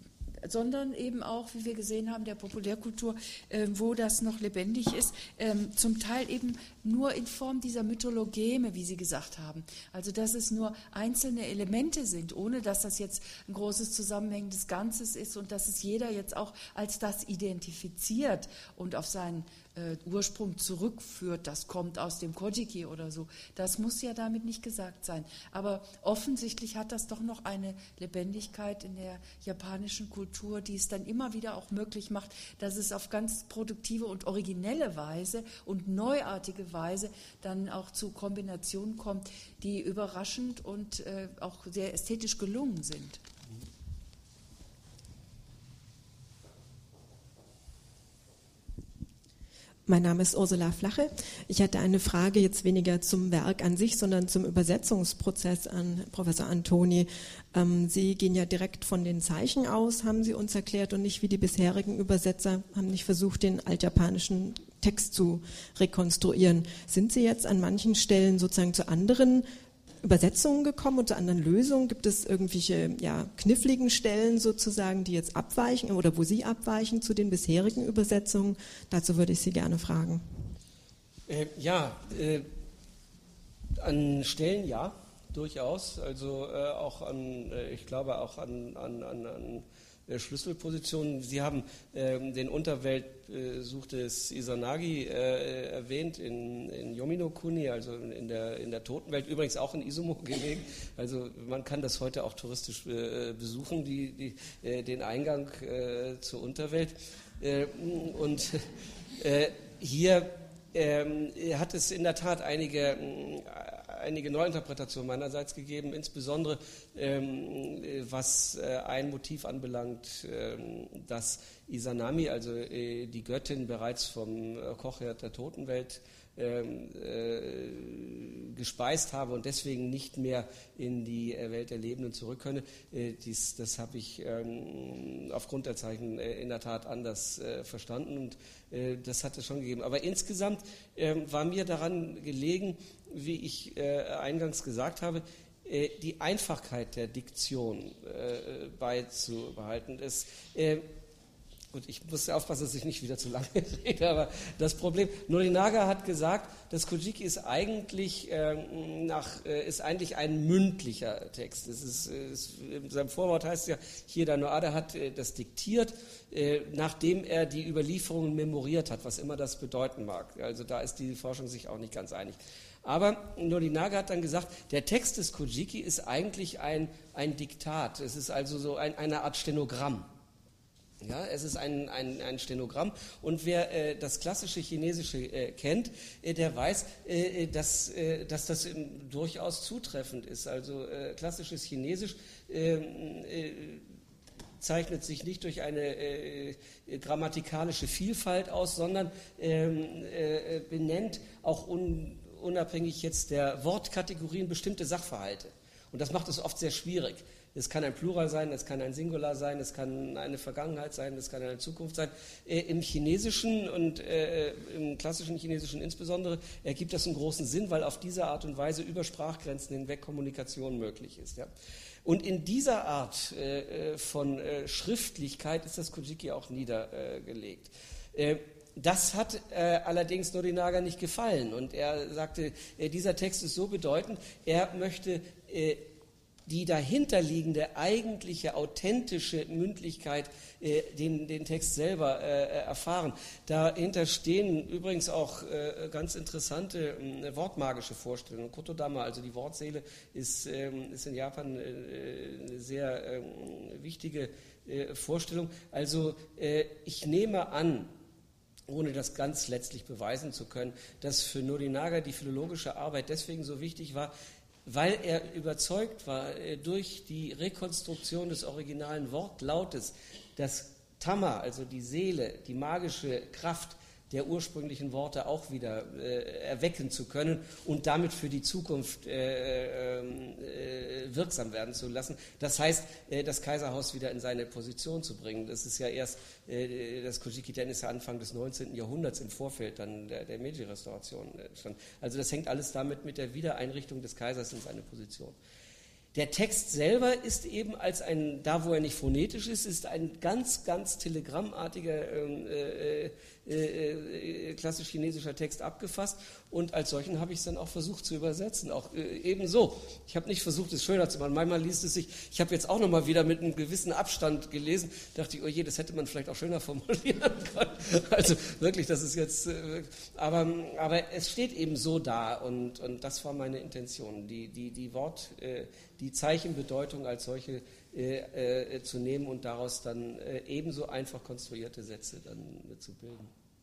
sondern eben auch, wie wir gesehen haben, der Populärkultur, äh, wo das noch lebendig ist, ähm, zum Teil eben nur in Form dieser Mythologeme, wie Sie gesagt haben. Also dass es nur einzelne Elemente sind, ohne dass das jetzt ein großes zusammenhängendes Ganzes ist und dass es jeder jetzt auch als das identifiziert und auf seinen äh, Ursprung zurückführt, das kommt aus dem Kojiki oder so. Das muss ja damit nicht gesagt sein. Aber offensichtlich hat das doch noch eine Lebendigkeit in der japanischen Kultur, die es dann immer wieder auch möglich macht, dass es auf ganz produktive und originelle Weise und neuartige Weise dann auch zu Kombinationen kommt, die überraschend und äh, auch sehr ästhetisch gelungen sind. Mein Name ist Ursula Flache. Ich hatte eine Frage jetzt weniger zum Werk an sich, sondern zum Übersetzungsprozess an Professor Antoni. Ähm, Sie gehen ja direkt von den Zeichen aus, haben Sie uns erklärt, und nicht wie die bisherigen Übersetzer, haben nicht versucht, den altjapanischen Text zu rekonstruieren. Sind Sie jetzt an manchen Stellen sozusagen zu anderen Übersetzungen gekommen und zu anderen Lösungen? Gibt es irgendwelche ja, kniffligen Stellen sozusagen, die jetzt abweichen oder wo Sie abweichen zu den bisherigen Übersetzungen? Dazu würde ich Sie gerne fragen. Äh, ja, äh, an Stellen ja, durchaus. Also äh, auch an, äh, ich glaube auch an, an, an, an Schlüsselpositionen. Sie haben ähm, den Unterweltbesuch des Izanagi äh, erwähnt in, in Yominokuni, also in der, in der Totenwelt, übrigens auch in Izumo gelegen. Also man kann das heute auch touristisch äh, besuchen, die, die, äh, den Eingang äh, zur Unterwelt. Äh, und äh, hier ähm, hat es in der Tat einige äh, einige Neuinterpretationen meinerseits gegeben, insbesondere ähm, was äh, ein Motiv anbelangt, ähm, dass Izanami, also äh, die Göttin, bereits vom äh, Kochherd der Totenwelt ähm, äh, gespeist habe und deswegen nicht mehr in die äh, Welt der Lebenden zurück könne. Äh, dies, das habe ich ähm, aufgrund der Zeichen äh, in der Tat anders äh, verstanden und äh, das hat es schon gegeben. Aber insgesamt äh, war mir daran gelegen, wie ich äh, eingangs gesagt habe, äh, die Einfachheit der Diktion äh, beizubehalten. Das, äh, Gut, ich muss aufpassen, dass ich nicht wieder zu lange rede, aber das Problem, Norinaga hat gesagt, das Kojiki ist eigentlich, äh, nach, äh, ist eigentlich ein mündlicher Text. Es ist, ist, in seinem Vorwort heißt es ja, Hieda Noada hat äh, das diktiert, äh, nachdem er die Überlieferungen memoriert hat, was immer das bedeuten mag. Also da ist die Forschung sich auch nicht ganz einig. Aber Norinaga hat dann gesagt, der Text des Kojiki ist eigentlich ein, ein Diktat. Es ist also so ein, eine Art Stenogramm. Ja, es ist ein, ein, ein Stenogramm und wer äh, das klassische Chinesische äh, kennt, äh, der weiß, äh, dass, äh, dass das äh, durchaus zutreffend ist. Also äh, klassisches Chinesisch äh, äh, zeichnet sich nicht durch eine äh, grammatikalische Vielfalt aus, sondern ähm, äh, benennt auch un, unabhängig jetzt der Wortkategorien bestimmte Sachverhalte. Und das macht es oft sehr schwierig. Es kann ein Plural sein, es kann ein Singular sein, es kann eine Vergangenheit sein, es kann eine Zukunft sein. Äh, Im Chinesischen und äh, im klassischen Chinesischen insbesondere ergibt das einen großen Sinn, weil auf diese Art und Weise über Sprachgrenzen hinweg Kommunikation möglich ist. Ja. Und in dieser Art äh, von äh, Schriftlichkeit ist das Kojiki auch niedergelegt. Äh, Das hat äh, allerdings Norinaga nicht gefallen und er sagte, äh, dieser Text ist so bedeutend, er möchte äh, die dahinterliegende eigentliche, authentische Mündlichkeit, äh, den, den Text selber äh, erfahren. Dahinter stehen übrigens auch äh, ganz interessante äh, wortmagische Vorstellungen. Kotodama, also die Wortseele, ist, äh, ist in Japan äh, eine sehr äh, wichtige äh, Vorstellung. Also äh, ich nehme an, ohne das ganz letztlich beweisen zu können, dass für Norinaga die philologische Arbeit deswegen so wichtig war, weil er überzeugt war, durch die Rekonstruktion des originalen Wortlautes, das Tama, also die Seele, die magische Kraft der ursprünglichen Worte auch wieder äh, erwecken zu können und damit für die Zukunft äh, äh, wirksam werden zu lassen. Das heißt, äh, das Kaiserhaus wieder in seine Position zu bringen. Das ist ja erst, äh, das Kojiki-Den ist ja Anfang des neunzehnten Jahrhunderts im Vorfeld dann der, der Meiji-Restauration stand. Also das hängt alles damit mit der Wiedereinrichtung des Kaisers in seine Position. Der Text selber ist eben als ein, da wo er nicht phonetisch ist, ist ein ganz, ganz telegrammartiger, äh, äh, äh, klassisch chinesischer Text abgefasst und als solchen habe ich es dann auch versucht zu übersetzen, auch äh, ebenso. Ich habe nicht versucht, es schöner zu machen. Manchmal liest es sich, ich habe jetzt auch nochmal wieder mit einem gewissen Abstand gelesen, dachte ich, oh je, das hätte man vielleicht auch schöner formulieren können. Also wirklich, das ist jetzt, äh, aber, aber es steht eben so da und, und das war meine Intention, die, die, die Wort, äh, die Zeichenbedeutung als solche äh, äh, zu nehmen und daraus dann äh, ebenso einfach konstruierte Sätze dann äh, zu bilden.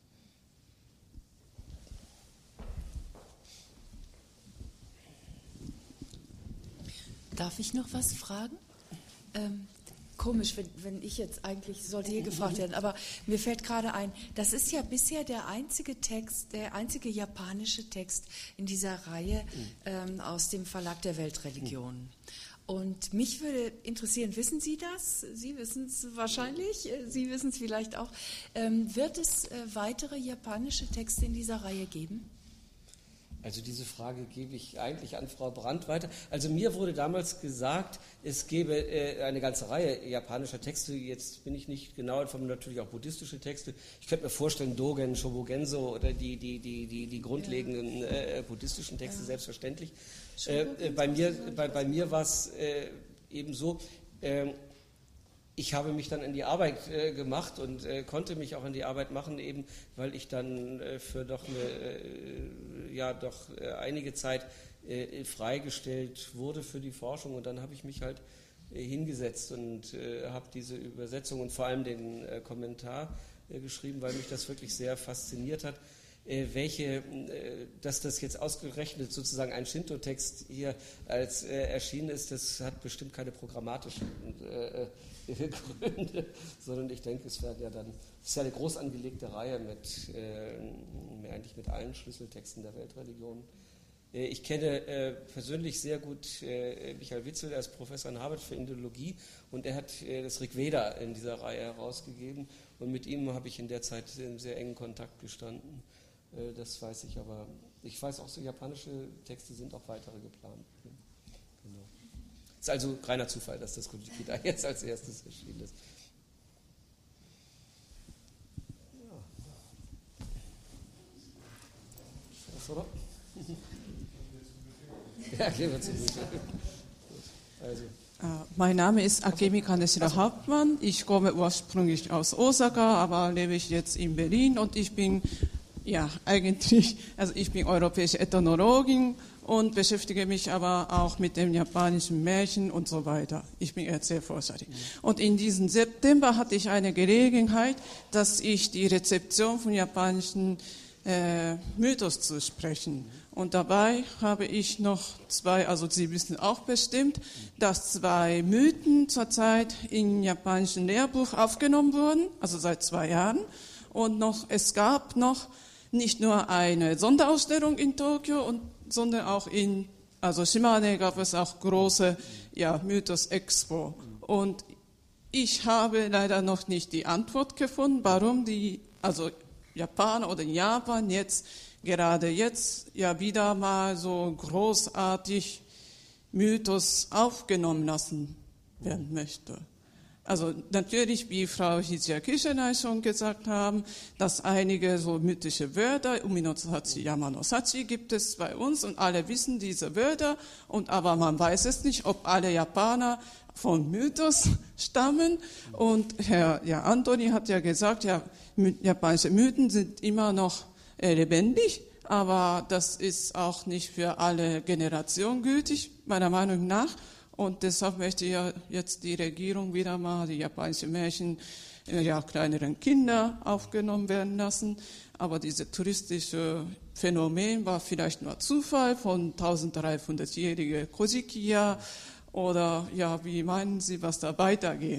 Darf ich noch was fragen? Ähm, komisch, wenn, wenn ich jetzt eigentlich, sollte hier gefragt werden, aber mir fällt gerade ein, das ist ja bisher der einzige Text, der einzige japanische Text in dieser Reihe ähm, aus dem Verlag der Weltreligionen. Und mich würde interessieren, wissen Sie das? Sie wissen es wahrscheinlich, Sie wissen es vielleicht auch. Ähm, wird es äh, weitere japanische Texte in dieser Reihe geben? Also diese Frage gebe ich eigentlich an Frau Brandt weiter. Also mir wurde damals gesagt, es gäbe äh, eine ganze Reihe japanischer Texte. Jetzt bin ich nicht genau informiert, natürlich auch buddhistische Texte. Ich könnte mir vorstellen, Dogen, Shobogenzo oder die, die, die, die, die grundlegenden äh, buddhistischen Texte, ja. Selbstverständlich. Äh, bei mir, bei, bei mir war es äh, eben so, äh, ich habe mich dann in die Arbeit äh, gemacht und äh, konnte mich auch in die Arbeit machen, eben weil ich dann äh, für doch eine, äh, ja doch äh, einige Zeit äh, freigestellt wurde für die Forschung und dann habe ich mich halt äh, hingesetzt und äh, habe diese Übersetzung und vor allem den äh, Kommentar äh, geschrieben, weil mich das wirklich sehr fasziniert hat. Welche, dass das jetzt ausgerechnet sozusagen ein Shinto-Text hier als äh, erschienen ist, das hat bestimmt keine programmatischen äh, Gründe, sondern ich denke, es wird ja dann, es ist ja eine groß angelegte Reihe mit äh, eigentlich mit allen Schlüsseltexten der Weltreligionen. Äh, ich kenne äh, persönlich sehr gut äh, Michael Witzel, er ist Professor in Harvard für Indologie und er hat äh, das Rigveda in dieser Reihe herausgegeben und mit ihm habe ich in der Zeit in sehr engen Kontakt gestanden. Das weiß ich, aber ich weiß auch, so japanische Texte sind auch weitere geplant. Genau. ist also reiner Zufall, dass das Kojiki da jetzt als erstes erschienen ist. Ja. Was, oder? Ja, gehen wir zu Büchern. Also. Mein Name ist Akemi Kaneshiro Hauptmann. Ich komme ursprünglich aus Osaka, aber lebe ich jetzt in Berlin und ich bin, ja, eigentlich, also ich bin europäische Ethnologin und beschäftige mich aber auch mit dem japanischen Märchen und so weiter. Ich bin Erzählforscherin. Und in diesem September hatte ich eine Gelegenheit, dass ich die Rezeption von japanischen äh, Mythos zu sprechen. Und dabei habe ich noch zwei, also Sie wissen auch bestimmt, dass zwei Mythen zurzeit im japanischen Lehrbuch aufgenommen wurden, also seit zwei Jahren. Und noch, es gab noch nicht nur eine Sonderausstellung in Tokio, und, sondern auch in, also Shimane gab es auch große, ja, Mythos-Expo. Und ich habe leider noch nicht die Antwort gefunden, warum die, also Japaner oder Japan jetzt gerade jetzt ja wieder mal so großartig Mythos aufgenommen lassen werden möchte. Also natürlich, wie Frau Hijiya Kishenai schon gesagt haben, dass einige so mythische Wörter, Umi no Sachi, Yama no Sachi, gibt es bei uns und alle wissen diese Wörter, und aber man weiß es nicht, ob alle Japaner von Mythos stammen. Und Herr ja, Antoni hat ja gesagt, ja, japanische Mythen sind immer noch lebendig, aber das ist auch nicht für alle Generationen gültig, meiner Meinung nach. Und deshalb möchte ja jetzt die Regierung wieder mal die japanischen Märchen ja, kleineren Kinder aufgenommen werden lassen. Aber dieses touristische Phänomen war vielleicht nur Zufall von dreizehnhundertjährige Kojikiya, oder ja, wie meinen Sie, was da weitergeht?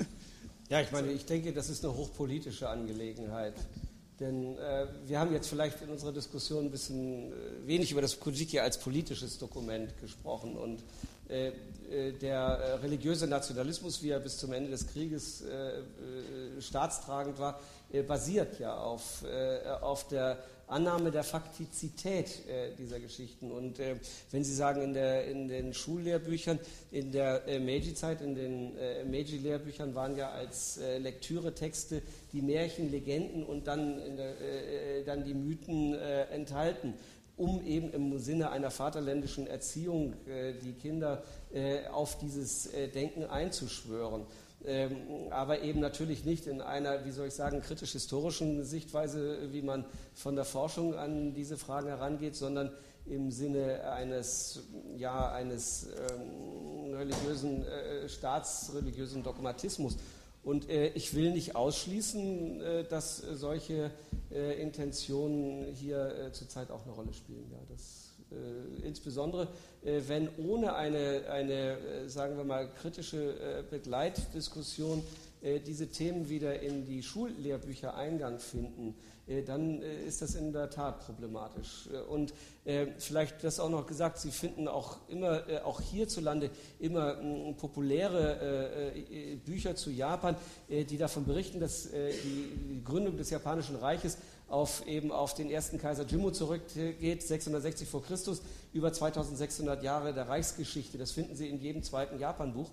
Ja, ich meine, ich denke, das ist eine hochpolitische Angelegenheit. Denn äh, wir haben jetzt vielleicht in unserer Diskussion ein bisschen äh, wenig über das Kojiki als politisches Dokument gesprochen. Und äh, äh, der äh, religiöse Nationalismus, wie er bis zum Ende des Krieges äh, äh, staatstragend war, äh, basiert ja auf, äh, auf der Annahme der Faktizität äh, dieser Geschichten. Und äh, wenn Sie sagen, in, der, in den Schullehrbüchern, in der äh, Meiji-Zeit, in den äh, Meiji-Lehrbüchern waren ja als äh, Lektüretexte die Märchen, Legenden und dann, in der, äh, dann die Mythen äh, enthalten, um eben im Sinne einer vaterländischen Erziehung äh, die Kinder äh, auf dieses äh, Denken einzuschwören. Ähm, aber eben natürlich nicht in einer, wie soll ich sagen, kritisch-historischen Sichtweise, wie man von der Forschung an diese Fragen herangeht, sondern im Sinne eines, ja, eines ähm, religiösen, äh, staatsreligiösen Dogmatismus. Und äh, ich will nicht ausschließen, äh, dass solche äh, Intentionen hier äh, zurzeit auch eine Rolle spielen. Ja, das Äh, insbesondere äh, wenn ohne eine, eine äh, sagen wir mal, kritische äh, Begleitdiskussion äh, diese Themen wieder in die Schullehrbücher Eingang finden, äh, dann äh, ist das in der Tat problematisch. Äh, und äh, vielleicht das auch noch gesagt, Sie finden auch immer, äh, auch hierzulande immer äh, populäre äh, Bücher zu Japan, äh, die davon berichten, dass äh, die, die Gründung des Japanischen Reiches auf eben auf den ersten Kaiser Jimmu zurückgeht, sechshundertsechzig vor Christus, über zweitausendsechshundert Jahre der Reichsgeschichte. Das finden Sie in jedem zweiten Japan-Buch.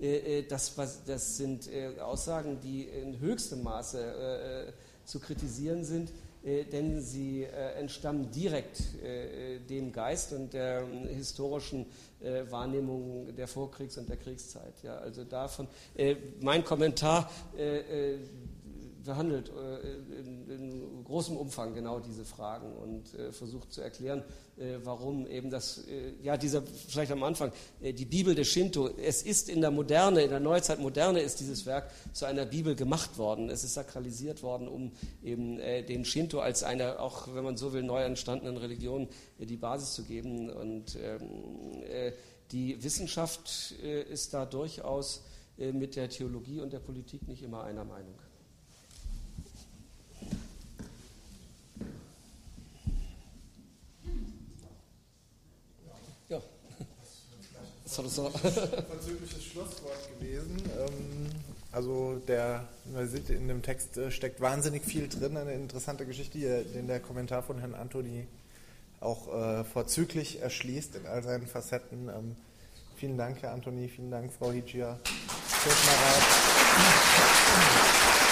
Das, das sind Aussagen, die in höchstem Maße zu kritisieren sind, denn sie entstammen direkt dem Geist und der historischen Wahrnehmung der Vorkriegs- und der Kriegszeit. Ja, also davon mein Kommentar behandelt äh, in, in großem Umfang genau diese Fragen und äh, versucht zu erklären, äh, warum eben das, äh, ja, dieser, vielleicht am Anfang, äh, die Bibel des Shinto, es ist in der Moderne, in der Neuzeit Moderne ist dieses Werk zu einer Bibel gemacht worden. Es ist sakralisiert worden, um eben äh, den Shinto als eine, auch wenn man so will, neu entstandenen Religion äh, die Basis zu geben. Und ähm, äh, die Wissenschaft äh, ist da durchaus äh, mit der Theologie und der Politik nicht immer einer Meinung. Ja, das war so. Ein verzügliches Schlusswort gewesen. Also der, man sieht, in dem Text steckt wahnsinnig viel drin, eine interessante Geschichte, den der Kommentar von Herrn Antoni auch vorzüglich erschließt in all seinen Facetten. Vielen Dank, Herr Antoni, vielen Dank, Frau Hijia. Tschüss, Marat.